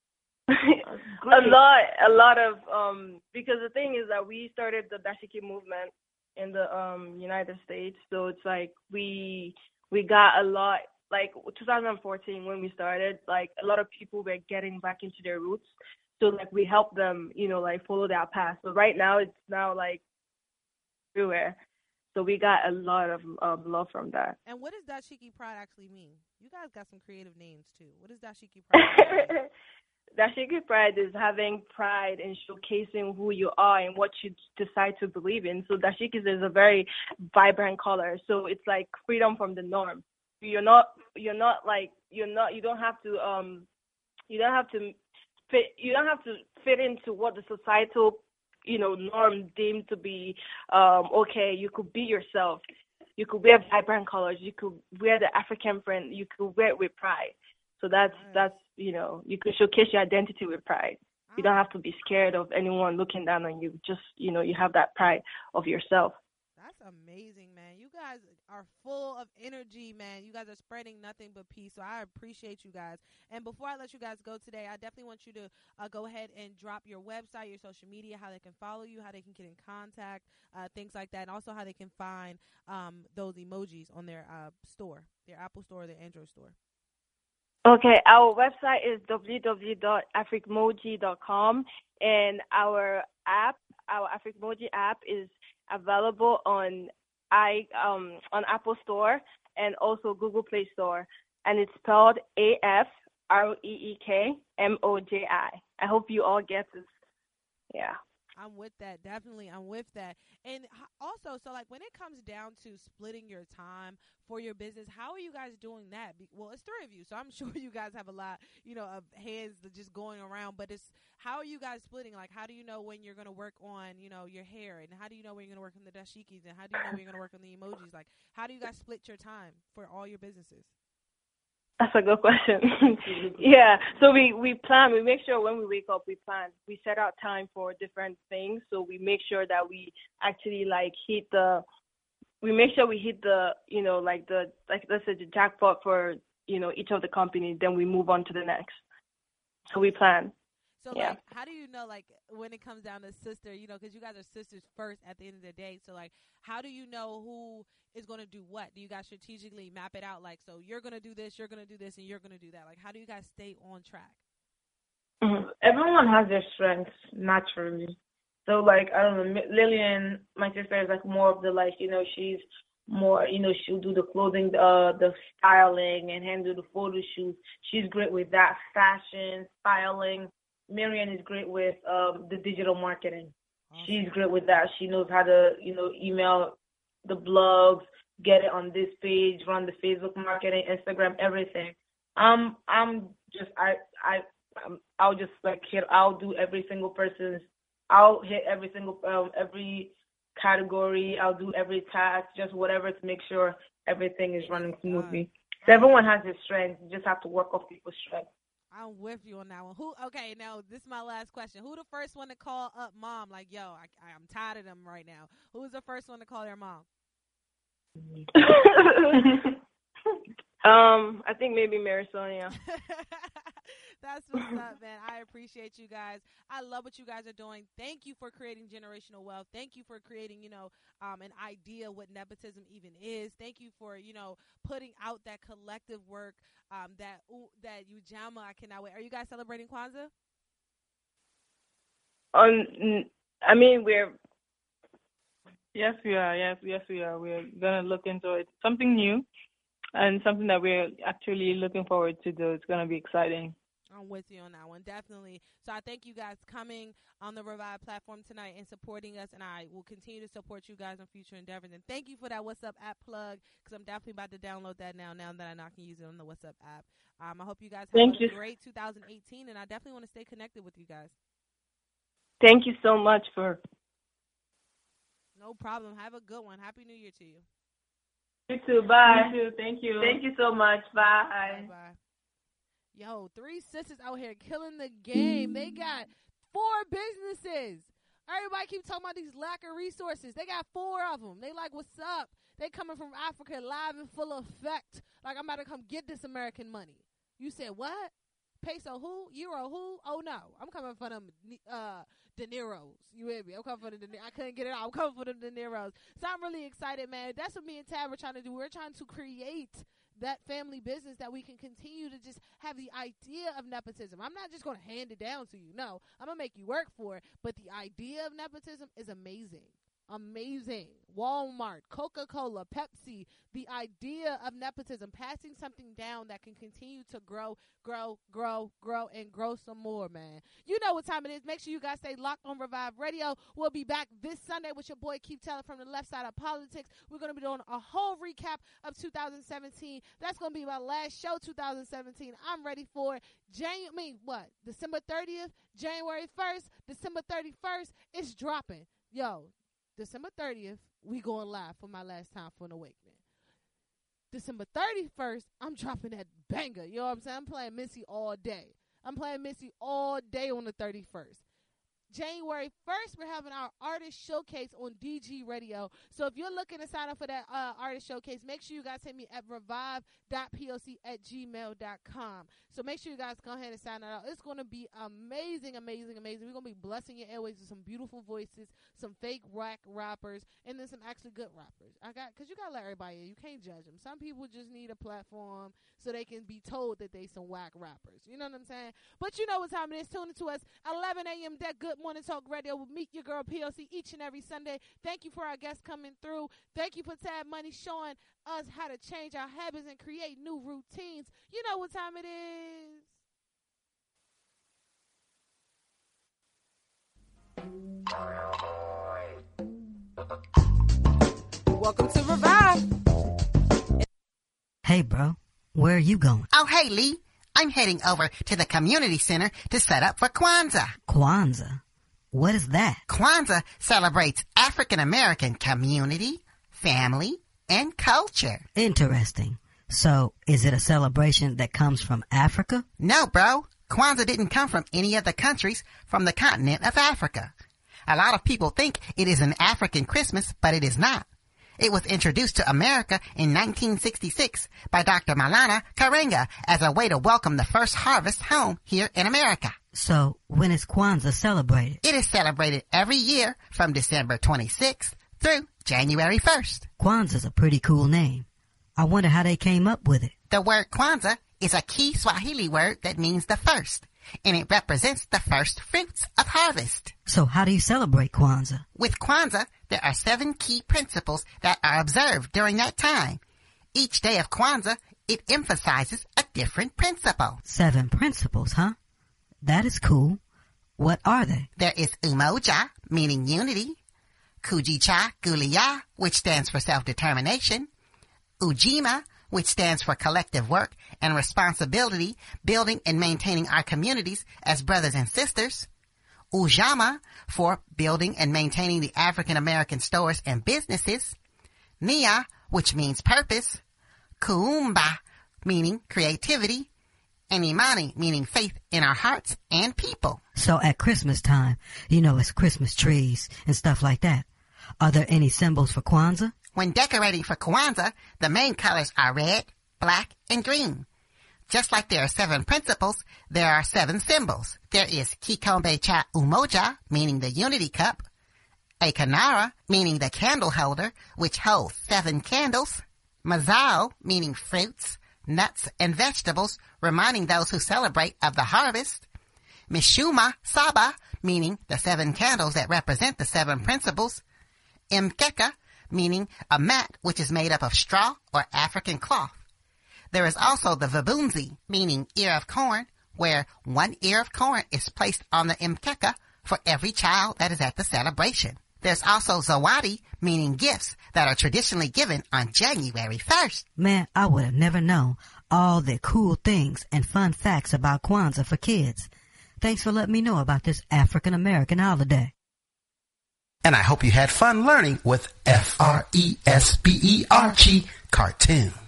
a lot, a lot of um. Because the thing is that we started the Dashiki movement in the um United States, so it's like we we got a lot. Like twenty fourteen when we started, like a lot of people were getting back into their roots. So like we helped them, you know, like follow their path. So right now it's now like everywhere. So we got a lot of um, love from that. And what does Dashiki Pride actually mean? You guys got some creative names too. What does Dashiki Pride mean? Dashiki Pride is having pride in showcasing who you are and what you decide to believe in. So Dashiki is a very vibrant color. So it's like freedom from the norm. You're not, you're not like, you're not, you don't have to, um, you don't have to fit, you don't have to fit into what the societal, you know, norm deemed to be um, okay. You could be yourself. You could wear vibrant colors. You could wear the African print. You could wear it with pride. So that's Nice. that's you know, you could showcase your identity with pride. You don't have to be scared of anyone looking down on you. Just you know, you have that pride of yourself. That's amazing, man. You guys are full of energy, man. You guys are spreading nothing but peace. So I appreciate you guys. And before I let you guys go today, I definitely want you to uh, go ahead and drop your website, your social media, how they can follow you, how they can get in contact, uh, things like that, and also how they can find um, those emojis on their uh, store, their Apple store, their Android store. Okay, our website is w w w dot africmoji dot com, and our app, our Africmoji app, is available on i um on Apple Store and also Google Play Store, and it's spelled A F R E E K M O J I. I hope you all get this. Yeah. I'm with that. Definitely. I'm with that. And h- also, so like when it comes down to splitting your time for your business, how are you guys doing that? Be- well, it's three of you, so I'm sure you guys have a lot, you know, of hands that just going around, but it's, how are you guys splitting? Like, how do you know when you're going to work on, you know, your hair, and how do you know when you're going to work on the dashikis, and how do you know when you're going to work on the emojis? Like, how do you guys split your time for all your businesses? That's a good question. Yeah. So we, we plan, we make sure when we wake up, we plan. We set out time for different things. So we make sure that we actually like hit the, we make sure we hit the, you know, like the, like let's say the jackpot for, you know, each of the companies. Then we move on to the next. So we plan. So, Yeah. like, how do you know, like, when it comes down to sister, you know, because you guys are sisters first at the end of the day. So, like, how do you know who is going to do what? Do you guys strategically map it out? Like, so you're going to do this, you're going to do this, and you're going to do that. Like, how do you guys stay on track? Mhm. Everyone has their strengths naturally. So, like, I don't know, Mi- Lillian, my sister, is like more of the, like, you know, she's more, you know, she'll do the clothing, uh, the styling, and handle the photo shoots. She's great with that, fashion, styling. Marian is great with um, the digital marketing. She's great with that. She knows how to, you know, email the blogs, get it on this page, run the Facebook marketing, Instagram, everything. Um, I'm just, I, I, um, I'll just like hit. I'll do every single person's. I'll hit every single, um, every category. I'll do every task, just whatever to make sure everything is running smoothly. So everyone has their strengths. You just have to work off people's strengths. I'm with you on that one. Who? Okay, now this is my last question. Who the first one to call up mom? Like, yo, I, I'm tired of them right now. Who was the first one to call their mom? um, I think maybe Mary Sonia. That's what's up, man. I appreciate you guys. I love what you guys are doing. Thank you for creating generational wealth. Thank you for creating, you know, um, an idea what nepotism even is. Thank you for, you know, putting out that collective work, um, that ooh, that Ujamaa, I cannot wait. Are you guys celebrating Kwanzaa? Um, I mean, we're Yes, we are. Yes, yes, we are. We're gonna look into it. Something new, and something that we're actually looking forward to do. It's gonna be exciting. I'm with you on that one, definitely. So I thank you guys coming on the Revive platform tonight and supporting us, and I will continue to support you guys on future endeavors. And thank you for that What's Up app plug, because I'm definitely about to download that now, now that I know I can use it on the What's Up app. Um, I hope you guys have thank a you. great two thousand eighteen, and I definitely want to stay connected with you guys. Thank you so much for. No problem. Have a good one. Happy New Year to you. You too. Bye. You too. Thank you. Thank you so much. Bye. Bye. Bye. Yo, three sisters out here killing the game. They got four businesses. Everybody keep talking about these lack of resources. They got four of them. They like, what's up? They coming from Africa live and full effect. Like, I'm about to come get this American money. You said what? Peso who? Euro who? Oh, no. I'm coming for them uh, De Niro's. You hear me? I'm coming for the De Niro. I couldn't get it out. I'm coming for them De Niro's. So I'm really excited, man. That's what me and Tab are trying to do. We're trying to create that family business that we can continue to just have the idea of nepotism. I'm not just going to hand it down to you. No, I'm going to make you work for it. But the idea of nepotism is amazing. Amazing. Walmart, Coca-Cola, Pepsi, the idea of nepotism, passing something down that can continue to grow, grow, grow, grow, and grow some more, man. You know what time it is. Make sure you guys stay locked on Revive Radio. We'll be back this Sunday with your boy Keith Taylor from the left side of politics. We're going to be doing a whole recap of two thousand seventeen. That's going to be my last show, two thousand seventeen. I'm ready for January, I mean, what? December thirtieth, January first, December thirty-first. It's dropping. Yo, December thirtieth, we going live for my last time for an awakening. December thirty-first, I'm dropping that banger. You know what I'm saying? I'm playing Missy all day. I'm playing Missy all day on the thirty-first. January first, we're having our artist showcase on D G Radio. So if you're looking to sign up for that uh, artist showcase, make sure you guys hit me at revive dot poc at gmail dot com. So make sure you guys go ahead and sign that out. It's going to be amazing, amazing, amazing. We're going to be blessing your airways with some beautiful voices, some fake whack rappers, and then some actually good rappers. I got, because you got to let everybody in. You can't judge them. Some people just need a platform so they can be told that they some whack rappers. You know what I'm saying? But you know what time it is. Tune into us eleven a.m. That Good Morning Talk Radio will meet your girl P O C each and every Sunday. Thank you for our guests coming through. Thank you for Tab Money showing us how to change our habits and create new routines. You know what time it is. Welcome to Revive. Hey, bro, where are you going? Oh, hey, Lee. I'm heading over to the community center to set up for Kwanzaa. Kwanzaa? What is that? Kwanzaa celebrates African American community, family, and culture. Interesting. So, is it a celebration that comes from Africa? No, bro. Kwanzaa didn't come from any of the countries from the continent of Africa. A lot of people think it is an African Christmas, but it is not. It was introduced to America in nineteen sixty-six by Doctor Maulana Karenga as a way to welcome the first harvest home here in America. So, when is Kwanzaa celebrated? It is celebrated every year from December twenty-sixth through January first. Kwanzaa's a pretty cool name. I wonder how they came up with it. The word Kwanzaa is a key Swahili word that means the first, and it represents the first fruits of harvest. So how do you celebrate Kwanzaa? With Kwanzaa, there are seven key principles that are observed during that time. Each day of Kwanzaa, it emphasizes a different principle. Seven principles, huh? That is cool. What are they? There is Umoja, meaning unity. Kujicha Gulia, which stands for self-determination. Ujima, which stands for collective work and responsibility, building and maintaining our communities as brothers and sisters. Ujama, for building and maintaining the African American stores and businesses. Nia, which means purpose. Kuumba, meaning creativity. And Imani, meaning faith in our hearts and people. So at Christmas time, you know, it's Christmas trees and stuff like that. Are there any symbols for Kwanzaa? When decorating for Kwanzaa, the main colors are red, black, and green. Just like there are seven principles, there are seven symbols. There is Kikombe Cha Umoja, meaning the unity cup. A Kanara, meaning the candle holder, which holds seven candles. Mazao, meaning fruits, nuts, and vegetables, reminding those who celebrate of the harvest. Mishuma Saba, meaning the seven candles that represent the seven principles. Mkeka, meaning a mat which is made up of straw or African cloth. There is also the Vabunzi, meaning ear of corn, where one ear of corn is placed on the mkeka for every child that is at the celebration. There's also zawadi, meaning gifts, that are traditionally given on January first. Man, I would have never known all the cool things and fun facts about Kwanzaa for kids. Thanks for letting me know about this African-American holiday. And I hope you had fun learning with F R E S B E R G cartoon.